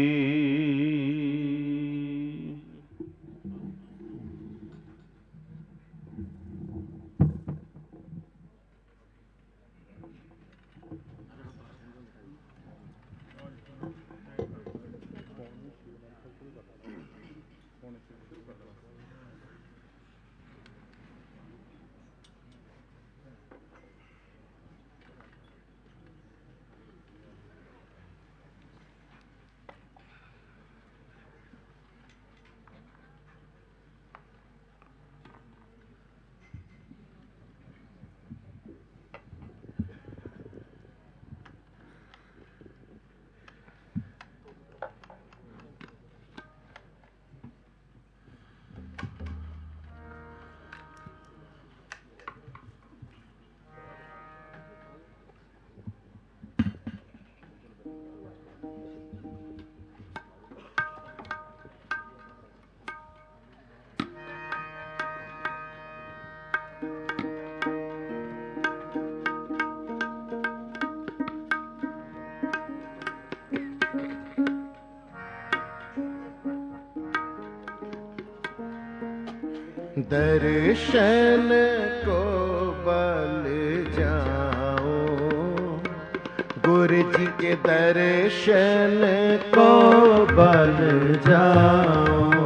दर्शन को बल जाओ, गुरु जी के दर्शन को बल जाओ,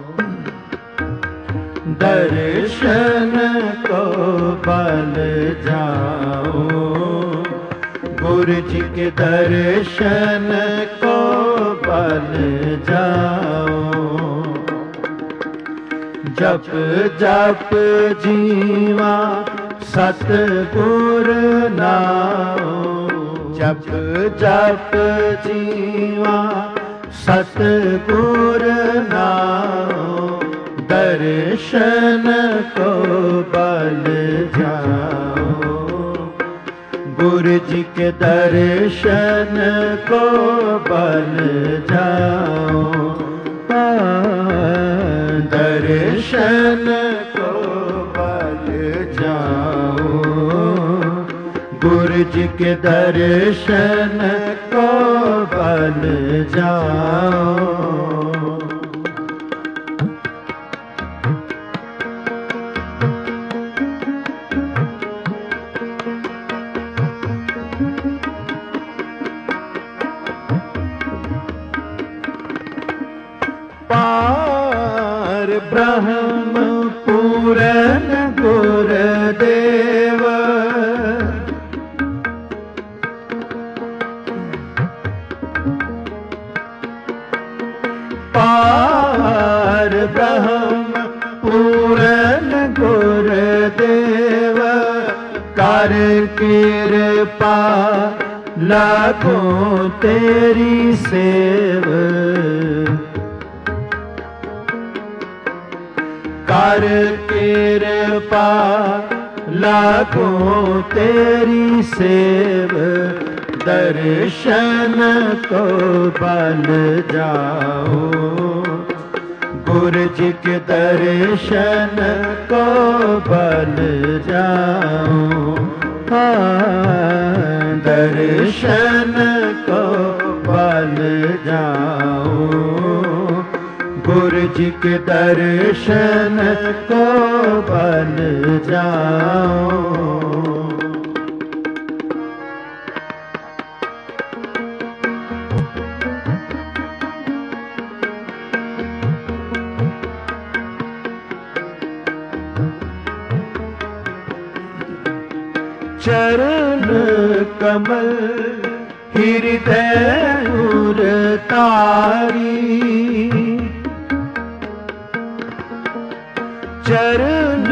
दर्शन को बल जाओ, गुरु जी के दर्शन को बल जाओ। जप जप जीवा सतगुर नाओ, जप जप जीवा सतगुर नाओ, दर्शन को बल जाओ, गुरु जी के दर्शन को बल जाओ। दर्शन को बल जाओ, गुरु जी के दर्शन को बल जाओ। ब्रह्म पूरन गुरुदेव, पार ब्रह्म पूरन गुरुदेव, कर कृपा लाखों तेरी सेव, कर कृपा लाखों तेरी सेव, दर्शन को बल जाओ, गुरु जी के दर्शन को बल जाओ। हाँ, दर्शन को बल जाओ, गुरु जी के दर्शन को बल जाओ। चरण कमल हृदय उर तारी, चरण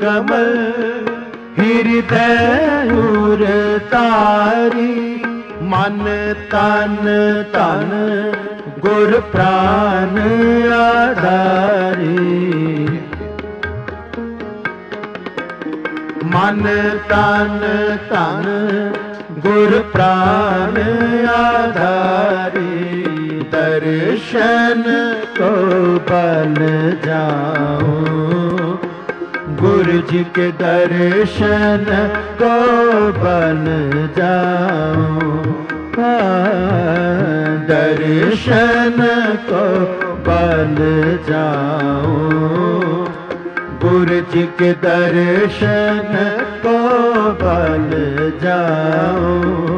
कमल हृदय उर तारी, मन तन धन गुर प्राण आधारी। मन तन धन गुर प्राण आधारी। दर्शन को बल जाऊं गुरु जी के दर्शन को बल जाऊं। दर्शन को बल जाऊं गुरु जी के दर्शन को बल जाऊं।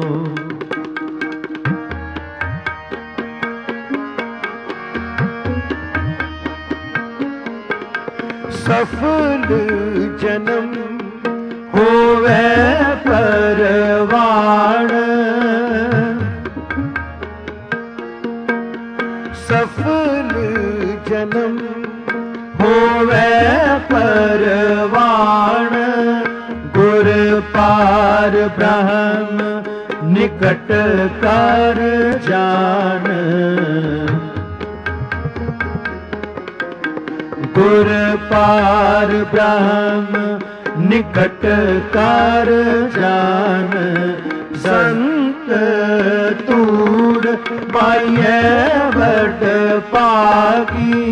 सफल जन्म होवे परवान। सफल जन्म होवे परवान। गुर पार ब्रह्म निकट कर जान। गुर पार ब्रह्म निकट कर जान। संत तूड़ पाइए बड़ पागी।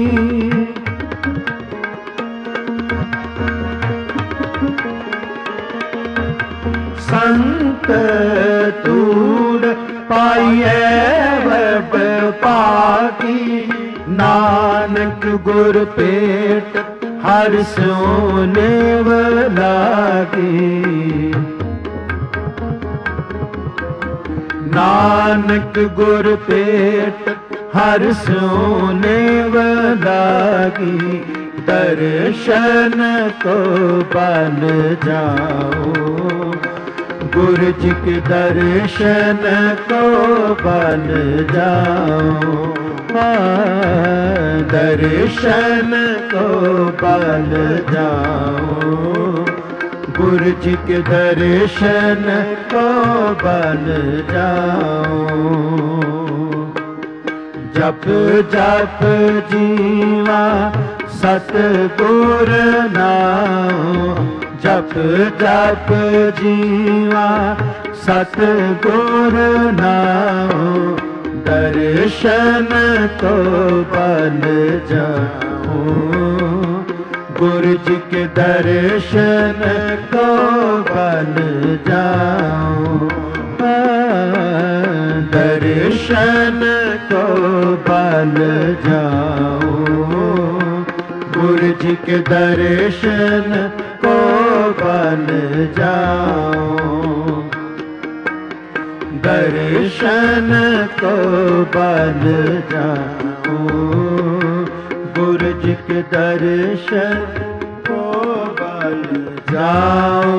संत तूड़ पाइए बड़ पागी। नानक गुर पेट हर सोने लागी। नानक गुर पेट हर सोने लागी। दर्शन को बल जाओ गुरु जी के दर्शन को बल जाओ। दर्शन को बल जाओ गुरु जी के दर्शन को बल जाओ। जप जप जीवा सतगुर नाम। जप जप जीवा सतगुर नाम। दर्शन को बल जाओ गुरु जी के दर्शन को बल जाओ। दर्शन को बल जाओ गुरु जी के दर्शन को बल जाओ। दर्शन को बल जाओ गुरु जी के दर्शन को बल जाओ।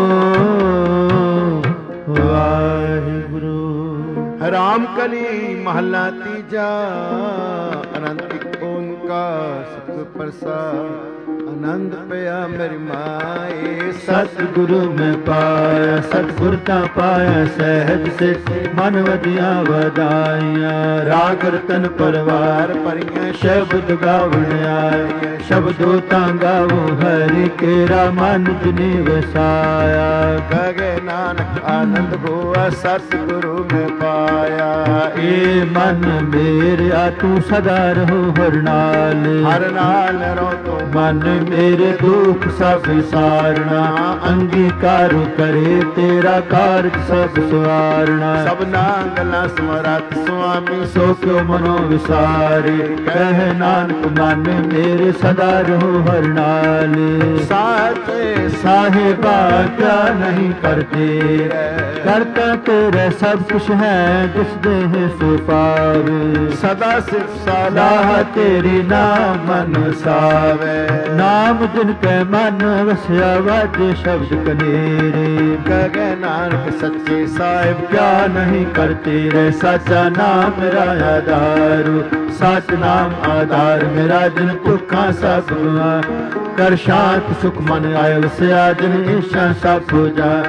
वाहिगुरु। राम कली महला तीजा। अनंत ओंकार सत प्रसाद। आनंद पया मेरी माए। सतगुरु में पाया सतगुरता पाया सहज से मन वदिया वदाइया। राग रतन परवार परिया शब्द गावण आए। शब्दों गावो हरि केरा मन जिने वसाया। गगे नानक आनंद हुआ सतगुरु में पाया। ए मन मेरा तू सदा रहो हर नाल। हर नाल रो तो मन मेरे दुख सब सारना। अंगीकार करे तेरा कार्य सब सवारना। सब नांगला स्मरत स्वामी सो क्यों मनो विसारे। कह नानक मन मेरे सदा रहो हर नाल। साचे साहिबा क्या नहीं करते। करता तेरा सब कुछ है जिस देह सो पावे। सदा सिर्फ सलाह तेरी नाम मन सावे। नाम जिनके मन वस्या वाजे शब्द कनेरे। गगे नानक सच्चे साहिब क्या नहीं करते रे। सच्चा नाम मेरा आधार। सच नाम आधार मेरा जिन दुखा सब कर शांत सुख मन आए वस्या जिन ईशा सब हो जाए।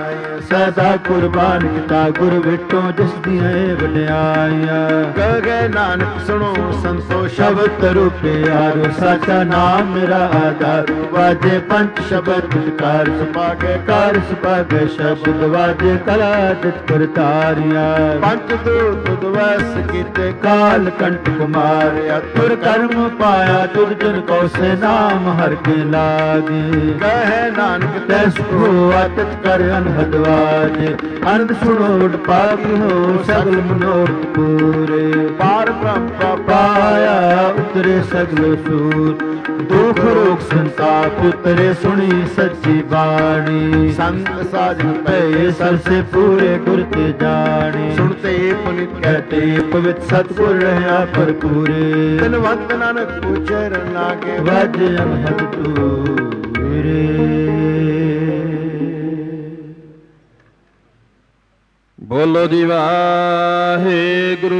ਸਦਾ ਕੁਰਬਾਨ ਕੀਤਾ ਗੁਰ ਵਿਟੋ ਜਿਸ ਦੀਆਂ ਇਹ ਵਡਿਆਈਆਂ। ਕਹੇ ਨਾਨਕ ਸੁਣੋ ਸੰਤੋ ਸ਼ਬਦ ਰੂਪਿਆਰੋ ਸਾਚਾ ਨਾਮ ਮੇਰਾ ਆਧਾਰ। ਵਾਜੇ ਪੰਚ ਸ਼ਬਦ ਕਾਰ ਸੁਭਾਗੇ ਕਾਰ ਸੁਭਾਗੇ ਸ਼ਬਦ ਵਾਜੇ ਕਲਾ ਜਿਤ ਕਰਤਾਰਿਆ। ਪੰਚ ਦੂਤ ਦਵਸ ਕੀਤੇ ਕਾਲ ਕੰਟ ਕੁਮਾਰਿਆ। ਤੁਰ ਕਰਮ ਪਾਇਆ ਤੁਧ ਜਨ ਕੋ ਸੇ ਨਾਮ ਹਰ ਕੇ ਲਾਗੇ। ਕਹੇ ਨਾਨਕ ਤੈ ਸੁਖੋ ਆਤਿਤ ਕਰ ਅਨਹਦ ਵਾਜੇ। ਅਨੰਦ ਸੁਣੋ ਪਾਪ ਹੋ ਸਗਲ ਮਨੋਰਥ ਪੂਰੇ। ਪਾਰ ਬ੍ਰਹਮ ਪਾਇਆ ਉਤਰੇ ਸਗਲ ਸੂਰ। ਦੁਖ ਰੋਗ ਸੰਤਾਪ ਉਤਰੇ ਸੁਣੀ ਸੱਚੀ ਬਾਣੀ। ਸੰਤ ਸਾਜਨ ਪਏ ਸਰਸੇ ਪੂਰੇ ਗੁਰ ਤੇ ਜਾਣੀ। ਸੁਣਤੇ ਪੁਨਿਤ ਕਹਤੇ ਪਵਿੱਤ ਸਤਿਗੁਰ ਰਹਾ ਭਰਪੂਰੇ। ਧਨਵੰਤ ਨਾਨਕ ਪੁੱਛਰ ਲਾਗੇ ਵਜ ਅਨਹਦ ਤੂਰੇ। ਬੋਲੋ ਜੀ ਵਾਹਿਗੁਰੂ।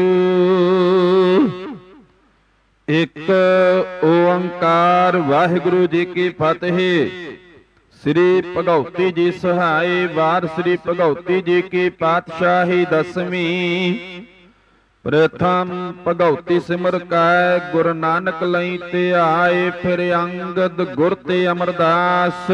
ਇੱਕ ਓੰਕਾਰ ਵਾਹਿਗੁਰੂ ਜੀ ਕੀ ਫਤਿਹ। ਸ੍ਰੀ ਭਗਉਤੀ ਜੀ ਸਹਾਈ ਵਾਰ ਸ੍ਰੀ ਭਗਉਤੀ ਜੀ ਕੀ ਪਾਤਸ਼ਾਹੀ ਦਸਵੀਂ। ਪ੍ਰਥਮ ਭਗਉਤੀ ਸਿਮਰ ਕੈ ਗੁਰੂ ਨਾਨਕ ਲਈ ਧਿਆਏ। ਫਿਰ ਅੰਗਦ ਗੁਰ ਤੇ ਅਮਰਦਾਸ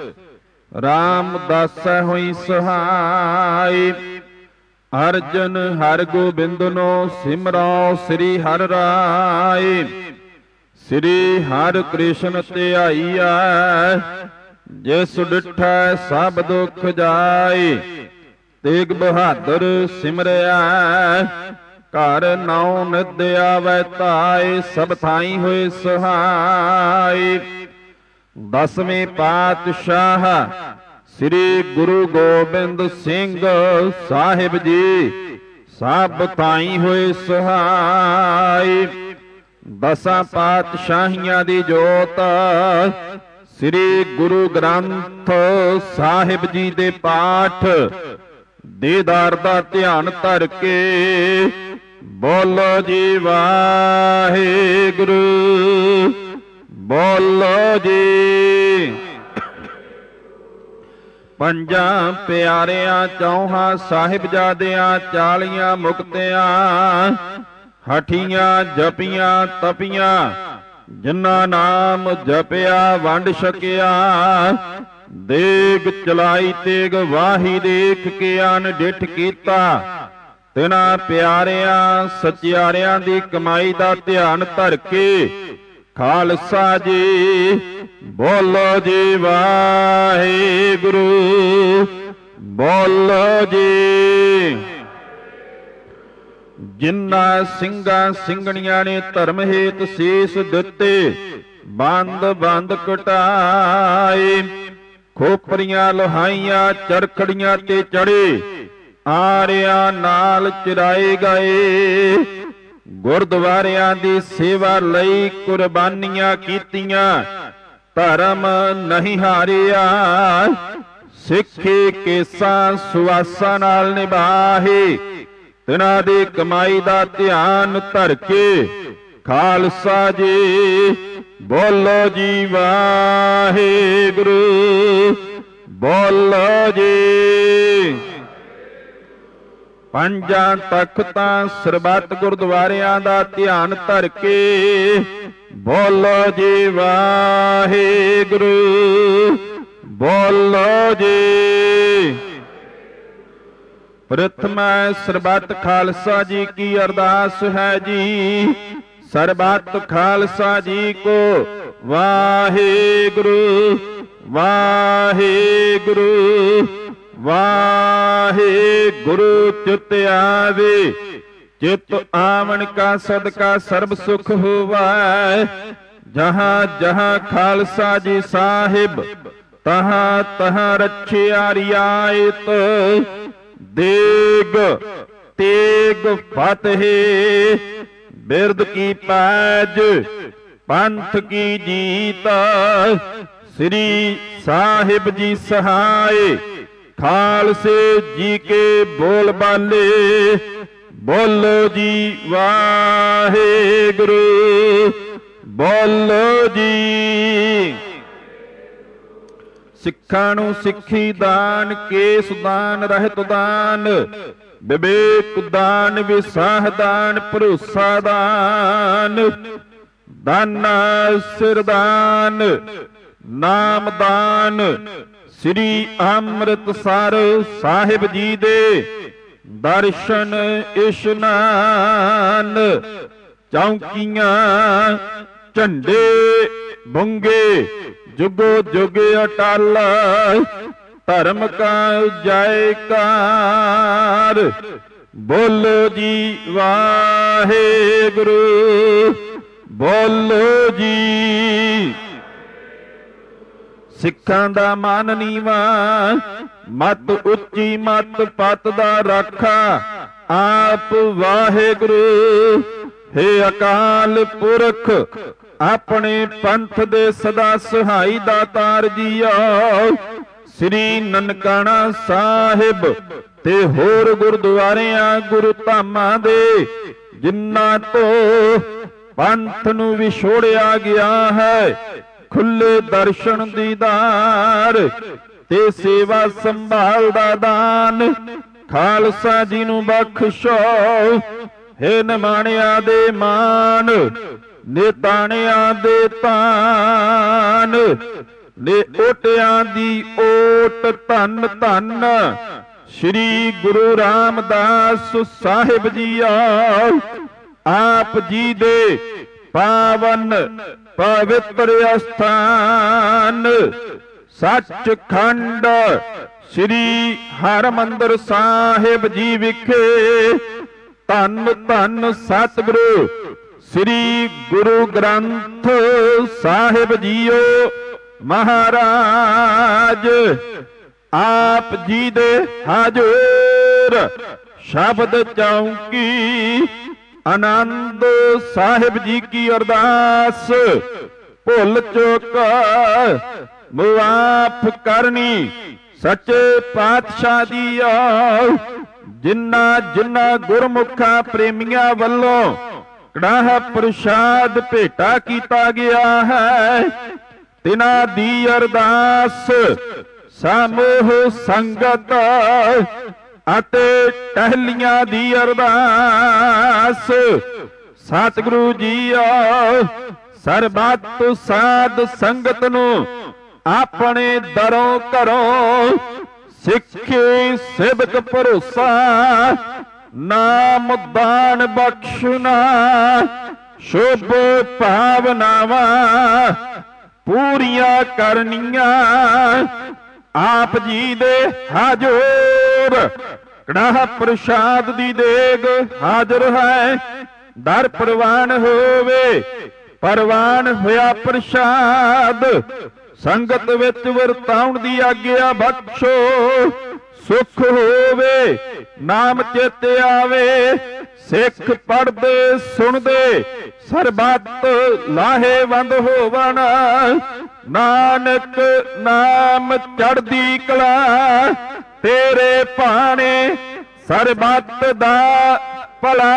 ਰਾਮਦਾਸੈ ਹੋਈ ਸਹਾਈ। ਅਰਜਨ ਹਰ ਗੋਬਿੰਦ ਨੋ ਸਿਮਰੋ ਸ੍ਰੀ ਹਰਿ ਰਾਏ। ਸ੍ਰੀ ਹਰਿ ਕ੍ਰਿਸ਼ਨ ਧਿਆਈਐ ਜਿਸ ਡਿਠੈ ਸਭ ਦੁਖ ਜਾਏ। ਤੇਗ ਬਹਾਦਰ ਸਿਮਰਿਆ ਘਰ ਨੌ ਨਿਧ ਆਵੈ ਧਾਏ। ਸਭ ਥਾਈ ਹੋਏ ਸਹਾਈ। ਦਸਵੇਂ ਪਾਤਸ਼ਾਹ ਸ੍ਰੀ ਗੁਰੂ ਗੋਬਿੰਦ ਸਿੰਘ ਸਾਹਿਬ ਜੀ ਸਭ ਥਾਈ ਹੋਏ ਸਹਾਈ। ਦਸਾਂ ਪਾਤਸ਼ਾਹੀਆਂ ਦੀ ਜੋਤ ਸ੍ਰੀ ਗੁਰੂ ਗ੍ਰੰਥ ਸਾਹਿਬ ਜੀ ਦੇ ਪਾਠ ਦੀਦਾਰ ਦਾ ਧਿਆਨ ਧਰ ਕੇ ਬੋਲੋ ਜੀ ਵਾਹਿਗੁਰੂ। ਬੋਲੋ ਜੀ। ਪੰਜਾਂ ਪਿਆਰਿਆਂ ਚੌਹਾਂ ਸਾਹਿਬਜ਼ਾਦਿਆਂ ਚਾਲੀਆਂ ਮੁਕਤਿਆਂ ਹਠੀਆਂ ਜਪੀਆਂ ਤਪੀਆਂ ਜਿਨ੍ਹਾਂ ਨਾਮ ਜਪਿਆ ਵੰਡ ਛਕਿਆ। ਦੇਗ ਚਲਾਈ ਤੇਗ ਵਾਹੀ ਦੇਖ ਕੇ ਅਨ ਡਿਠ ਕੀਤਾ। ਤਿਨਾਂ ਪਿਆਰਿਆਂ ਸਚਿਆਰਿਆਂ ਦੀ ਕਮਾਈ ਦਾ ਧਿਆਨ ਧਰ ਕੇ ਖਾਲਸਾ ਜੀ ਬੋਲੋ ਜੀ ਵਾਹਿਗੁਰੂ। ਬੋਲੋ ਜੀ। ਜਿਨ੍ਹਾਂ ਸਿੰਘਾਂ ਸਿੰਘਣੀਆਂ ਨੇ ਧਰਮ ਹੇਤ ਸੀਸ ਦਿੱਤੇ ਬੰਦ ਬੰਦ ਕਟਾਏ। ਖੋਪਰੀਆਂ ਲੋਹਾਈਆਂ ਚਰਖੜੀਆਂ ਤੇ ਚੜੇ ਆਰਿਆਂ ਨਾਲ ਚਰਾਏ ਗਏ। ਗੁਰਦੁਆਰਿਆਂ ਦੀ ਸੇਵਾ ਲਈ ਕੁਰਬਾਨੀਆਂ ਕੀਤੀਆਂ ਧਰਮ ਨਹੀਂ ਹਾਰਿਆ। ਸਿੱਖੀ ਕੇਸਾਂ ਸੁਆਸਾਂ ਨਾਲ ਨਿਭਾਹੇ। ਤਿਨਾਂ ਦੀ ਕਮਾਈ ਦਾ ਧਿਆਨ ਧਰ ਕੇ ਖਾਲਸਾ ਜੀ ਬੋਲੋ ਜੀ ਵਾਹਿਗੁਰੂ। ਬੋਲੋ ਜੀ। ਪੰਜਾਂ ਤਖਤਾਂ ਸਰਬੱਤ ਗੁਰਦੁਆਰਿਆਂ ਦਾ ਧਿਆਨ ਧਰ ਕੇ ਬੋਲੋ ਜੀ ਵਾਹਿਗੁਰੂ। ਬੋਲੋ ਜੀ। ਪ੍ਰਥਮ ਸਰਬੱਤ ਖਾਲਸਾ ਜੀ ਕੀ ਅਰਦਾਸ ਹੈ ਜੀ। ਸਰਬੱਤ ਖਾਲਸਾ ਜੀ ਕੋ ਵਾਹਿਗੁਰੂ ਵਾਹਿਗੁਰੂ ਵਾਹਿਗੁਰੂ। ਚਿਤ ਆਵੇ ਚਿਤ ਆਵਣ ਕਾ ਸਦਕਾ ਸਰਬ ਸੁਖ ਹੋਵੈ। ਜਹਾਂ ਜਹਾਂ ਖਾਲਸਾ ਜੀ ਸਾਹਿਬ ਤਹਾਂ ਤਹਾਂ ਰੱਖਿਆ ਰਿਆਇਤ। ਦੇਗ ਤੇਗ ਫਤਿਹ ਬਿਰਦ ਕੀ ਪੈਜ ਪੰਥ ਕੀ ਜੀਤ। ਸ੍ਰੀ ਸਾਹਿਬ ਜੀ ਸਹਾਏ ਖਾਲਸੇ ਜੀ ਕੇ ਬੋਲ ਬਾਲੇ। ਬੋਲੋ ਜੀ ਵਾਹਿਗੁਰੂ। ਬੋਲੋ ਜੀ। ਸਿੱਖਾਂ ਨੂੰ ਸਿੱਖੀ ਦਾਨ, ਕੇਸ ਦਾਨ, ਰਹਿਤ ਦਾਨ, ਵਿਵੇਕ ਦਾਨ, ਵਿਸਾਹ ਦਾਨ, ਭਰੋਸਾ ਦਾਨ, ਦਾਨਾ ਸਿਰ ਦਾਨ, ਨਾਮ ਦਾਨ, ਸ੍ਰੀ ਅੰਮ੍ਰਿਤਸਰ ਸਾਹਿਬ ਜੀ ਦੇ ਦਰਸ਼ਨ ਇਸ਼ਨਾਨ, ਚੌਂਕੀਆਂ ਝੰਡੇ ਬੁੰਗੇ ਜੁਗੋ ਜੁਗ ਅਟਲ, ਧਰਮ ਕਾ ਜੈਕਾਰ, ਬੋਲੋ ਜੀ ਵਾਹਿਗੁਰੂ, ਬੋਲੋ ਜੀ। ਸਿੱਖਾਂ ਦਾ ਮਨ ਨੀਵਾ, ਮਤ ਉੱਚੀ, ਮਤ ਪਤ ਦਾ ਰਾਖਾ, ਆਪ ਵਾਹਿਗੁਰੂ। ਹੇ ਅਕਾਲ ਪੁਰਖ, ਆਪਣੇ ਪੰਥ ਦੇ ਸਦਾ ਸਹਾਈ ਦਾਤਾਰ ਜੀਓ, ਸ੍ਰੀ ਨਨਕਾਣਾ ਸਾਹਿਬ ਤੇ ਹੋਰ ਗੁਰਦੁਆਰਿਆਂ ਗੁਰੂ ਧਾਮਾਂ ਦੇ ਜਿਨ੍ਹਾਂ ਤੋਂ ਪੰਥ ਨੂੰ ਵਿਛੋੜਿਆ ਗਿਆ ਹੈ, ਖੁੱਲੇ ਦਰਸ਼ਨ ਦੀਦਾਰ ਤੇ ਸੇਵਾ ਸੰਭਾਲ ਦਾ ਦਾਨ ਖਾਲਸਾ ਜੀ ਨੂੰ ਬਖਸ਼ੋ। ਹੇ ਨਿਮਾਣਿਆਂ ਦੇ ਮਾਨ, ਨਿਤਾਣਿਆਂ ਦੇ ਤਾਨ, ਨੇ ਓਟਿਆਂ ਦੀ ਓਟ ਧੰਨ ਧੰਨ ਸ੍ਰੀ ਗੁਰੂ ਰਾਮਦਾਸ ਸਾਹਿਬ ਜੀ ਆਓ। ਆਪ ਜੀ ਦੇ ਪਾਵਨ ਪਵਿੱਤਰ ਅਸਥਾਨ ਸੱਚਖੰਡ ਸ੍ਰੀ ਹਰਿਮੰਦਰ ਸਾਹਿਬ ਜੀ ਵਿਖੇ ਧੰਨ ਧੰਨ ਸਤਿਗੁਰੂ ਸ੍ਰੀ ਗੁਰੂ ਗ੍ਰੰਥ ਸਾਹਿਬ ਜੀਓ ਮਹਾਰਾਜ ਆਪ ਜੀ ਦੇ ਹਾਜ਼ਰ ਸ਼ਬਦ ਚੌਂਕੀ ਆਨੰਦ ਸਾਹਿਬ ਜੀ ਕੀ ਅਰਦਾਸ ਭੁੱਲ ਚੁੱਕ ਮੁਆਫ ਕਰਨੀ ਸੱਚੇ ਪਾਤਸ਼ਾਹ ਦੀ ਆਓ। ਜਿਨ੍ਹਾਂ ਜਿਨ੍ਹਾਂ ਗੁਰਮੁਖਾਂ ਪ੍ਰੇਮੀਆਂ ਵੱਲੋਂ ਕੜਾਹ ਪ੍ਰਸ਼ਾਦ ਭੇਟਾ ਕੀਤਾ ਗਿਆ ਹੈ, ਤਿਨਾਂ ਦੀ ਅਰਦਾਸ ਸਮੂਹ ਸੰਗਤ ਅਤੇ ਟਹਿਲੀਆਂ ਦੀ ਅਰਦਾਸ ਸਤਿਗੁਰੂ ਜੀਓ ਸਰਬੱਤ ਸਾਧ ਸੰਗਤ ਨੂੰ ਆਪਣੇ ਦਰੋਂ ਘਰੋਂ ਸਿੱਖੀ ਸਿਬਕ ਭਰੋਸਾ ਨਾਮ ਦਾਨ ਬਖਸ਼ਣਾ ਸ਼ੁਭ ਭਾਵਨਾਵਾਂ ਪੂਰੀਆਂ ਕਰਨੀਆਂ ਆਪ ਜੀ ਦੇ ਹਾਜ਼ਰ ਕੜਾਹ ਪ੍ਰਸ਼ਾਦ ਦੀ ਦੇਗ ਹਾਜ਼ਰ ਹੈ। ਦਰ ਪ੍ਰਵਾਨ ਹੋਵੇ ਪ੍ਰਵਾਨ ਹੋਇਆ ਪ੍ਰਸ਼ਾਦ ਸੰਗਤ ਵਿੱਚ ਵਰਤਾਉਣ ਦੀ ਆਗਿਆ ਬਖਸ਼ੋ। ਸੁਖ ਹੋਵੇ ਨਾਮ ਚੇਤੇ ਆਵੇ ਸਿੱਖ ਪੜ੍ਹਦੇ ਸੁਣਦੇ ਸਰਬੱਤ ਲਾਹੇਵੰਦ ਹੋਵਣ। ਨਾਨਕ ਨਾਮ ਚੜ੍ਹਦੀ ਕਲਾ ਤੇਰੇ ਭਾਣੇ ਸਰਬੱਤ ਦਾ ਭਲਾ।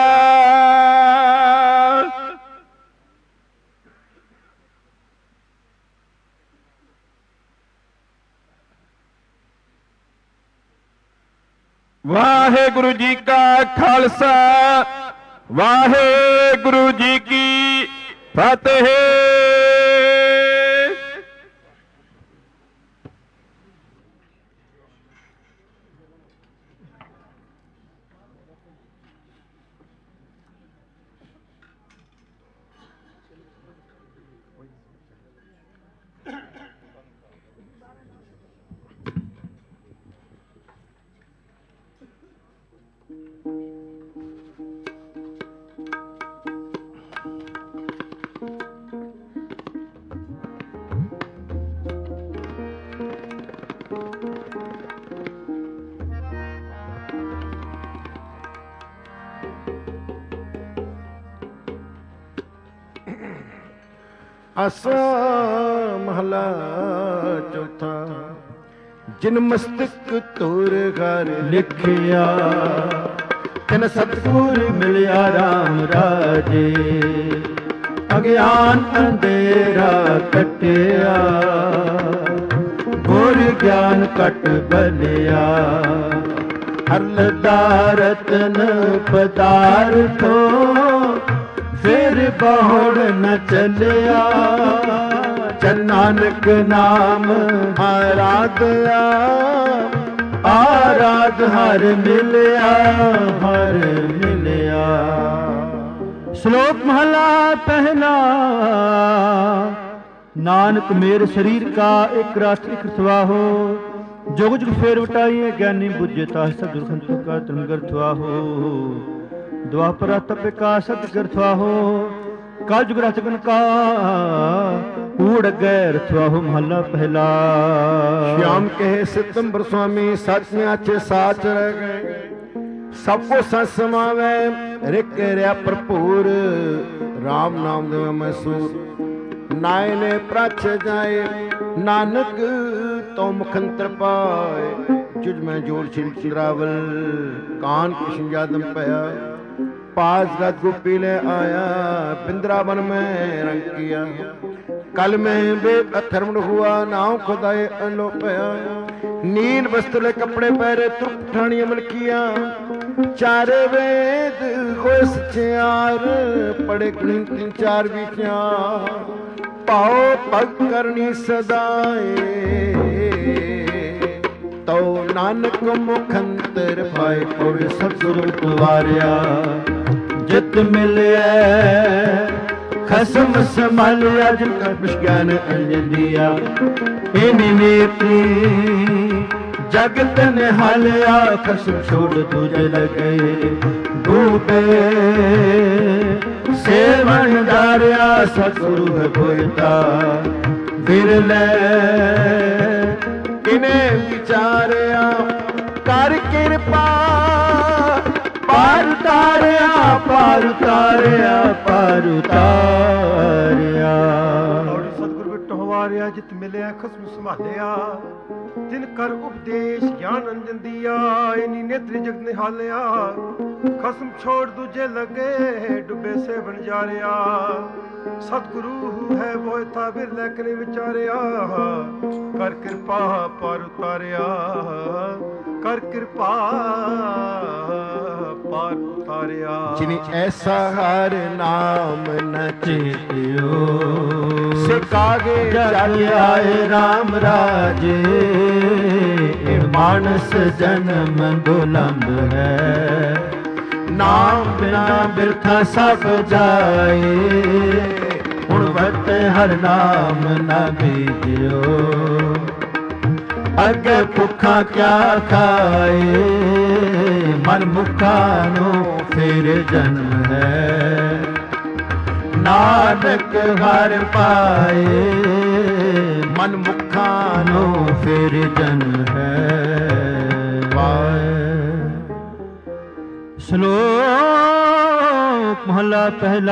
ਵਾਹਿਗੁਰੂ ਜੀ ਕਾ ਖਾਲਸਾ ਵਾਹਿਗੁਰੂ ਜੀ ਕੀ ਫਤਿਹ। ਆਸਾ ਮਹਲਾ ਚੌਥਾ। ਜਿਨ ਮਸਤਕ ਤੋਰ ਘਰ ਲਿਖਿਆ ਤਨ ਸਤਿਗੁਰ ਮਿਲਿਆ ਰਾਮ ਰਾਜੇ। ਅਗਿਆਨ ਅੰਧੇਰਾ ਕੱਟਿਆ ਗੁਰ ਗਿਆਨ ਘਟ ਬਲਿਆ। ਹਰਲਦਾ ਰਤਨ ਪਦਾਰਥੋ ਫਿਰ ਬਹੁੜ ਨ ਚੱਲਿਆ। ਚਨ ਨਾਨਕ ਨਾਮ ਆਰਾਧਿਆ ਆਰਾਧ ਹਰ ਮਿਲਿਆ ਹਰ ਮਿਲਿਆ। ਸ਼ਲੋਕ ਮਹਲਾ ਪਹਿਲਾ। ਨਾਨਕ ਮੇਰ ਸਰੀਰ ਕਾ ਇੱਕ ਰਸ ਇੱਕ ਸਵਾਹੋ। ਜੁਗ ਜੁਗ ਫੇਰ ਵਟਾਈਏ ਗਿਆਨੀ ਬੁੱਝੇ ਤਾਹ ਸਤਿਗੁਰ ਸੰਤੋਖ ਕਾ ਤਰੰਗਰ ਥਵਾਹੋ। ਦੁਆਪਰਾ ਤਪੇ ਕਾ ਸਤਿਗੁਰ ਥਵਾਹੋ। ਕਲ ਜੁਗ ਰਤਗਨ ਕਾ ਊੜ ਗੈ ਰਥਵਾਹੋ। ਮਹੱਲਾ ਪਹਿਲਾ। श्याम कहे सितंबर स्वामी सच में अच्छे साच रह गए। सब को सच समावे रिक रहा भरपूर। राम नाम देव मैसूर नाय ने प्रच जाए। नानक तो मुखंतर पाए। जुझ में जोड़ छिल चिरावल कान किशन यादम पया। पास रथ गोपी ले आया बिंद्रावन में रंग किया। कल में बेब अथर्मण हुआ नाव खुदाए अनलोपया। नील वस्त्र कपड़े पहरे तुप ठाणी अमल किया। चारे वेद खोए सचियार पड़े तीन चार विचार। पाओ पग करनी सदाए तो नानक मुखंतर पाए। और सतगुरु तुवारिया जित मिलिया खसम संभालिया। जिनका ज्ञान अंजन दिया इन्हीं नेत्री जगत ने हालिया। खसम छोड़ तुझे लगे डूबे सेवन दारिया। सतगुरु है बोलता बिरले किने विचारिया। कर कृपा पार उतारिया पार उतारिया पार उतारिया। सतगुरु बिटो हवारिया जित मिलिया खसम संभालिया। जिन कर उपदेश ज्ञान अंजन दिया। इन्हीं नेत्री जग निहालिया। खसम छोड़ दूजे लगे डुबे से बन जा रिया। सतगुरु है वो था फिर लेकने विचारिया। कर कृपा पार उतारिया कर कृपा पार उतारिया। जिन्हें ऐसा हर नाम न चेतियो सिकागे जग आए राम राजे। मानस जन्म दुलंब है। नाम बिना बिरथा सब जाए। गुणवत हर नाम न बीजियो। अगे भुखा क्या खाए। मन मुखा नो फिर जन्म है। नानक हर पाए मन मुखा नो फिर जन्म है। श्लोक महला पहला।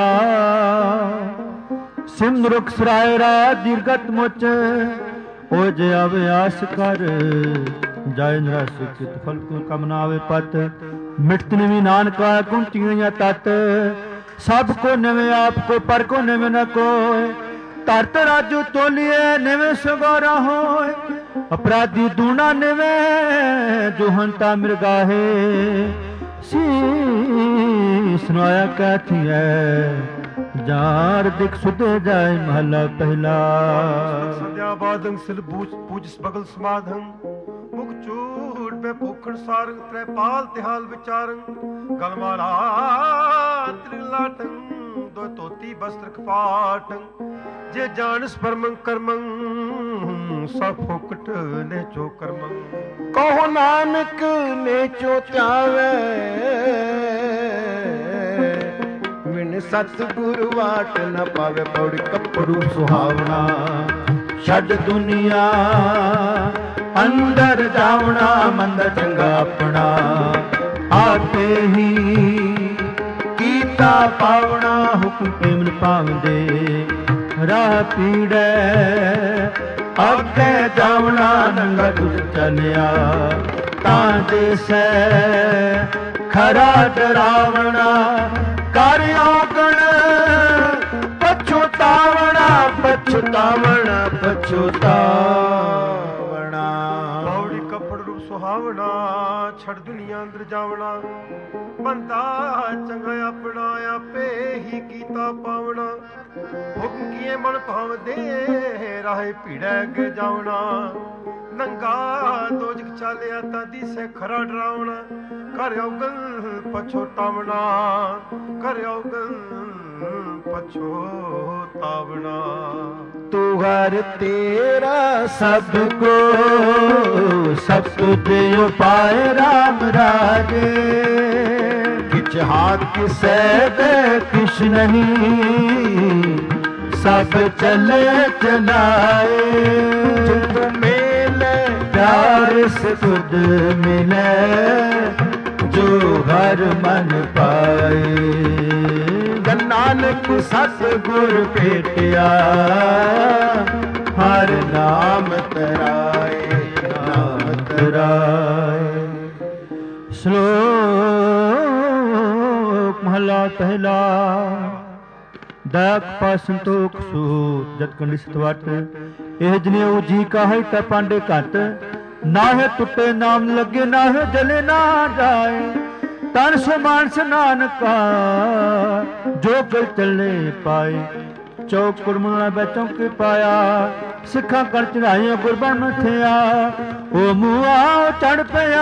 सिंध रुख सराय राज दीर्घत मुच। हो जे आवे आस कर जाय निराश चित फल को कमना आवे पत। मिटत निवी नानका कुंटियों या तत। सब को निवे आप को पर को निवे न कोय। तरत राजू तोलिए निवे सगोरा होय। अपराधी दूना निवे जो हंता मृगाहे। शीस नोया कहती है जार दिख सुधे जाए। महला पहला। संध्या बादंग सिल पूज पूज बगल समाधं। मुख चूड़ पे भूखण सारंग त्रेपाल तिहाल विचारंग। गलमाला त्रिलाटं दो तोती वस्त्र कपाटं। जे जानस परमं करमं सब फुकट ने चो करमं। कहो नानक ने चो त्यावे। बिन सतगुरु वाट न पावे। पौड़ी कपड़ू सुहावना छड़ दुनिया। अंदर जावना मंद चंगा अपना। आपे ही कीता पावना। हुक्म प्रेम पावदे राह पीड़े। अगे जावना नंगा तुझ चलिया। तां देसै खरा डरावना। कर औगण पछुतावना पछुतावना पछुतावना। ਪਾਵਣਾ ਛੱਡ ਦੁਨੀਆ ਅੰਦਰ ਜਾਵਣਾ ਬੰਦਾ ਚੰਗਾ ਆਪਣਾ ਆਪੇ ਹੀ ਕੀਤਾ ਪਾਵਣਾ ਹੁਕਮ ਕੀਏ ਮਨ ਭਾਵਦੇ ਰਾਹੇ ਭੀੜੈ ਅੱਗੇ ਜਾਵਣਾ ਨੰਗਾ ਦੋਜਕ ਚਾਲਿਆ ਤਾਂ ਦਿਸੇ ਖਰਾ ਡਰਾਵਣਾ ਕਰ ਔਗਲ ਪਛੋਤਾਵਣਾ ਕਰ ਔਗਲ ਪਛੋਤਾਵਣਾ ਤੂੰ ਹਰ ਤੇਰਾ ਸਭ ਕੋ ਸਭ ਤੁਝ ਉਪਾਏ ਰਾਮ ਰਾਜੇ ਕਿਛ ਹਾਥ ਕਿਸੈ ਦੇ ਕਿਛ ਨਹੀਂ ਸਭ ਚਲੇ ਚਲਾਏ ਜਿਤੁ ਮੇਲੇ ਪਿਆਰ ਸੇ ਤੁਧ ਮਿਲੇ ਜੋ ਹਰ ਮਨ ਪਾਏ ਨਾਨਕ ਸਤਿਗੁਰ ਭੇਟਿਆ ਹਰ ਨਾਮ ਤਰਾਏ ਨਾਮ ਤਰਾਏ। ਸ਼ਲੋਕ ਮਹਲਾ ਪਹਿਲਾ। ਦਾਕ ਪਾ ਸੰਤੋਖ ਸੂਤ ਜਤ ਕੰਡੀ ਸਤਵਟ ਇਹ ਜਨਿਉ ਜੀ ਕਾਹੇ ਤਾਂ ਪਾਂਡੇ ਘਟ ਨਾਹੇ ਟੁੱਟੇ ਨਾਮ ਲੱਗੇ ਨਾਹੇ ਜਲੇ ਨਾ ਜਾਏ ਤਨ ਸੋ ਮਾਨਸ ਨਾਨਕਾ ਜੋ ਕਲ ਚੱਲੇ ਪਾਏ ਚੌਕ ਕੁੜਮਣਾ ਬੈਠੋਂ ਕੇ ਪਾਇਆ ਸਿੱਖਾਂ ਕਰ ਚੜਾਈਆਂ ਗੁਰਬਾਨ ਮਥਿਆ ਉਹ ਮੂਆ ਚੜ ਪਿਆ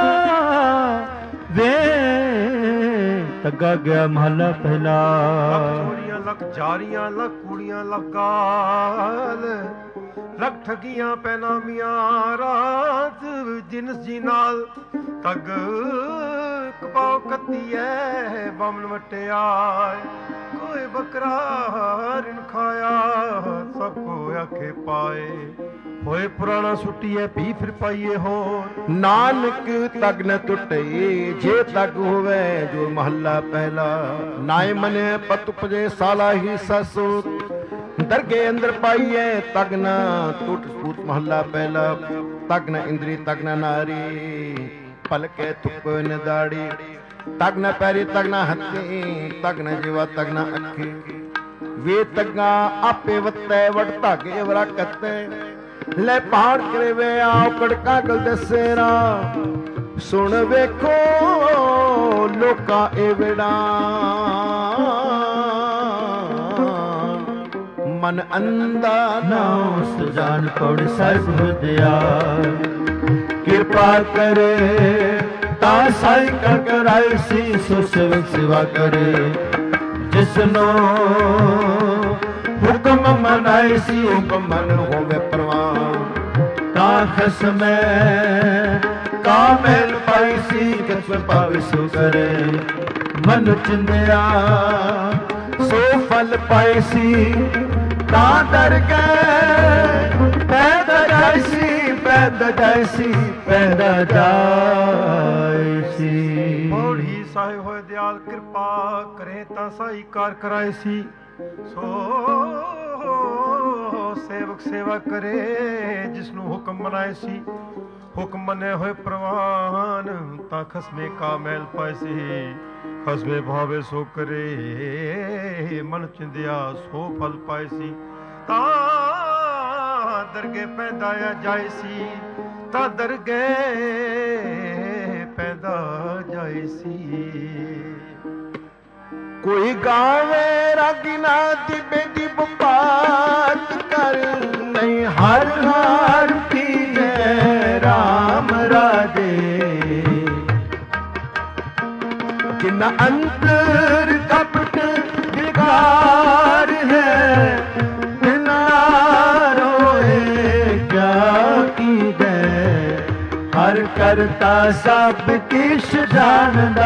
ਵੇ ਤੱਗਾ ਗਿਆ ਮਹਲਾ ਪਹਿਲਾ। ਚੋਰੀਆਂ ਲੱਖ ਜਾਰੀਆਂ ਲੱਖ ਕੁੜੀਆਂ ਲੱਖ ਗਾਲ ਲੱਖ ਠਗੀਆਂ ਪੈਨਾਮੀਆਂ ਰਾਤ ਜਿਨਸ ਜੀ ਨਾਲ ਤੱਗ ਕਪਾਉ ਕੱਤੀਐ ਬਮਨ ਵਟਿਆਏ ਕੋਈ ਬੱਕਰਾ ਰਿਣ ਖਾਇਆ ਸਭ ਕੋ ਆਖੇ ਪਾਏ ਹੋਏ ਪੁਰਾਣਾ ਸੁੱਟੀਐ ਭੀ ਫਿਰ ਪਾਈਏ ਹੋ ਨਾਨਕ ਤਗ ਨ ਟੁੱਟੇ ਜੇ ਤਗ ਹੋਵੇ ਜੋ ਮਹੱਲਾ ਪਹਿਲਾ। ਨਾਏ ਮਨੇ ਪਤ ਉਪਜੇ ਸਾਲਾ ਹੀ ਸਸੂ ਦਰਗੇ ਅੰਦਰ ਪਾਈਏ ਤਗ ਨ ਟੁੱਟ ਸੂਤ ਮਹੱਲਾ ਪਹਿਲਾ। ਤਗ ਨ ਇੰਦਰੀ ਤਗ ਨ ਨਾਰੀ ਪਲਕੇ ਤੁਕ ਨ ਦਾੜੀ ਤਗ ਨ ਪੈਰੀ ਤਗ ਨ ਹੱਥੀ ਤਗ ਨ ਜੀਵਾ ਤਗ ਨ ਅੱਖੀ ਵੇ ਤਗਾ ਆਪੇ ਵੱਤੈ ਵੜ ਧਾਗੇ ਵਰਾ ਕੱਤੇ ਲੈ ਪਹਾੜ ਕਰੇਵੇ ਆਓ ਕੜਕਾ ਗਲ ਦਸੇਰਾ ਸੁਣ ਵੇਖੋ ਲੋਕਾਂ ਇਹ ਵਿੜਾ ਮਨ ਅੰਦਾ ਨਾਉ ਸੁਜਾਨ ਪੜ ਸਰਬ ਹੁਦਿਆ ਕਿਰਪਾ ਕਰੇ ਤਾਂ ਸਾਈ ਕਰ ਕਰਾਈ ਸੀ ਸੋ ਸੇਵਕ ਸੇਵਾ ਕਰੇ ਜਿਸਨੋ ਹੁਕਮ ਮਨਾਈ ਸੀ ਹੁਕਮ ਮਨ ਹੋਵੇ ਪ੍ਰਵਾਨ ਤਾਂ ਖਸਮੈ ਕਾਮਲ ਪਾਈ ਸੀ ਕਿਸ ਪਾਵੇ ਸੋ ਕਰੇ ਮਨ ਚਿੰਦਿਆ ਸੋ ਫਲ ਪਾਈ ਸੀ ਤਾਂ ਦਰ ਗਏ ਪੈਦਾ ਜਾਈ ਸੀ ਪੈਦਾ ਜਾਈ ਸੀ ਪੈਦਾ ਜਾਈ ਸੀ। ਮੋੜੀ ਸਾਹਿਬ ਹੋਏ ਦਿਆਲ ਕਿਰਪਾ ਕਰੇ ਤਾਂ ਸਾਈ ਕਾਰ ਕਰਾਏ ਸੀ ਸੋ ਸੇਵਕ ਸੇਵਾ ਕਰੇ ਜਿਸਨੂੰ ਹੁਕਮ ਮਨਾਏ ਸੀ ਹੁਕਮ ਮੰਨੇ ਹੋਏ ਪ੍ਰਵਾਨ ਤਾਂ ਖਸਮੇ ਕਾ ਮੈਲ ਪਾਏ ਸੀ ਖਸਮੇ ਭਾਵੇ ਸੋ ਕਰੇ ਮਨ ਚਿੰਦਿਆ ਸੋ ਫਲ ਪਾਏ ਸੀ ਤਾਂ ਦਰਗੇ ਪੈਦਾ ਆ ਜਾਏ ਸੀ ਤਾਂ ਦਰਗੇ ਪੈਦਾ ਜਾਏ ਸੀ। ਕੋਈ ਗਾਵੇ ਰਾਗਿਨਾ ਦੀ ਬੇਦੀ ਬਾਤ ਕਰ ਨਹੀਂ ਹਰ ਹਰ ਪੀਏ ਰਾਮ ਰਾਜੇ ਕਿੰਨਾ ਅੰਤਰ ਕਪਟ ਵਿਕਾਰ ਹੈ ਕਿੰਨਾ ਰੋਏ ਕਿਆ ਕੀਜੈ ਹਰ ਕਰਤਾ ਸਭ ਕਿਛ ਜਾਣਦਾ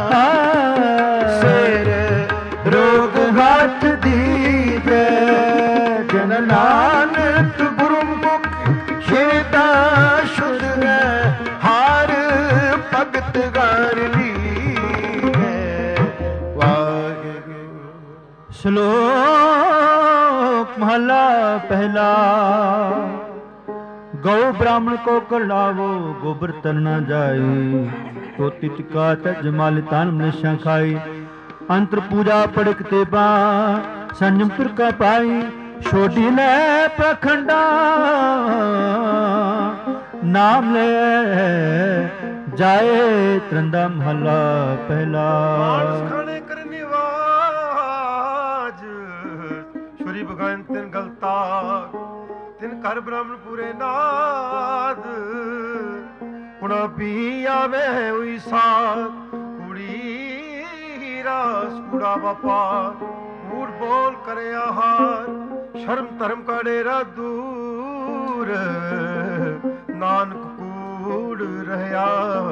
ਸਿਰ ਰੋਗ ਹੱਥ ਦੀਜੈ ਜਨ ਨਾਨਕ ਗੁਰਮੁਖ ਛੇਦਾ ਸ਼ੁਧ ਹੈ ਹਰ ਭਗਤ ਗਰ ਲੀਜੈ ਵਾਹਿਗੁਰੂ। श्लोक महला पहला। गौ ब्राह्मण को करलावो गोबर तर न जाए तो तिटका जमाल तान मनुष्य खाई अंतर पूजा पड़क तेबा संयम तुरका पाई छोटी ले प्रखंडा ਨਾਮ ਲੈ ਜਾਏ ਤਰੰਦਾ ਮਹੱਲਾ ਪਹਿਲਾ। ਮਾਨਸ ਖਾਣੇ ਕਰਨੀ ਵਾਜ ਛੁਰੀ ਬਗਾਨ ਤਿਨ ਗਲਤਾ ਤਿਨ ਕਰ ਬ੍ਰਾਹਮਣ ਪੂਰੇ ਨਾਦ ਕੁਣਾ ਪੀ ਆਵੇ ਹੋਈ ਸਾਥ ਕੁੜੀ ਰਾਸ ਕੁੜਾ ਵਪਾਰ ਮੂੜ ਬੋਲ ਕਰੇ ਆਹਾਰ ਸ਼ਰਮ ਧਰਮ ਕਾ ਡੇਰਾ ਦੂਰ ਨਾਨਕ ਕੂੜ ਰਹਿਆ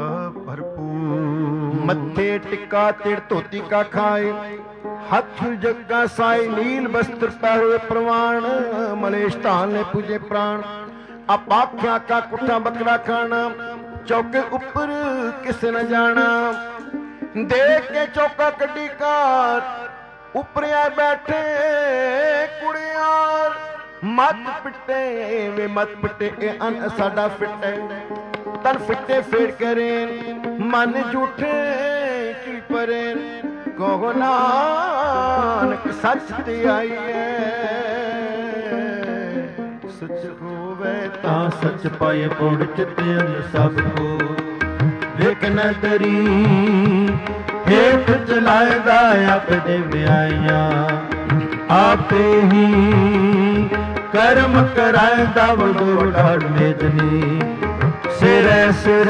ਭਰਪੂਰ। ਮੱਥੇ ਟਿੱਕਾ ਤਿੜ ਧੋਤੀ ਕਾ ਖਾਏ ਹੱਥ ਜੱਗਾ ਸਾਈ ਨੀਲ ਬਸਤਰ ਪਹਿਰੇ ਪ੍ਰਵਾਨ ਮਲੇਸ਼ ਧਾਨ ਨੇ ਪੂਜੇ ਪ੍ਰਾਣ ਆਪਾਖਿਆ ਕਾ ਕੁੱਠਾ ਬੱਕਰਾ ਖਾਣਾ ਚੌਕੇ ਉੱਪਰ ਕਿਸ न ਜਾਣਾ ਦੇਖ ਕੇ ਚੌਕਾ ਕੱਢੀ ਕਾਰ ਉਪਰਿਆ ਬੈਠੇ ਕੁੜਿਆਰ ਮਤ ਪਿੱਟੇ ਵੇ ਮਤ ਪਿੱਟੇ ਇਹ ਅਨ ਸਾਡਾ ਫਿੱਟੇ ਤਨ ਫਿੱਟੇ ਫੇੜ ਕਰੇ ਮਨ ਝੂਠੇ ਕੀ ਪਰੇ ਕਹੋ ਨਾਨਕ ਸੱਚ ਤੇ ਆਈਏ ਸੱਚ ਹੋਵੇ ਤਾਂ ਸੱਚ ਪਾਏ ਪੌੜ ਚਿੱਤੇ ਅੰਦਰ ਸਭ ਕੋ ਵੇਖ ਨ ਡਰੀ ਹੇਠ ਚਲਾਏਗਾ ਆਪਦੇ ਵਿਆਈਆਂ ਆਪੇ ਹੀ ਕਰਮ ਕਰਾਏਗਾ ਵਡੋ ਢਾੜ ਮੇਦਨੀ ਸਿਰੇ ਸਿਰ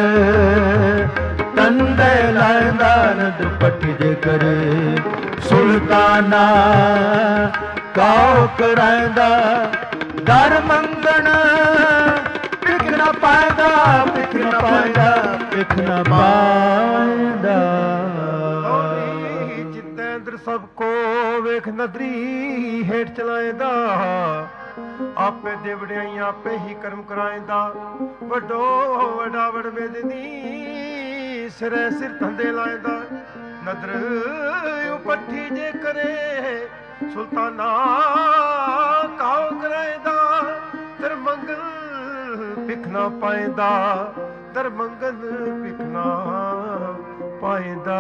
ਤੰਦੇ ਲਾਇਦਾ ਨਦਰ ਪੱਟੀ ਦੇ ਕਰੇ ਸੁਲਤਾਨਾ ਕਾਉ ਕਰਾਇਦਾ ਦਰ ਮੰਗਣ ਪਿਖ ਨਾ ਪਾਇਦਾ ਪਿਖ ਨਾ ਪਾਇਦਾ ਪਿਖ ਨਾ ਪਾਇਦਾ। ਜਿੱਤੇ ਅੰਦਰ ਸਭ ਕੋ ਵੇਖ ਨਦਰੀ ਹੇਠ ਚਲਾਏਦਾ ਆਪੇ ਦੇ ਵਡਿਆਈਆਂ ਆਪੇ ਹੀ ਕਰਮ ਕਰਾਏਦਾ ਵੱਡੋ ਵੱਡਾ ਵਡ ਵੇਦਨੀ ਸਿਰੇ ਸਿਰ ਧੰਦੇ ਲਾਏਦਾ ਨਦਰ ਉਪੱਠੀ ਜੇ ਕਰੇ ਸੁਲਤਾਨਾ ਕਾਉ ਕਰਾਏਦਾ ਦਰ ਮੰਗਲ ਪਿਖ ਨਾ ਪਾਏਦਾ ਦਰ ਮੰਗਲ ਪਿਖ ਨਾ ਪਾਏਦਾ।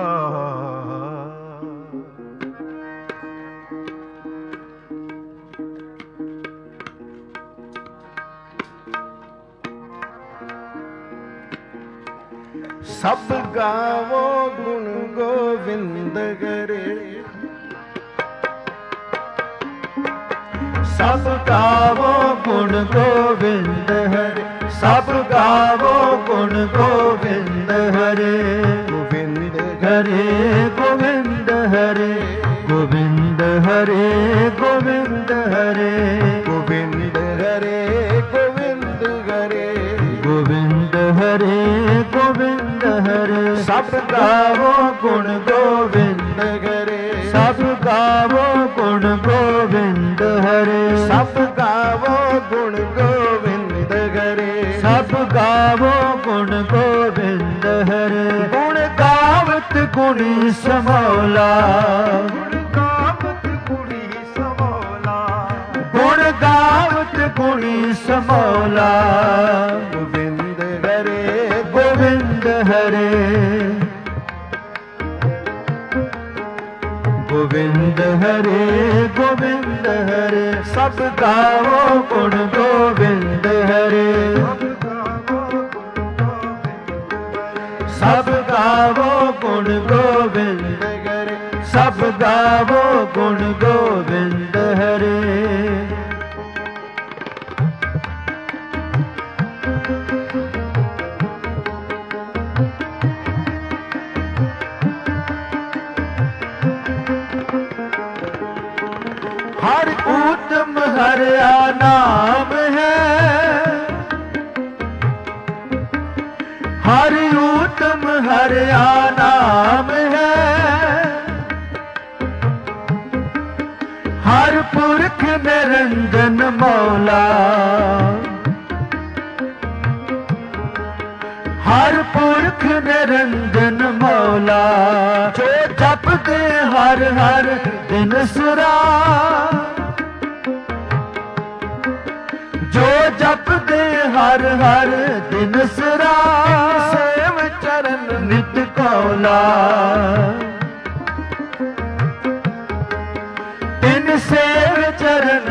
ਸਭ ਗਾਵੋ ਗੁਣ ਗੋਵਿੰਦ ਗਰੇ ਸਭ ਗਾਵੋ ਗੁਣ ਗੋਵਿੰਦ ਹਰੇ ਸਭ ਗਾਵੋ ਗੁਣ ਗੋਵਿੰਦ ਹਰੇ ਗੋਵਿੰਦ ਹਰੇ ਗੋਵਿੰਦ ਹਰੇ ਗੋਵਿੰਦ ਹਰੇ ਗੋਵਿੰਦ ਹਰੇ ਗੋਵਿੰਦ ਹਰੇ ਗੋਵਿੰਦ ਹਰੇ ਗੋਵਿੰਦ ਹਰੇ ਗੋਵਿੰਦ ਹਰੇ ਸਭ ਗਾਵੋ ਗੁਣ ਗੋਵਿੰਦ ਹਰੇ ਸਭ ਗਾਵੋ ਗੁਣ ਗੋਵਿੰਦ ਹਰੇ ਸਭ ਗਾਵੋ ਗੁਣ ਗੋਵਿੰਦ ਹਰੇ ਸਭ ਗਾਵੋ ਗੁਣ ਗੋਵਿੰਦ ਹਰੇ ਗੁਣ ਗਾਵਤ ਗੁਣੀ ਸਮੌਲਾ ਗੁਣ ਗਾਵਤ ਗੁਣੀ ਸਮੌਲਾ ਗੁਣ ਗਾਵਤ ਗੁਣੀ ਸਮੌਲਾ ਗੋਵਿੰਦ ਹਰੇ ਗੋਵਿੰਦ ਹਰੇ ਗੋਵਿੰਦ ਹਰੇ ਗੋਵਿੰਦ ਹਰੇ ਸਭ ਗਾਵੋ ਗੁਣ ਗੋਵਿੰਦ ਹਰੇ ਸਭ ਗਾਵੋ ਗੁਣ ਗੋਵਿੰਦ ਹਰੇ ਸਭ ਗਾਵੋ ਗੁਣ ਗੋਵਿੰਦ ਹਰੇ। हर उत्तम हरिया नाम है हर उत्तम हरिया नाम है हर पुरख निरंजन मौला हर पुरख निरंजन मौला जो जपते हर हर दिन सुरा जो जपते हर हर दिन सुरा सेव चरण नित कौला तिन सेव चरण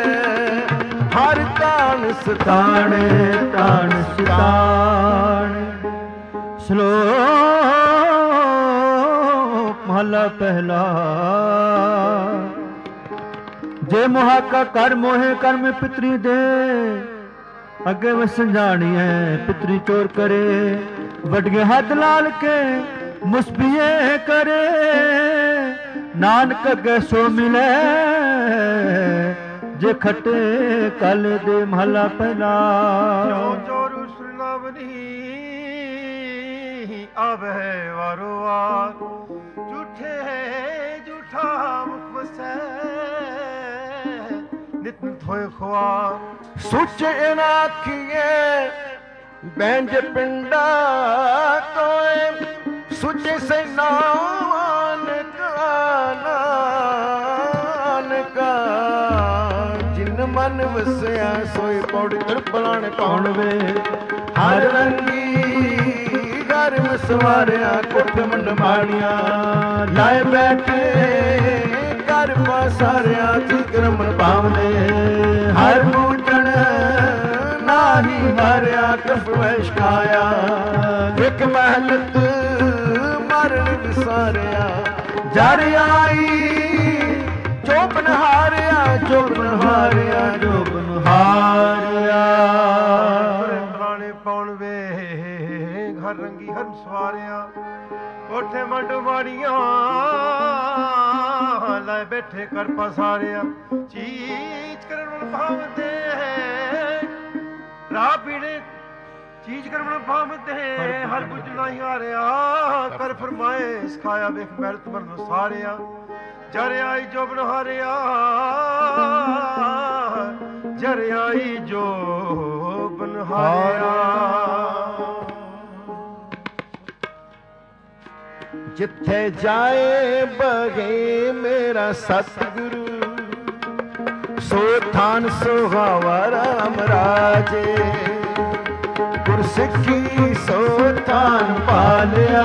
ਸਤਾਣੇ ਤਾਣ ਸਤਾਣੇ। ਸ਼ਲੋਕ ਮਹਲਾ ਪਹਿਲਾ। ਜੇ ਮੋਹਾ ਕਾ ਕਰ ਮੋਹੇ ਕਰਮ ਪਿਤਰੀ ਦੇ, ਅੱਗੇ ਵਸਣ ਜਾਣੀਐ ਪਿਤਰੀ ਚੋਰ ਕਰੇ। ਵੱਡਗੇ ਹੱਥ ਲਾਲ ਕੇ ਮੁਸਬੀਏ ਕਰੇ, ਨਾਨਕ ਅੱਗੇ ਸੋ ਮਿਲੇ ਜੇ ਖੱਟੇ ਕਲ ਦੇ। ਮਹਲਾ ਪਹਿਲਾ। ਜੋ ਚੋਰ ਸੁਨਾਵਨੀ ਆਵੇ ਵਾਰੋ ਵਾਰ, ਝੂਠੇ ਝੂਠਾ ਮੁਖ ਵਸੈ ਨਿਤ ਹੋਏ ਖੁਆਰ। ਸੁੱਚੇ ਨਾ ਆਖੀਏ ਬੈਂਜ ਪਿੰਡਾ ਕੋਏ, ਸੁੱਚੇ ਸੇ ਨਾਨਕ ਨਾਨਕ। ਜਿਨ ਮਨ ਵਸਿਆ ਸੋਈ ਪੌੜੀ ਤਰਪਲਾਣ ਪਾਉਣ ਵੇ। ਹਰ ਰੰਗੀ ਘਰ ਮਸਵਾਰਿਆ ਕੁੱਟ ਮੰਡ ਮਾੜੀਆਂ, ਲਾਏ ਬੈਠੇ ਘਰ ਪਾਸਾਰਿਆ ਠੀਕ ਰਮਨ ਪਾਵਨੇ। ਹਰ ਬੂਟਣ ਨਾਹੀ ਮਾਰਿਆ ਕਫ ਵੈਸ਼ ਖਾਇਆ, ਇੱਕ ਮਹਿਲਤ ਮਰਨ ਵਿਸਾਰਿਆ। ਜਰ ਆਈ ਚੋਪਨ ਹਾਰਿਆ, ਚੋਪਨ ਹਾਰਿਆ, ਚੋਪਨ ਹਾਰਿਆ। ਪੁਰਾਣੇ ਪਾਉਣ ਵੇ ਘਰ ਰੰਗੀ ਹਰ ਸਵਾਰਿਆ, ਕੋਠੇ ਮੰਡ ਮਾੜੀਆਂ ਲੈ ਬੈਠੇ ਕਰ ਪਸਾਰਿਆ। ਚੀਜ਼ ਕਰਨ ਭਾਵਦੇ ਰਾਹ ਪੀੜੇ, ਚੀਜ਼ ਕਰਨ ਭਾਵਦੇ ਹਰ ਕੁਝ ਨਹੀਂ ਹਾਰਿਆ। ਕਰ ਫਰਮਾਏ ਸਿਖਾਇਆ ਵੇਖ ਮਿਹਨਤ ਮਰਨ ਸਾਰਿਆ। ਜਰ ਆਈ ਜੋ ਬਨ ਹਾਰਿਆ, ਜਰ ਆਈ ਜੋ ਬਨ ਹਾਰਿਆ। ਜਿੱਥੇ ਜਾਏ ਬਗੇ ਮੇਰਾ ਸਤਿਗੁਰੂ, ਸੋ ਥਾਨ ਸੁਹਾਵਾ ਰਾਮ ਰਾਜੇ। ਗੁਰਸਿੱਖੀ ਸੋ ਥਾਨ ਪਾਲਿਆ,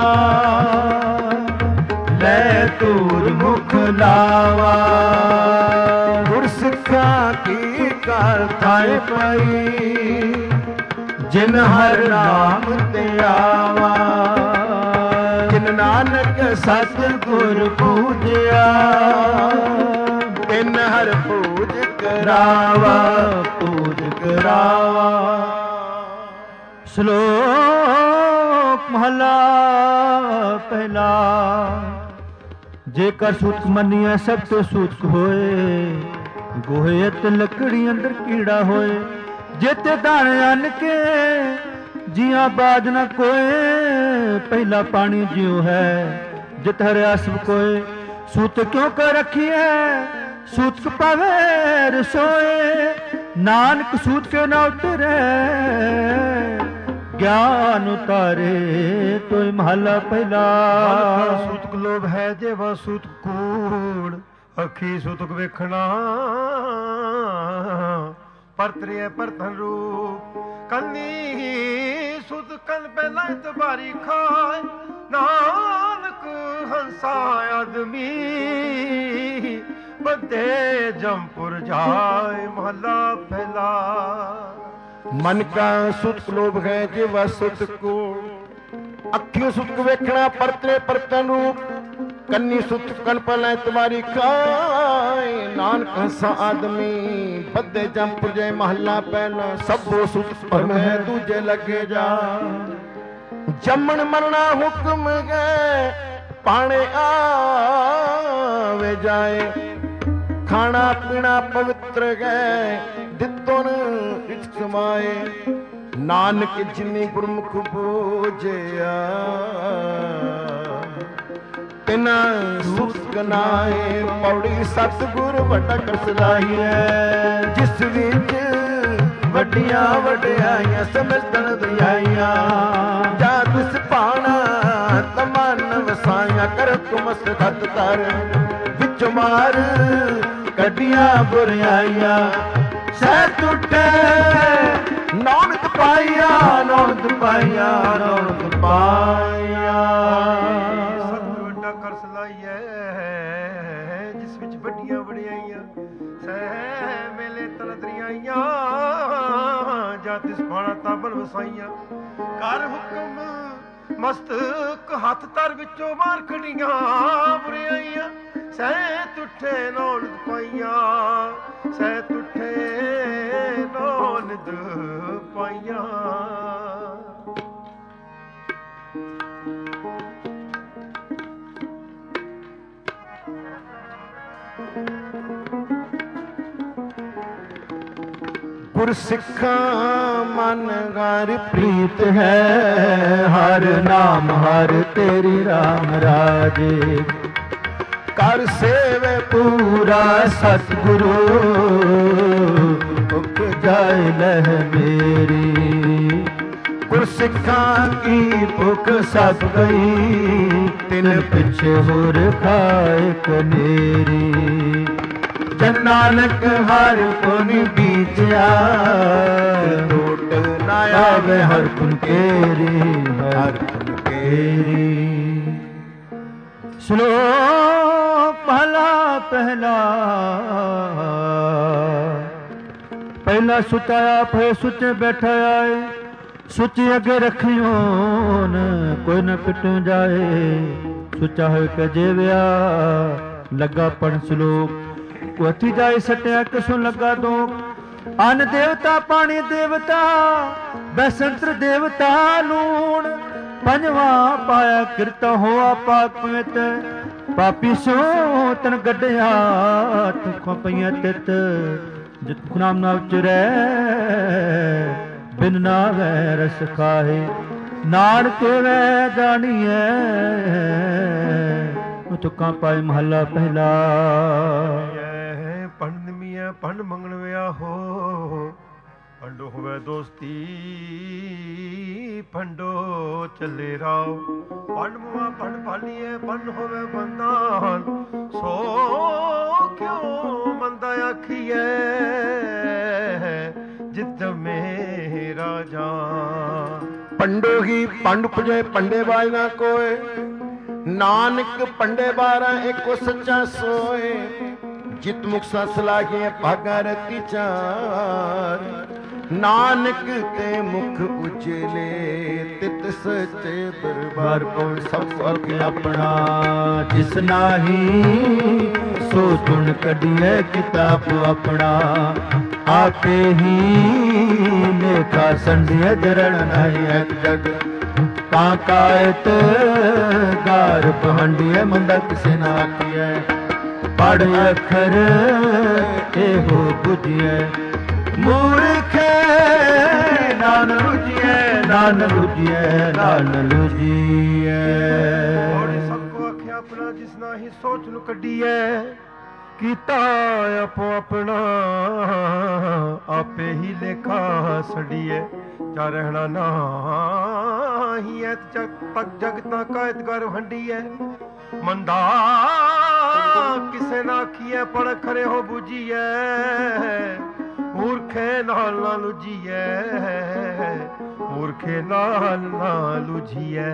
ਲੈ ਤੂਰ ਮੁਖ ਲਾਵਾ। ਗੁਰਸਿੱਖਾਂ ਕੀ ਕਰ ਥਾਏ ਪਾਈ, ਜਿਨ ਹਰ ਨਾਮ ਤੇ ਆਵਾ। ਜਿਨ ਨਾਨਕ ਸਤਿਗੁਰ ਪੂਜਿਆ, ਤਿਨ ਹਰ ਪੂਜ ਕਰਾਵਾ, ਪੂਜ ਕਰਾਵਾ। ਸ਼ਲੋਕ ਮਹਲਾ ਪਹਿਲਾ। ਜੇਕਰ ਸੂਤਕ ਮੰਨੀਐ ਸਭ ਤੋਂ ਸੂਤਕ ਹੋਏ, ਗੋਹੇ ਅਤੇ ਲੱਕੜੀ ਅੰਦਰ ਕੀੜਾ ਹੋਏ। ਜੇਤੇ ਦਾਣੇ ਅੰਨ ਕੇ ਜੀਆਂ ਬਾਜ ਨਾ ਕੋਏ, ਪਹਿਲਾ ਪਾਣੀ ਜਿਉ ਹੈ ਜਿਤ ਹਰਿਆ ਸਭ ਕੋਏ। ਸੂਤ ਕਿਉਂ ਕਰ ਰਖੀਐ ਸੂਤਕ ਪਾਵੇ ਰਸੋਏ, ਨਾਨਕ ਸੂਤ ਕੇ ਨਾ ਉਤਰੈ ਗਿਆਨ ਉਤਾਰੇ। ਤੋਇ ਮਹਲਾ ਪਹਿਲਾ। ਸੂਤਕ ਲੋਭ ਹੈ ਜੇਵਾ ਸੂਤਕ ਕੂੜ, ਅੱਖੀ ਸੂਤਕ ਵੇਖਣਾ ਪਰਤਰਿਐ ਪਰਤਨ ਰੂਪ। ਕੰਨੀ ਸੁਤ ਕੰਨ ਪਹਿਲਾ ਇਤਬਾਰੀ ਖਾਏ, ਨਾਨਕ ਹੰਸਾ ਆਦਮੀ ਬੰਦੇ ਜੰਪੁਰ ਜਾਏ। ਮਹਲਾ ਪਹਿਲਾ। ਮਨ ਕਾ ਸੁਤਕ ਲੋਭ ਹੈ ਜਿਵਾ ਸੁਤਕ ਕੂੜ, ਅੱਖੀਂ ਸੁਤਕ ਵੇਖਣਾ ਪਰਤਰੇ ਪਰਤਨ ਰੂਪ। ਕੰਨੀ ਸੁਤਕ ਕੰਨ ਪਹਿਲਾ ਇਤਬਾਰੀ ਖਾਏ, ਨਾਨਕ ਹੰਸਾ ਆਦਮੀ ਬੱਦੇ ਜੰਪੁਰ ਜਾਏ। ਮਹਲਾ ਪਹਿਲਾ। ਸਭੋ ਸੁਤਕ ਭਰਮ ਹੈ ਦੂਜੇ ਲੱਗੇ ਜਾ, ਜੰਮਣ ਮਰਨਾ ਹੁਕਮ ਗਏ ਪਾਣੇ ਆਵੇ ਜਾਏ। ਖਾਣਾ ਪੀਣਾ ਪਵਿੱਤਰ ਗਏ ਦਿੱਤੋਂ ਰਿਚ ਕਮਾਏ। ਨਾਨਕ ਜਿਨੀ ਗੁਰਮੁਖ ਬੋਝਿਆ, ਤਿਨਾ ਸੁਖ ਨਾਏ। ਪੌੜੀ ਸਤਿਗੁਰ ਵੱਡਾ ਕਰ ਸਲਾਹੀਐ, ਜਿਸ ਵਿੱਚ ਵੱਡੀਆਂ ਵਡਿਆਈਆਂ ਸਮਝਣ ਦਿਆਈਆਂ। ਜਾ ਤਿਸ ਭਾਣਾ ਤਮਨ ਵਸਾਈਆਂ, ਕਰ ਤੁਮਸ ਖਤ ਤਰ ਵਿੱਚ ਮਾਰ ਕੱਢੀਆਂ ਬੁਰਾਈਆਂ। ਸਹਿ ਟੁੱਟੇ ਨੌਨਕ ਪਾਈਆ, ਨੌਨਕ ਪਾਈਆ, ਨੌਨਕ ਪਾਈਆ। ਸਤਿਗੁਰ ਵੱਡਾ ਕਰ ਸਲਾਹੀਐ, ਜਿਸ ਵਿੱਚ ਵੱਡੀਆਂ ਵਡਿਆਈਆਂ। ਸਹਿ ਮੇਲੇ ਤਲਤਰੀਆਂ ਵਸਾਈਆਂ ਤਿਸ ਪਾਣਾ ਤਾਬਨ ਵਸਾਈਆਂ ਕਰ ਹੁਕਮ ਮਸਤਕ ਹੱਥ ਤਰ ਵਿੱਚੋਂ ਮਾਰ ਖੜੀਆਂ ਬੁਰਿਆਈਆਂ ਸਹਿ ਤੁਠੇ ਨੌਲਦ ਪਾਈਆਂ ਸਹਿ ਤੁਠੇ ਨੌਲਦ ਪਾਈਆਂ। ਗੁਰ ਸਿੱਖਾਂ ਮਨ ਹਰ ਪ੍ਰੀਤ ਹੈ ਹਰ ਨਾਮ ਹਰ ਤੇਰੀ ਰਾਮ ਰਾਜੇ ਕਰ ਸੇਵੇ ਪੂਰਾ ਸਤਿਗੁਰੂ ਉਕ ਜਾਏ ਲਹਿ ਮੇਰੀ। ਗੁਰ ਸਿੱਖਾਂ ਕੀ ਭੁਖ ਸਭ ਗਈ ਤਿਨ ਪਿਛੇ ਹੋਰ ਖਾਏ ਕਨੇਰੀ। ਜਨ ਨਾਨਕ ਹਰ ਪੁਨ ਬੀਜਿਆ ਟੋਟ ਨਾ ਆਵੇ ਹਰ ਪੁਨ ਕੇਰੀ ਹਰ ਪੁਨ ਕੇਰੀ। ਸ਼ਲੋਕ ਪਹਿਲਾ ਪਹਿਲਾ ਪਹਿਲਾ ਸੁੱਚਾ ਆਪ ਹੈ ਸੁੱਚੇ ਬੈਠਾ ਆਏ ਸੁੱਚੀ ਅੱਗੇ ਰੱਖਿਓ ਨ ਕੋਈ ਨ ਪਿਟੂ ਜਾਏ। ਸੁੱਚਾ ਹੋਇ ਕੇ ਜੀਵਿਆ ਲੱਗਾ ਪੜ੍ਹਨ ਸ਼ਲੋਕ ਕੋਠੀ ਜਾਏ ਸਟਿਆ ਕਿਸੋਂ ਲੱਗਾ ਦੋਖ। ਅੰਨ ਦੇਵਤਾ ਪਾਣੀ ਦੇਵਤਾ ਬੈਸੰਤਰ ਦੇਵਤਾ ਲੂਣ ਪੰਜਵਾਂ ਪਾਇਆ ਕਿਰਤਾ ਹੋਆ ਪਾਕ ਪਵਿੱਤ ਪਾਪੀ ਸੋ ਤਨ ਗੱਡਿਆ ਤੁਖਾਂ ਪਈਆਂ ਤਿਤ ਜਿਤ ਨਾਮ ਨਾ ਉਚਰੈ ਬਿਨ ਨਾਵੈ ਰਸ ਖਾਏ ਨਾਨਕ ਵੈ ਜਾਣੀਐ ਤੁਕਾਂ ਪਾਏ ਮਹੱਲਾ ਪਹਿਲਾ। ਪੰਡ ਮੀਆਂ ਪੰਡ ਮੰਗਣ ਵਿਆ ਹੋ ਪੰਡੋ ਹੋਵੇ ਦੋਸਤੀ ਪੰਡੋ ਚੱਲੇ ਰਾਓ ਪੰਡ ਮੁਆ ਪੰਡ ਭਾਲੀਏ ਪੰਡ ਹੋਵੇ ਬੰਦਾਨ ਸੋ ਕਿਉਂ ਮੰਦਾ ਆਖੀਐ ਜਿਤ ਮੇਰਾ ਜਾਨ। ਪੰਡੋ ਹੀ ਪੰਡ ਪੁਜੇ ਪੰਡੇ ਬਾਜ ਨਾ ਕੋਏ ਨਾਨਕ ਪੰਡੇ ਬਾਰਾਂ ਇੱਕੋ ਸੱਚਾ ਸੋਏ। ਜਿਤ ਮੁਖ ਸਸ ਲਾਗੇ ਭਾਗਾ ਰਤੀ ਚਾਰ ਨਾਨਕ ਤੇ ਮੁਖ ਉਜਲੇ ਤਿਤ ਸੱਚੇ ਦਰਬਾਰ ਕੋਲ ਸਭ ਵਰਗ ਆਪਣਾ ਜਿਸ ਨਾਹੀ ਸੋ ਤੁਣ ਕੱਢੀਏ ਕਿਤਾਬ ਆਪਣਾ ਆਪੇ ਹੀ ਲੇਖਾ ਸੰਧਿਆ ਜਰਣ ਨਹੀਂ ਇੱਕ ਜਗ ਤਾਂ ਕਾਇਤ ਗਾਰ ਪਹੰਡੀਏ ਮੰਦਾ ਕਿਸੇ ਨਾ ਆਖੀਐ ਪੜ ਅੱਖਰ ਇਹੋ ਬੁਝੀਐ ਮੂਰਖੇ ਨਾਨ ਰੁਜੀਐ ਨਾਨ ਰੁਜੀਐ ਨਾਨ ਰੁਜੀਐ। ਔਰ ਸਭ ਕੋ ਆਖਿਆ ਆਪਣਾ ਜਿਸ ਨਾਹੀ ਸੋਚ ਨੂੰ ਕੱਢੀਐ ਕੀਤਾ ਆਪੋ ਆਪਣਾ ਆਪੇ ਹੀ ਲੇਖਾ ਛੜੀਏ ਚਾ ਰਹਿਣਾ ਨਾਹੀ ਐਤ ਜਗ ਤੱਕ ਜਗ ਤਾਂ ਕਾਇਤ ਕਰ ਵੰਡੀਐ ਮੰਦਾ ਕਿਸੇ ਨਾ ਆਖੀਐ ਪੜ ਖਰੇ ਹੋ ਬੁਝੀਐ ਮੂਰਖੇ ਨਾਲ ਨਾ ਲੁਝੀਐ ਮੂਰਖੇ ਨਾਲ ਨਾ ਲੁਝੀਐ।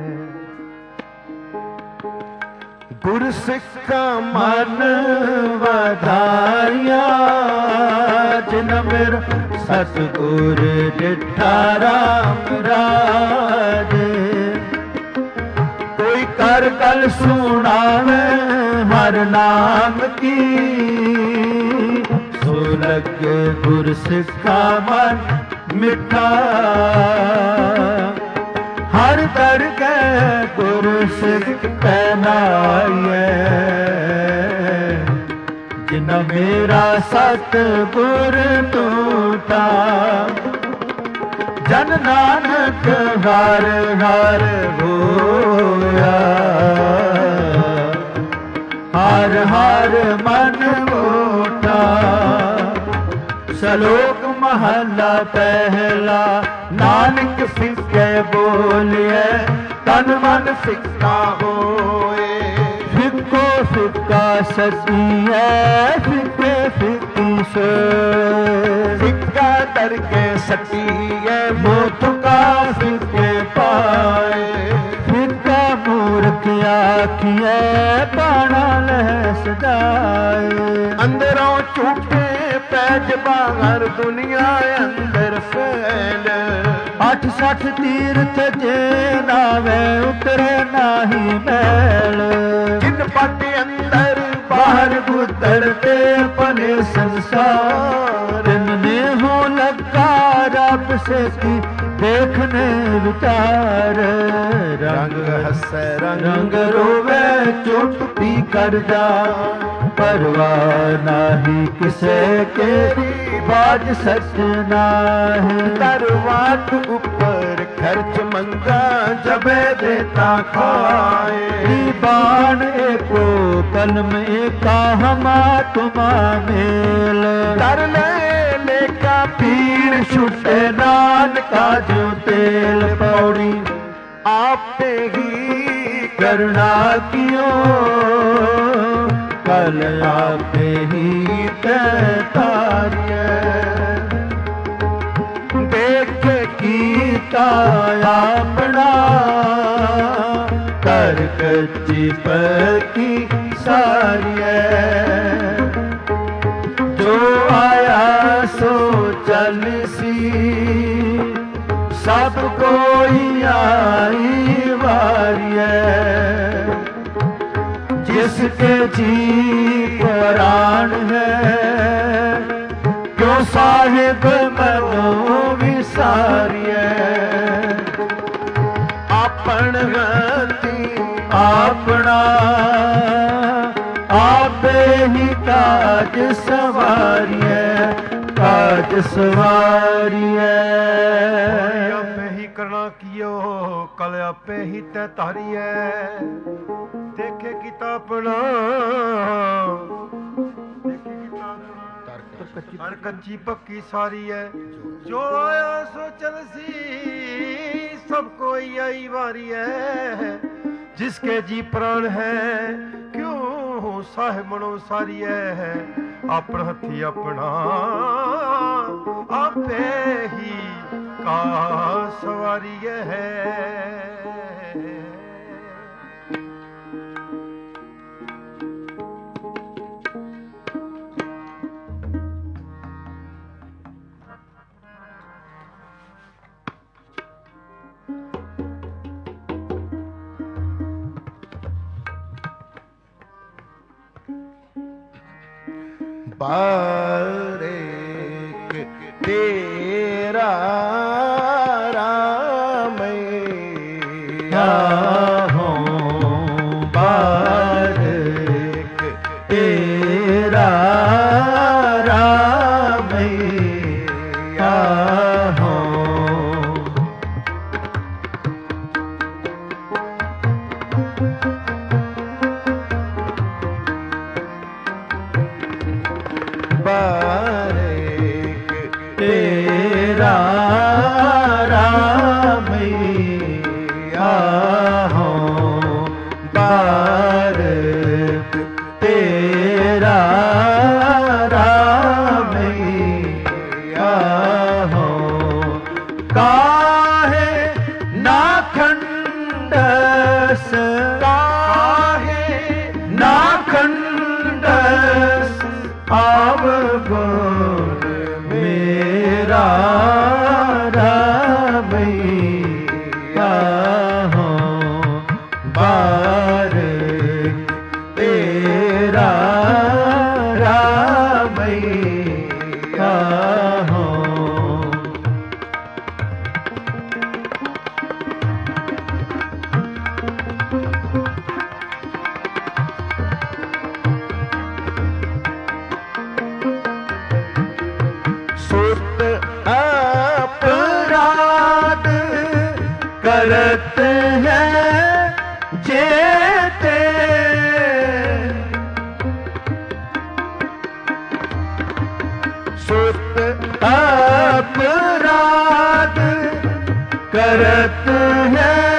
ਗੁਰ ਸਿੱਖਾਂ ਮਨ ਵਧਾਇਆ ਜਿਨ ਮੇਰਾ ਸਤਿਗੁਰ ਡਿਠਾ ਰਾਮ ਰਾਜ। ਕੋਈ ਕਰ ਗੱਲ ਸੁਣਾਵੇ ਹਰ ਨਾਮ ਕੀ ਸੋ ਲੱਗੇ ਗੁਰ ਸਿੱਖਾਂ ਮਨ ਮਿੱਠਾ। ਹਰ ਦਰ ਕੇ ਗੁਰ ਸਿੱਖ ਪਹਿਨਾਈਐ ਜਿਨ ਮੇਰਾ ਸਤਿਗੁਰ ਟੂਟਾ। ਜਨ ਨਾਨਕ ਹਰ ਹਰ ਹੋਇਆ ਹਰ ਹਰ ਮਨ ਮੋਟਾ। ਸ਼ਲੋਕ ਮਹੱਲਾ ਪਹਿਲਾ ਨਾਨਕ ਫਿੱਕੇ ਬੋਲਿਐ ਤਨ ਮਨ ਫਿੱਕਾ ਹੋਏ। ਫਿੱਕੋ ਫਿੱਕਾ ਸਸੀਐ ਫਿੱਕੇ ਫਿੱਕੀ ਸੋਏ। ਫਿੱਕਾ ਕਰਕੇ ਸੱਟੀਐ ਮੋਤੁਕਾ ਫਿੱਕੇ ਪਾਏ। ਫਿੱਕਾ ਮੂਰਖ ਆਖੀਐ ਬਾਣਾ ਲਹਿ ਸਜਾਏ। ਅੰਦਰੋਂ ਝੂਠੇ पैज बाहर दुनिया अंदर फैल। अठ सठ तीर्थ जे नावे उतरे नाही मैल। जिन पट अंदर बाहर उतरते पने संसार। तिनने हो लगा रब से की देखने विचार। रंग हसे रंग रोवे चुप पी कर जा। परवाह नाही किसे के बाज सच नाहे। दरवाट ऊपर खर्च मंगा जबे देता खाए। बाण एको कलम एका हमा तुमा मेल। कर ले लेका पीर छुटे नान का जो तेल। पौड़ी आपे ही करना कियो कल आपे ही तारिय। देख कीता अपना कर कच्ची पकी सारिय। जो आया सो चल सी सब कोई आई वारिय। जिसके जी प्राण है क्यों साहिब मनो विसारिय। अपन गति अपना आपे ही काज सवारिय। काज सवारिय। आपे ही करना कियो कल आपे ही तै तारिय। देखे किता अपना देखे किता हर कच्ची पक्की सारी है। जो आया सो चल सी सब कोई आई वारी है। जिसके जी प्राण है क्यों साहिब मनो सारी है। अपन हथी अपना आपे ही का सवारी है। बारेक तेरा रामैया हो। बारेक तेरा रामैया हो। बारेक तेरा रामैया हो। बारेक तेरा रामैया हो। काहे ना खंडस काहे ना खंडस आव गुण मेरा रामैया हो। बारेक तेरा रामैया हो। सुत अपराध करते हैं जेते। सुत अपराध करते हैं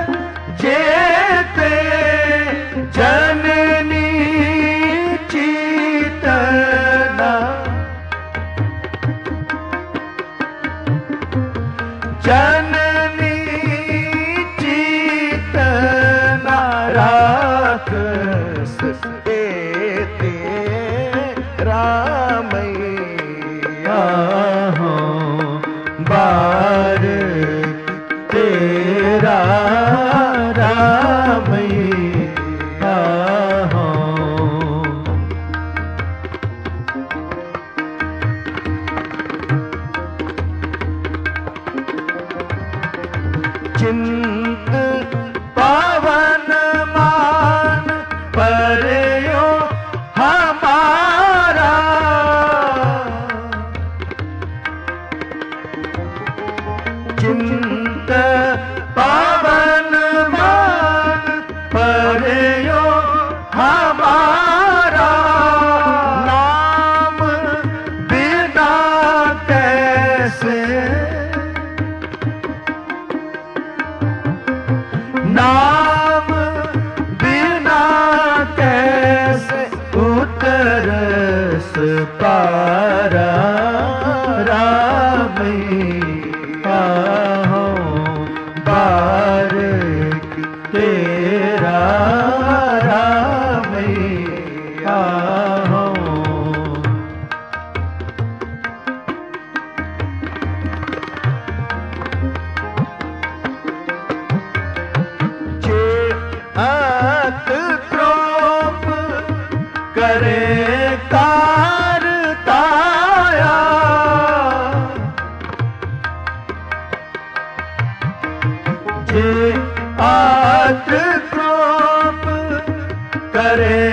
जेते। जननी चीतना जननी चीतना राखस ते रामैया चिंत पावन मान परयो हमारा। चिंत पावन मान परयो हमारा। नाम बिना कैसे, नाम बिना कैसे उतरस पारा। रामैया हो बारिक तेरा, रामैया हो। जे अत क्रोप करे कारताया। जे अत क्रोप करे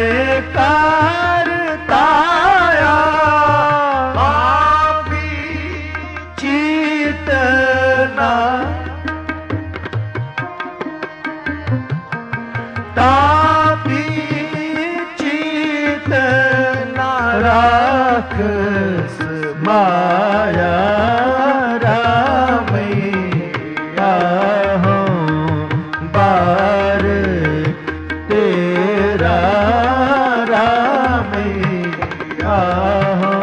कारताया। आपी चीतना तापी चीतना राखस माया। रामैया हो बारिक तेरा, रामैया हो।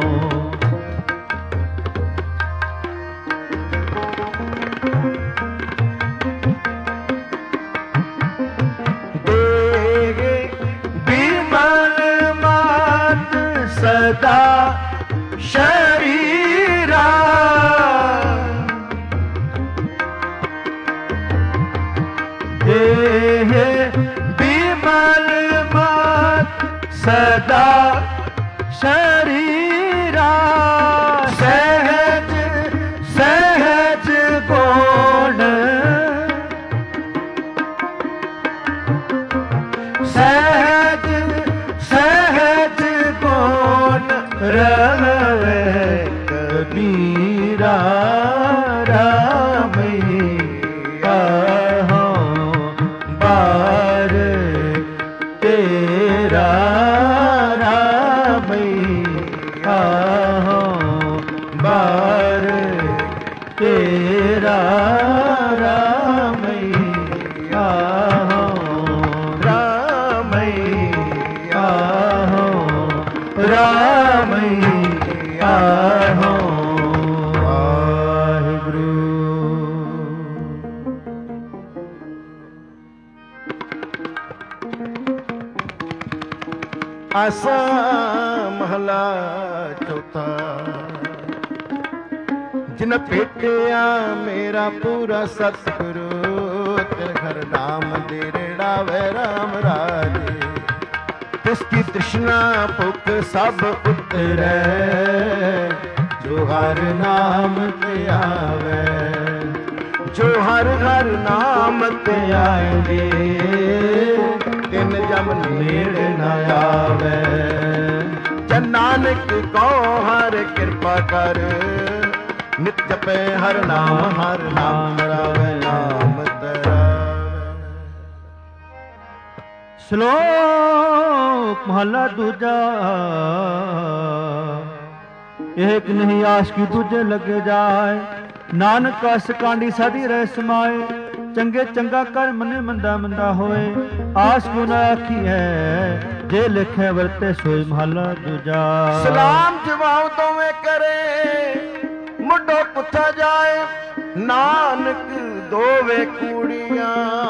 देगे बिमल मात सदा शरीरा। देह बिमल मात सदा शरीरा। सहज सहज गुण, सहज सहज गुण रहे कबीरा। रामैया हो बारिक तेरा, रामैया हो बारिक तेरा, रामैया हो। रामैया हो, रामैया हो। वाहिगुरु। आसा महला चौथा। जिन भेटिया मेरा पूरा सतगुरु, तेरे घर नाम दे रेड़ावे राम राजे। तिसकी तृष्णा भुख सब उतरे, जो हर नाम ते आवे। जो हर हर नाम ते आवे, तिन जम नेड़े न आवे। जन नानक को हर कृपा कर, नित जपे हर नाम हर नाम रावे नाम तेरा। श्लोक महला दूजा। एक नहीं आश की दूजे लगे जाए। नानक अस कांडी साधी रह समाए। चंगे चंगा कर मने मंदा मंदा होए। आस को न आखी है जे लिखे वरते सोई। महला दूजा। सलाम जवाब दोवें करे, मुंडो पुछा जाए। नानक दोवे कूड़ियां,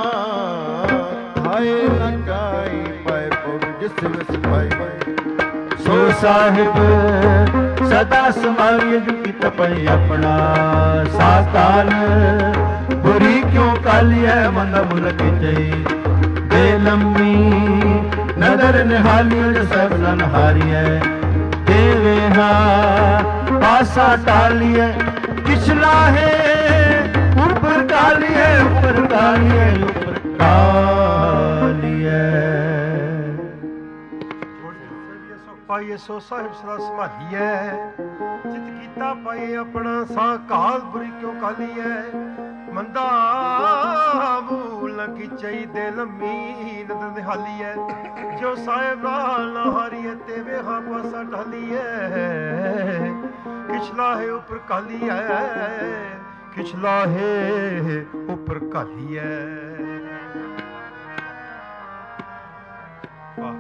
हाय लगाई पाए पुर जिस विस पाई। सो साहिब सदा समाई की तपई अपना। साकाल बुरी क्यों काली है मंद मुलक जई। बेलम्मी नदर निहाली सब नहारी है। देवे हा पासा टाली है, किछला है ऊपर काली ਕਾਲੀਏ ਉੱਪਰ ਕਾਲੀਏ ਉੱਪਰ ਕਾਲੀਏ। ਪਾਈਏ ਸੋ ਸਾਹਿਬ ਸਦਾ ਸੰਭਾਲੀਐ, ਚਿਤ ਕੀਤਾ ਪਾਈਏ ਆਪਣਾ ਸਾਹ ਕਾਲ ਬੁਰੀ ਕਿਉਂ ਕਾਲੀਐ। ਮੰਦਾ ਭੂਲ ਨ ਕੀਚਈ ਦੇ ਲੰਮੀ ਨਦਰ ਨਿਹਾਲੀਐ, ਜੋ ਸਾਹਿਬ ਨਾਲ ਨਾ ਹਾਰੀਏ ਤੇ ਵੇਹਾ ਪਾਸਾ ਢਾਲੀਐ। ਕਿਛਲਾ ਹੈ ਉੱਪਰ ਕਾਲੀਐ, ਕਿਛਲਾ ਹੈ ਉੱਪਰ ਕਾਲੀਐ। ਵਾਹ।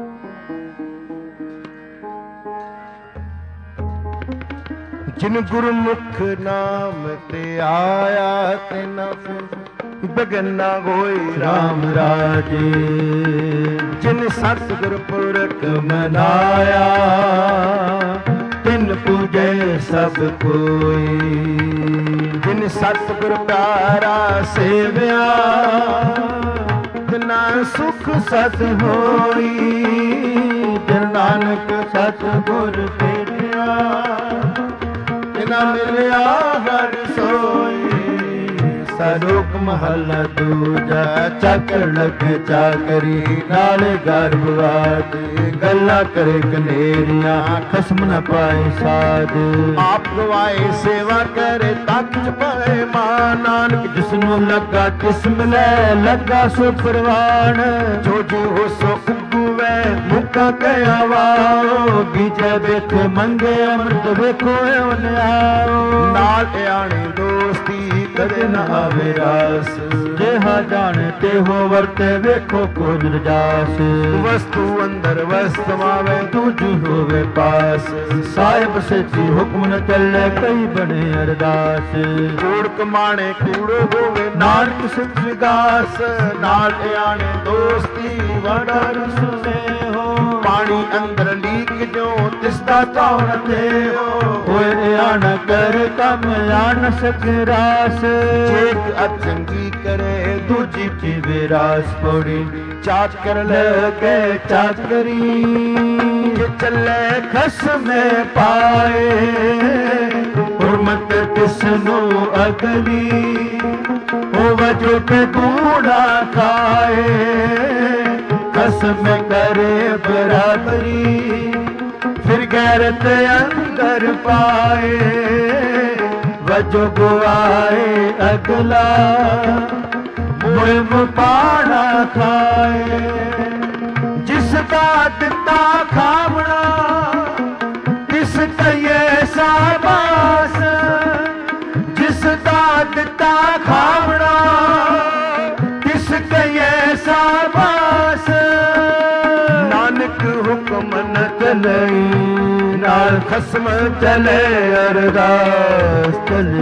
ਜਿਨ ਗੁਰਮੁਖ ਨਾਮ ਤੇ ਆਇਆ ਤੇ ਨਾ ਫਿਰ ਬਗਨਾ ਹੋਈ ਰਾਮ ਰਾਜੇ। ਜਿਨ ਸਤਿਗੁਰ ਪੁਰਖ ਮਨਾਇਆ ਤਿਨ ਪੂਜੈ ਸਭ ਕੋਈ। ਜਿਨ ਸਤਿਗੁਰ ਪਿਆਰਾ ਸੇਵਿਆ ਤਿਨਾ ਸੁਖ ਸਤ ਹੋਈ। ਜਿਨ ਨਾਨਕ ਸਤਿਗੁਰ ਭੇਟਿਆ ਤਿਨਾ ਮਿਲਿਆ ਹਰ ਸੋਈ। ਸਰੂਪ ਮਹੱਲਾ ਦੂਜਾ ਚਾਕਰ ਲਗ ਚਾਕਰੀ ਨਾਲ ਗਰਭਵਾਦ। ਗੱਲਾਂ ਕਰੇ ਕਨੇਰੀਆਂ ਖਸਮ ਨ ਪਾਏ ਸਾਧ। ਆਪ ਗਵਾਏ ਸੇਵਾ ਕਰੇ ਤੱਕ ਚ ਪਾਏ ਮਾਂ। ਨਾਨਕ ਜਿਸਨੂੰ ਲੱਗਾ ਤਿਸ ਮਿਲੈ ਲੱਗਾ ਸੋ ਪ੍ਰਵਾਨ। ਜੋ ਜੋ ਹੋ ਸੋ ਉਗੂਵੈ ਮੁਕਾ ਕਹਿਆ ਵਾਓ। ਬੀਜੇ ਵੇਖ ਮੰਗੇ ਅੰਮ੍ਰਿਤ ਵੇਖੋ ਓਨ ਆਓ। ਨਾਲ ਆਣੇ ਦੋਸਤੀ ਕਦੇ ਨ ਆਵੇ ਰਾਸ। ਜਿਹਾ ਜਾਣੇ ਤੇ ਹੋ ਵਰਤੇ ਵੇਖੋ ਕੋਜ ਰਜਾਸ। ਵਸਤੂ ਅੰਦਰ ਵਸਤ ਮਾਵੇ ਦੂਜੂ ਹੋਵੇ ਪਾਸ। ਸਾਹਿਬ ਸੱਚੀ ਹੁਕਮ ਨ ਚੱਲੇ ਕਈ ਬਣੇ ਅਰਦਾਸ। ਕੂੜ ਕਮਾਣੇ ਕੂੜੋ ਹੋਵੇ ਨਾਨਕ ਸਿੱਖ ਵਿਗਾਸ। ਨਾਲ ਆਣੇ ਦੋਸਤੀ ਵਡਾ ਰਸ ਹੋ। ਪਾਣੀ ਅੰਦਰ ਲੀਕ ਜੋ ਤਿਸ ਦਾ ਧੌਣ ਤੇ ਹੋ। ਹੋਏ ਆਣ ਕਰ ਕੰਮ ਆਨ ਸਕ ਰਾਸ। ਚੇਕ ਅਚੰਗੀ ਕਰੇ ਦੂਜੀ ਜੀਵੇ ਰਾਸ ਪੌੜੀ। ਚਾਕਰ ਲਗੇ ਚਾਕਰੀ ਜੇ ਚੱਲੇ ਖਸਮੇ ਪਾਏ। ਹੁਰਮਤ ਕਿਸ ਨੂੰ ਅਗਲੀ ਹੋਵੇ ਜੋ ਤੇ ਕੂੜਾ ਖਾਏ। ਖਸਮ ਕਰੇ ਬਰਾਬਰੀ ਫਿਰ ਗੈਰਤ ਅੰਦਰ ਪਾਏ। ਵਜੋ ਗੁਆਏ ਅਗਲਾ ਮੁਲਮ ਪਾਣਾ ਖਾਏ। ਜਿਸ ਦਾ ਦਿੱਤਾ ਖਾਵਣਾ ਤਿਸ ਕਹੀਏ ਸਾਬਾਸ। ਜਿਸ ਦਾ ਦਿੱਤਾ ਖਾਵਣਾ ਤਿਸ ਕਹੀਏ ਸਾਬਾਸ। ਨਾਨਕ ਹੁਕਮ ਨ ਚਲਈ ਨਾਲ ਖਸਮ ਚਲੇ ਅਰਦਾਸ ਚਲੇ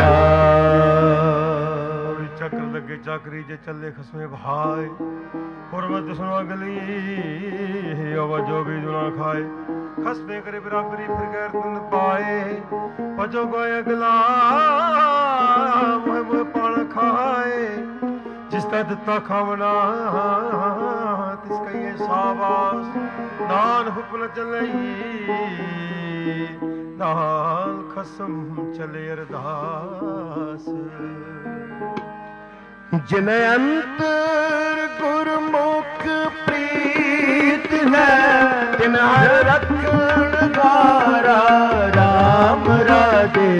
ਅਰਦਾਸ। ਚੱਕਰ ਲੱਗੇ ਚਾਕਰੀ ਜੇ ਚੱਲੇ ਖਸਮੇ ਭਾਏ। ਹੁਰਮਤ ਸੁਣੋ ਅਗਲੀ ਅਵਜੋ ਵੀ ਦੁਨਾ ਖਾਏ। ਖਸਮੇ ਕਰੇ ਬਰਾਬਰੀ ਫਿਰ ਗੈਰ ਤੁੰਦ ਪਾਏ। ਵਜੋ ਗੋਏ ਅਗਲਾ ਮੋਹ ਮੋਹ ਪਾਣ ਖਾਏ। ਜਿਸ ਦਾ ਦਿੱਤਾ ਖਾਵਣਾ ਤਿਸ ਕਹੀਏ ਸਾਬਾਸ। ਨਾਨ ਹੁਕਮ ਚੱਲਈ ਨਾਲ ਖਸਮ ਚਲੇ ਅਰਦਾਸ। ਜਿਨ ਅੰਤਰ ਗੁਰਮੁਖ ਪ੍ਰੀਤ ਹੈ ਤਿਨ ਹਰ ਰਖਣ ਹਾਰਾ ਰਾਮ ਰਾਜੇ।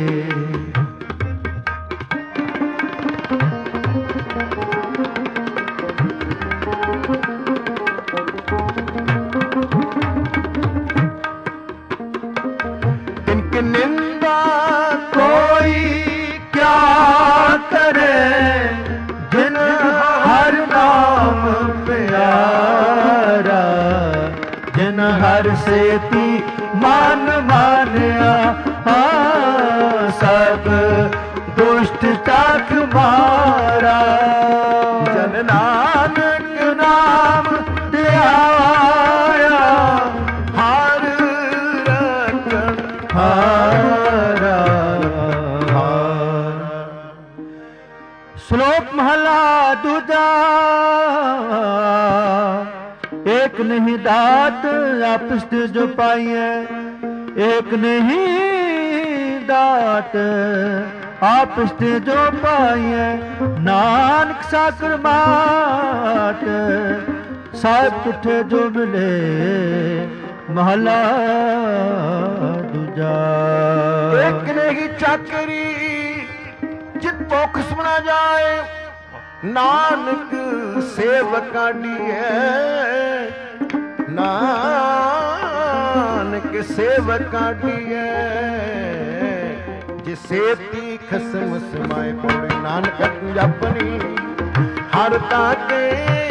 ਤਿਨਕ ਨਿੰਦਾ ਕੋਈ ਕਿਆ ਕਰੇ ਜਿਨ ਹਰ ਨਾਮ ਪਿਆਰਾ। ਜਿਨ ਹਰ ਸੇਤੀ ਮਨ ਮਾਨਿਆ ਸਭ ਦੁਸ਼ਟ ਤੱਕ ਮਾਰਾ। ਜਨ ਨਾਨਕ ਨਾਮ ਧਿਆਇਆ ਹਰ ਰਖਣ ਹਾਰਾ। ਸ਼ਲੋਕ ਮਹਲਾ ਦੂਜਾ। ਏਕ ਨਹੀਂ ਦਾਤ ਆਪਸ ਤੇ ਜੋ ਪਾਈਐ। ਏਕ ਨਹੀਂ ਦਾਤ आप इष्टे जो पाइए नानक साकर माट साहिब तुठे जो मिले महला दूजा एक नहीं चाकरी जित भुख सुना जाए नानक सेवका है नानक सेवका है जिसे ती खसम समाए पौड़े नानक अपनी हर ताके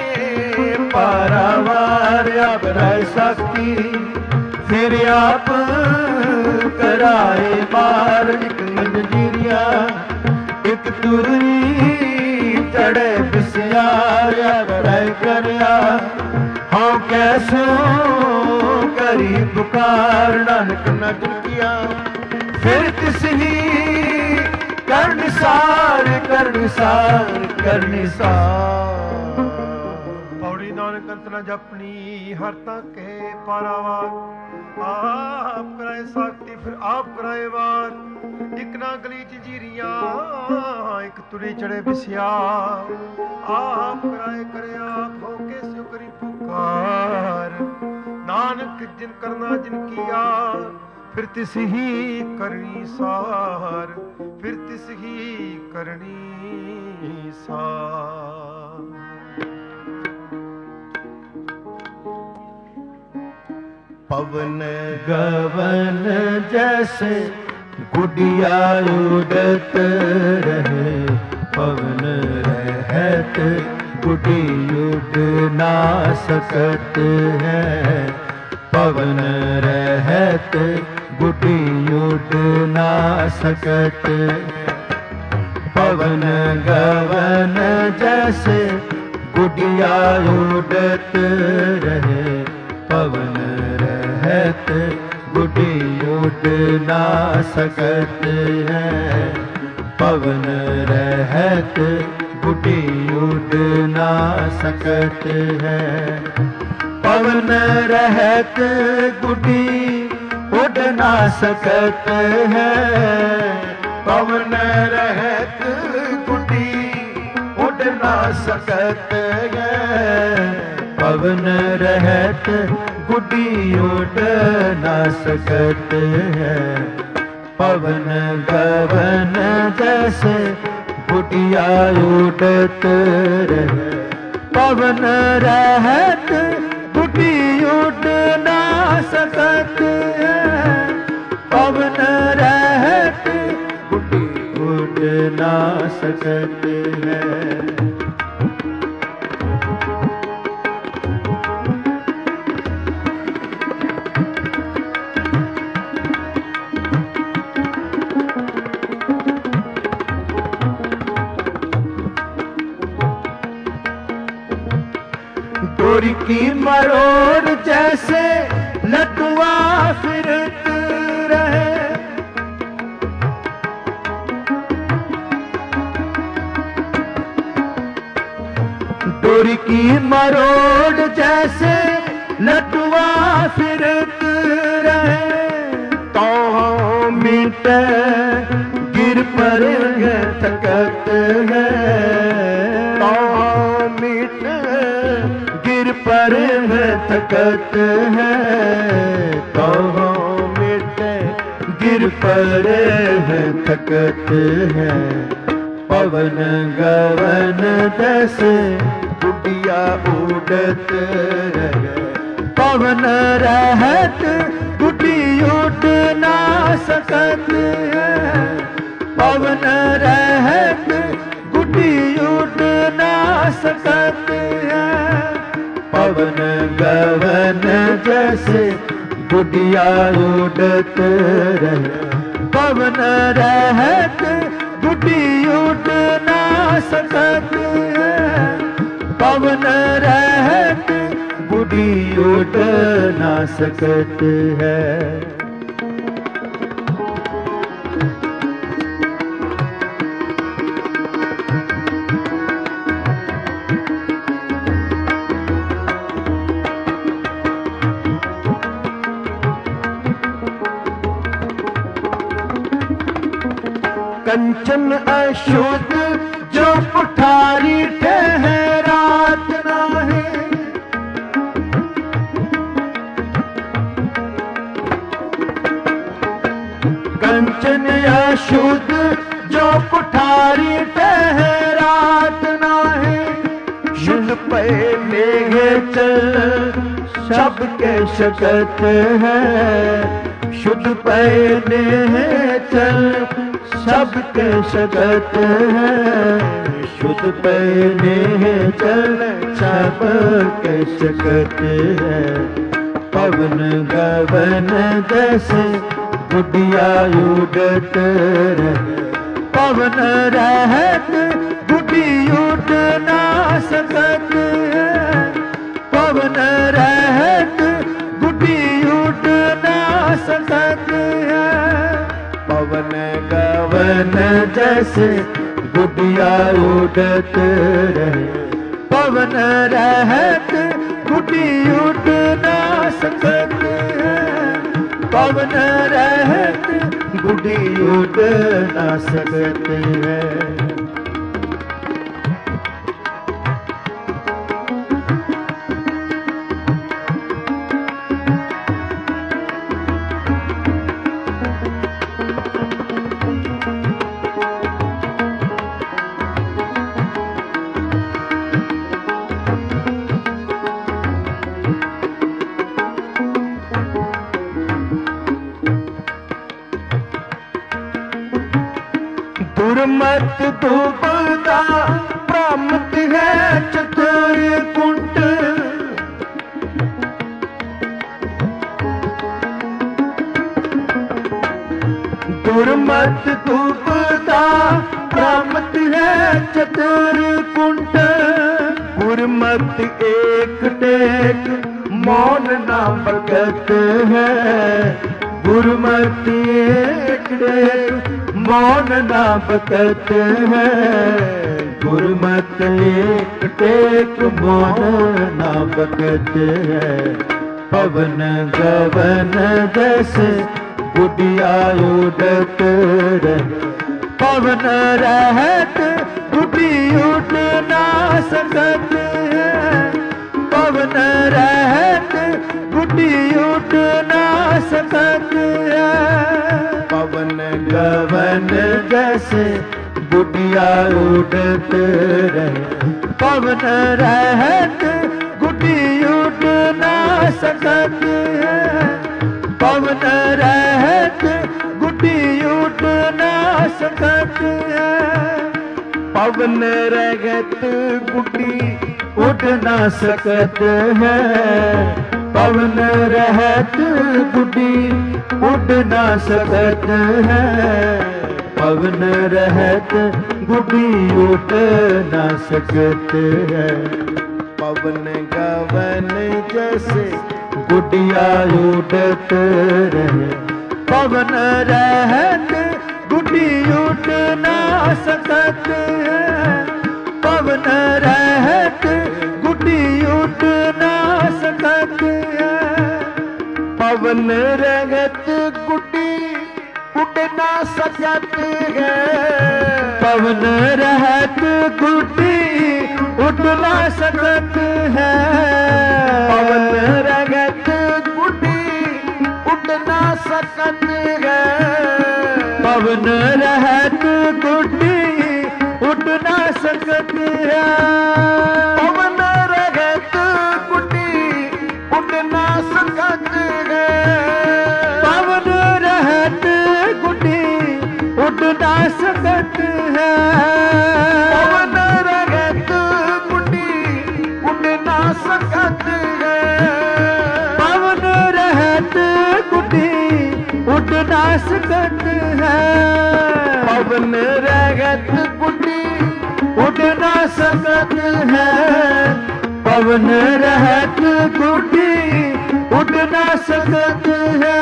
पारावार अब राय शक्ति फिर आप कराए मार एक मंजीरिया एक तुरी चढ़े बिसियार अब राय करया हाँ कैसो करी पुकार नानक न किया फिर तिसही करनी सार करनी सार करनी सार पौड़ी नानक अंत न जपनी हर तक है पारावार आप कराए साक्ति फिर आप कराए वार एक ना गली जीरिया एक तुरी चढ़े बिसिया आप कराए करे आंखों के सो करी पुकार नानक जिन करना जिन किया फिर तिस ही करनी सार फिर तिस ही करनी सार पवन गवन जैसे गुडिया उड़त रहे पवन रहत गुडी उड़ ना सकत है पवन रहत गुडी उड़ ना सकत पवन गवन जैसे गुडिया उड़त रहे पवन रहत गुडी उड़ ना सकत है पवन रहत गुडी उड़ ना सकत है पवन रहत गुडी उड़ ना सकत है पवन रहत गुडी उड़ ना सकत है पवन रहत गुडी उड़ ना सकत है पवन गवन जैसे गुडिया उड़त रहे पवन रहत गुडी उड़ ना सकत है पवन रहत गुडी उड़ ना सकत है डोरी की मरोड़ जैसे लटुआ फिरत रहे डोरी की मरोड़ जैसे लटुआ फिरत रहे तो मिट गिर पर थकत है तो मिट गिर पर थकत है तो मिट गिर पर थकत है पवन गवन जैसे गुडिया उड़त रहे पवन रहत गुडी उड़ ना सकत है पवन रहत गुडी उड़ ना सकत है पवन गवन जैसे गुडिया उड़त रहे पवन रहत गुडी उड़ ना सकत है पवन रहत गुडी उड़ ना सकत है कंचन अशुद्ध जो पुठारी ठहरात नाहे। कंचन अशुद्ध जो पुठारी ठहरात नाहे। शुद्ध पहले चल सबके शकत है। शुद्ध पहले चल सबके शकत है। शुद्ध पहले चल सबके शकत है। पवन गगन जैसे गुडिया उड़त रहे। पवन रहत गुडी उड़ ना सकत है। पवन रहत गुडी उड़ ना सकत है। पवन गगन जैसे गुडिया उड़त रहे। पवन रहत गुडी उड़ ना सकत है। पवन रहत गुडी उड़ ना सकत है। दुर्मत दुबदा प्राप्त है चतुर कुंट। दुर्मत दुबदा प्राप्त है चतुर कुंट। गुरमत एक टेक मौन ना भगत है। गुरमत एक टेक मौन ना भगत है। गुरमत एक टेक मौन ना भगत है। पवन गगन जैसे गुडिया उड़त रहे। पवन रहत गुडी उड़ ना सकत है। पवन रहत गुडी उड़ ना सकत है। पवन गगन जैसे गुडिया उड़त रहे। पवन रहत गुडी उड़ ना सकत है। पवन रहत गुडी उड़ ना सकत है। पवन रहत गुडी उड़ ना सकत है। पवन रहत गुडी उड़ ना सकत है। पवन रहत गुडी उड़ ना सकत है। पवन गगन जैसे गुडिया उड़त रहे। पवन रहत गुडी उड़ ना सकत है। पवन रहत गुडी उड़ ना सकत है। पवन रहत गुडी उड़ ना सकत है। पवन रहत गुडी उड़ ना सकत है। पवन रहत गुडी उड़ ना सकत है। पवन रहत गुडी उड़ ना सकत है। पवन रहत गुडी उड़ ना सकत है। पवन रहत गुडी उड़ ना सकत है। पवन रहत गुडी उड़ ना सकत है। पवन रहत गुडी उड़ ना सकत है। पवन रहत गुडी उड़ ना सकत है। पवन रहत गुडी उड़ ना सकत है।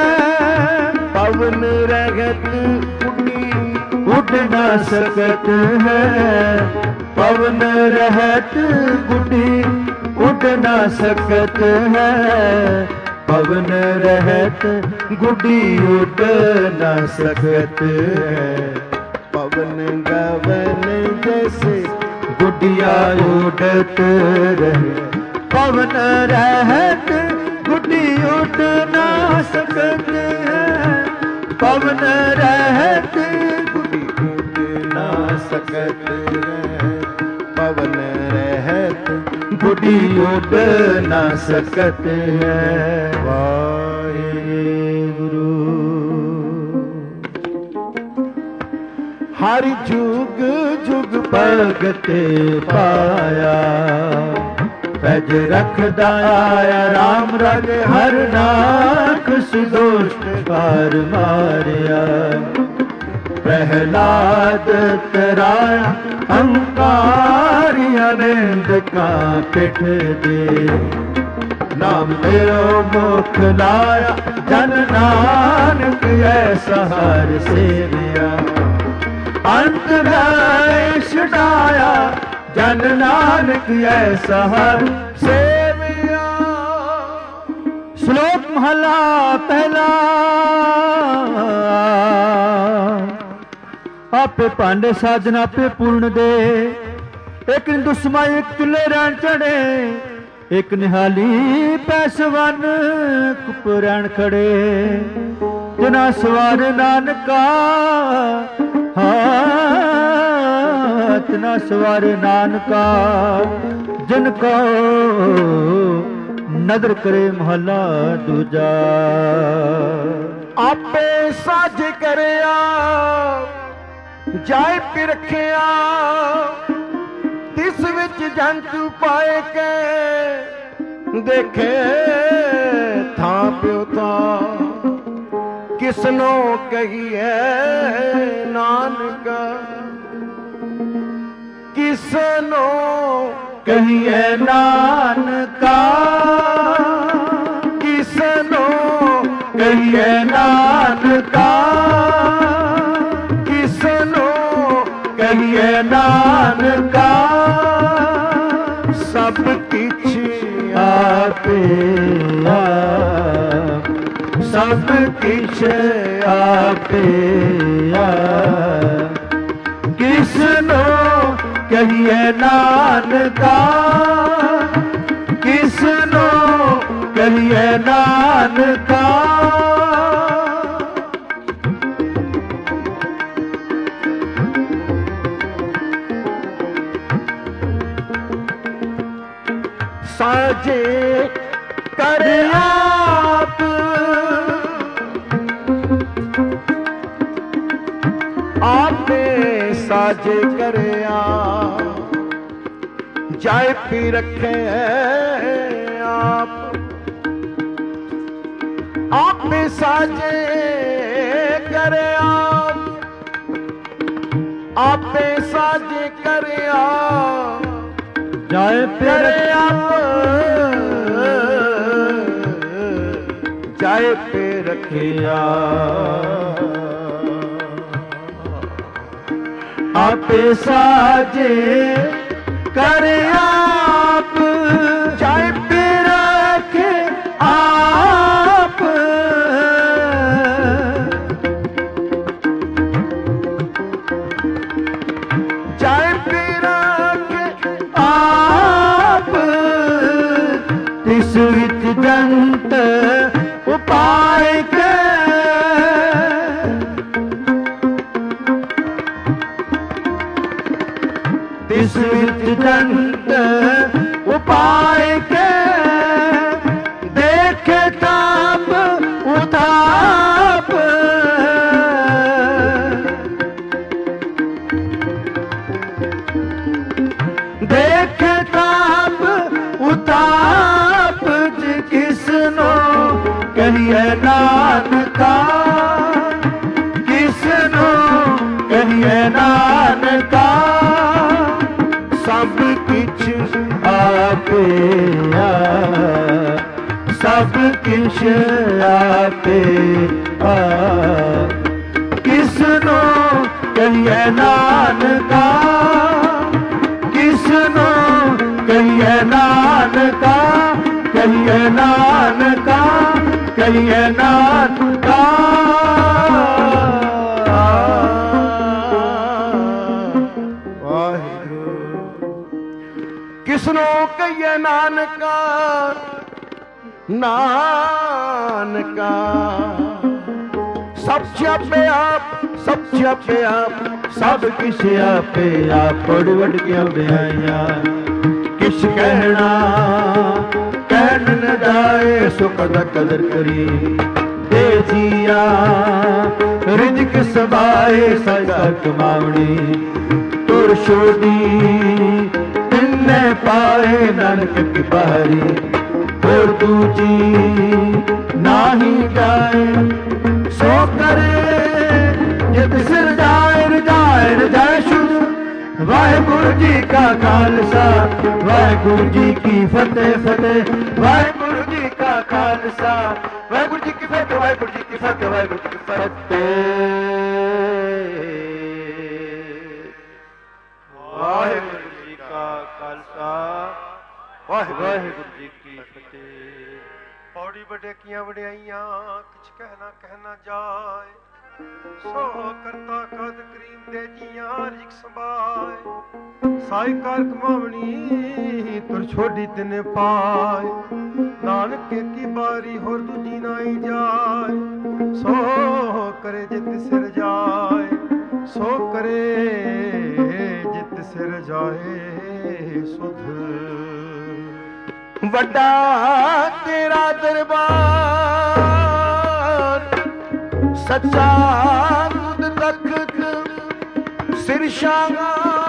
पवन रहत गुडी उड़ ना सकत है। पवन रहत गुडी उड़ ना सकत है। पवन रहत गुडी उड़ ना सकत है। पवन गवन जैसे गुडिया उड़त रहे, पवन रहत गुडी उड़ ना सकत है, पवन रहत गुडी उड़ ना सकत है, पवन रहत गुडी उड़ ना सकत है। वाहेगुरु। हर जुग जुग भगत पाया, पैज रखदा आया राम रग हर नाख सुदोष पार मारिया। प्रहलाद तराया अंकारिया नेंद का पिठ दे, नाम तेरो मुख लाया जन नानक ऐसा हर सेविया। अंत है छुड़ाया जन नानक ऐसा हर सेविया। श्लोक महला पहला। आपे पांडे साजन आपे पूर्ण दे, एक दुश्मा एक चुले रैन चढ़े, एक निहाली पैसवन कुपरैन खड़े। जना सवार नानका हाथ न सवार नानका, जिनको नदर करे महला दूजा। आपे साज करया जाए पी रखिया, तिस विच जंतु पाए के देखे था प्यो था। किसनो कहिए नानका, किसनो कहिए नानका, किसनो कहिए नानका, किसनो कहिए नानका। सब किछ आपे आप, सब किछ आपे आप। किसनो कहिए नानका, किसनो कहिए नानका। साजे कर आप, आपे साजे करया जाए पी रखे आप। आपे साजे करे आप, आपे साजे करे आप, जाए करे आप, जाए पे रखिया। आपे साजे करे आप, जाए पे रखे आप। जाए पे रखे आप। तिस विच जंत उपाय के, तिस विच जंत उपाय के। देखे ताप उताप, देखे ताप उताप। जी किसनो कहिए नानका, किसनो कहिए नानका। सब किछ आपे आप, सब किछ आपे आप। किसनो कहिए नानका, किसनो कहिए नानका। कहिए नानका, कहिए नानका। ਹੈ ਨਾਨਕਾ ਨਾਨਕਾ ਸਭ ਛਾਪੇ ਆਪ ਸਭ ਛਾਪੇ ਆਪ ਸਭ ਕਿਛ ਆਪੇ ਆਪ ਪੜ ਵੜ ਕੇ ਵਡਿਆਈਆਂ ਕਿਛ ਕਹਿਣਾ ਕਹਿਣ ਨ ਜਾਏ ਸੋ ਕਦਰ ਕਦਰ ਕਰੀ ਦੇ ਜੀਆ ਰਿਜਕ ਸਬਾਏ ਸਦਾ ਕਮਾਵਣੀ ਤੁਰ ਛੋਡੀ ਤਿੰਨੇ ਪਾਏ ਨਾਨਕ ਕੀ ਬਾਰੀ ਹੋਰ ਦੂਜੀ ਨਾਹੀ ਜਾਏ ਸੋ ਕਰੇ ਜਿਤ ਸਿਰ ਜਾਏ ਰਜਾਏ ਰਜਾਏ ਸ਼ੁਧ ਵਾਹਿਗੁਰੂ ਜੀ ਕਾ ਖਾਲਸਾ ਵਾਹਿਗੁਰੂ ਜੀ ਕੀ ਫਤਿਹ ਫਤਿਹ ਵਾਹਿਗੁਰੂ ਜੀ ਕਾ ਖਾਲਸਾ ਵਾਹਿਗੁਰੂ ਜੀ ਕੀ ਫਤਿਹ ਵਾਹਿਗੁਰੂ ਜੀ ਕੀ ਫਤਿਹ ਵਾਹਿਗੁਰੂ ਜੀ ਕੀ ਫਤਿਹ ਵਾਹਿਗੁਰੂ ਜੀ ਕਾ ਖਾਲਸਾ ਵਾਹਿਗੁਰੂ ਜੀ ਕੀ ਫਤਿਹ। ਪੌੜੀ ਵਡੇਕੀਆਂ ਵਡਿਆਈਆਂ ਕਿਛ ਕਹਿਣਾ ਕਹਿਣਾ ਜਾਏ ਸੋ ਕਰਤਾ ਕਦ ਕਰੀਮ ਦੇ ਜੀਆਂ ਰਿਕ ਸੰਭਾਏ ਸਾਈ ਕਾਰ ਕਮਾਵਣੀ ਤੁਰ ਛੋਡੀ ਤਿਨੇ ਪਾਏ ਨਾਨਕ ਕੀ ਬਾਰੀ ਹੋਰ ਦੂਜੀ ਨਾਈ ਜਾਏ ਸੋ ਕਰੇ ਜਿਤ ਸਿਰ ਜਾਏ ਸੋ ਕਰੇ ਜਿਤ ਸਿਰ ਜਾਏ ਸੁਧ ਵੱਡਾ ਤੇਰਾ ਦਰਬਾਰ ਸੱਚਾ ਤੁਧ ਤਖਤ ਸਿਰ ਸ਼ਾਹ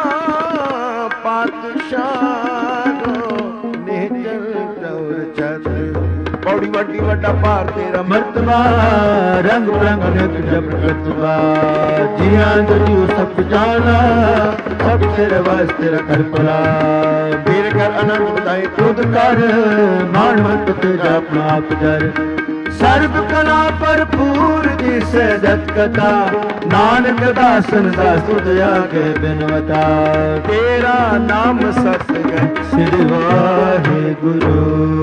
ਪਾਤਸ਼ਾਹ ਨਿਹਚਲ ਚੌਰ ਚਤ ਪੌੜੀ ਵੱਡੀ ਵੱਡਾ ਭਾਰ ਤੇਰਾ ਮਰਤਬਾ ਰੰਗ ਬਰੰਗ ਨਿਤ ਜਬ ਕਰਤਬਾ ਜੀਆਂ ਜੂ ਸਭ ਜਾਣਾ ਸਭ ਤੇਰੇ ਵਾਸਤੇ ਕਰ ਭਲਾ ਵੀਰ ਕਰ ਅਨੰਦ ਬਤਾਏ ਤੁਧ ਕਰ ਮਾਨ ਮਤ ਤੇਰਾ ਆਪਣਾ ਆਪ ਜਰ ਸਰਬ ਕਲਾ ਭਰਪੂਰ ਜੀ ਸਹਿਜਤ ਕਥਾ ਨਾਨਕ ਦਾਸਨ ਦਾ ਸੁਧ ਆਗੇ ਬਿਨਵਤਾ ਤੇਰਾ ਨਾਮ ਸਤ ਗਏ ਸ੍ਰੀ ਵਾਹਿਗੁਰੂ।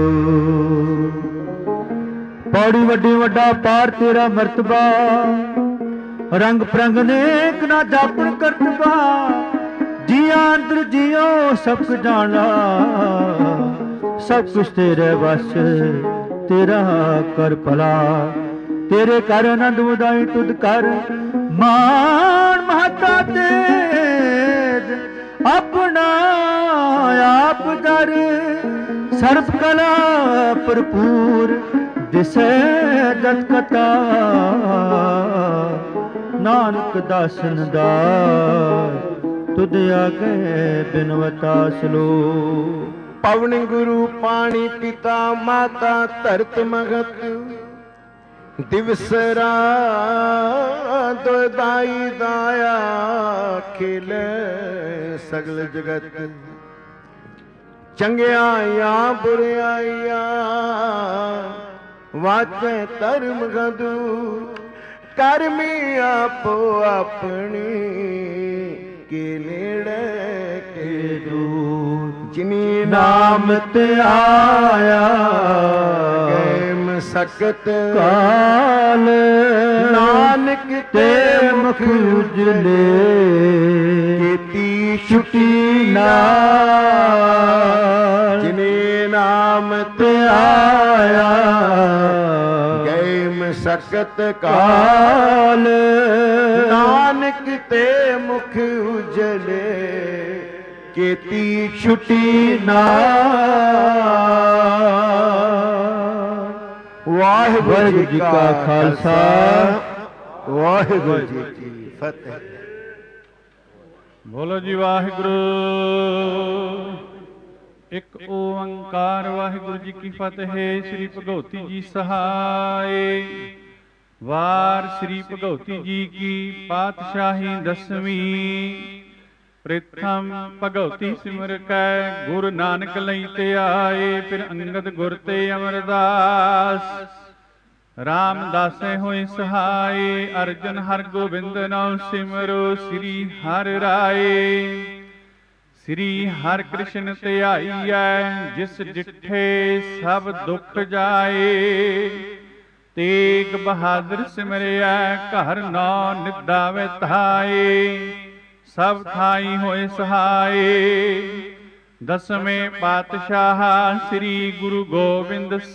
ਪੌੜੀ ਵੱਡੀ ਵੱਡਾ ਪਾਰ ਤੇਰਾ ਮਰਤਬਾ ਰੰਗ ਪ੍ਰੰਗ ਨੇਕ ਨਾ ਜਾਪਣ ਕਰਤਬਾ ਜੀਆਂ ਅੰਦਰ ਜੀਓ ਸਭ ਕੁ ਜਾਣਾ ਸਭ ਕੁਛ ਤੇਰੇ ਵਸ ਤੇਰਾ ਕਰ ਭਲਾ ਤੇਰੇ ਕਰ ਆਨੰਦ ਉਦਾਈ ਤੁਧ ਕਰ ਮਾਨ ਮਹਤਾ ਤੇਜ ਆਪਣਾ ਆਪ ਦਰ ਸਰਬ ਕਲਾ ਭਰਪੂਰ ਦਿਸੈ ਜਤ ਕਥਾ ਨਾਨਕ ਦਾਸਨ ਦਾ ਤੁਧ ਆਗੇ ਬਿਨਵਤਾ ਸਲੋ ਪਵਨ ਗੁਰੂ ਪਾਣੀ ਪਿਤਾ ਮਾਤਾ ਧਰਤ ਮਗਤ ਦਿਵਸਰਾ ਦੋਦਾਈ ਦਾਇਆ ਖੇਲ ਸਗਲ ਜਗਤ ਚੰਗਿਆਈਆਂ ਬੁਰਿਆਈਆਂ ਵਾਚੈ ਧਰਮ ਗਦੂ ਕਰਮੀ ਆਪੋ ਆਪਣੀ ਕੇ ਨੇੜੇ ਕੇ ਦੂਰ ਜਿਨੀ ਨਾਮ ਤੇ ਆਇਆ ਗੈਮ ਸਕਤ ਕਾਲ ਨਾਨਕ ਤੇ ਮੁਖ ਉਜਲੇ ਕੀਤੀ ਛੁਟੀ ਨਾਲ ਜਿਨੇ ਨਾਮ ਤੇ ਆਇਆ ਗੈਮ ਸਕਤ ਕਾਲ ਨਾਨਕ ਤੇ ਮੁਖ ਉਜਲੇ ਕੀਤੀ ਛੁਟੀ ਨਾਲ। ਵਾਹਿਗੁਰੂ ਜੀ ਕਾ ਖਾਲਸਾ ਵਾਹਿਗੁਰੂ ਜੀ ਕੀ ਫਤਿਹ। ਬੋਲੋ ਜੀ ਵਾਹਿਗੁਰੂ। ਇੱਕ ਓੰਕਾਰ ਵਾਹਿਗੁਰੂ ਜੀ ਕੀ ਫਤਿਹ। ਸ੍ਰੀ ਭਗਉਤੀ ਜੀ ਸਹਾਏ। ਵਾਰ ਸ੍ਰੀ ਭਗਉਤੀ ਜੀ ਕੀ ਪਾਤਸ਼ਾਹੀ ਦਸਵੀਂ। ਪ੍ਰਥਮ ਭਗਉਤੀ ਸਿਮਰ ਕੈ ਗੁਰੂ ਨਾਨਕ ਲਈ ਤੇ ਆਏ। ਫਿਰ ਅੰਗਦ ਗੁਰ ਤੇ ਅਮਰਦਾਸ ਰਾਮਦਾਸੇ ਹੋਏ ਸਹਾਏ। ਅਰਜਨ ਹਰ ਗੋਬਿੰਦ ਨਾਮ ਸਿਮਰੋ ਸ੍ਰੀ ਹਰਿ ਰਾਏ। ਸ੍ਰੀ ਹਰਿ ਕ੍ਰਿਸ਼ਨ ਧਿਆਈਐ ਜਿਸ ਡਿਠੇ ਸਭ ਦੁਖ ਜਾਏ। ਤੇਗ ਬਹਾਦਰ ਸਿਮਰਿਆ ਘਰ ਨੌ ਨਿਦਾਵੇ ਧਾਏ। ਸਭ ਥਾਈ ਹੋਏ ਸਹਾਏ। ਦਸਵੇਂ ਪਾਤਸ਼ਾਹ ਸ੍ਰੀ ਗੁਰੂ ਗੋਬਿੰਦ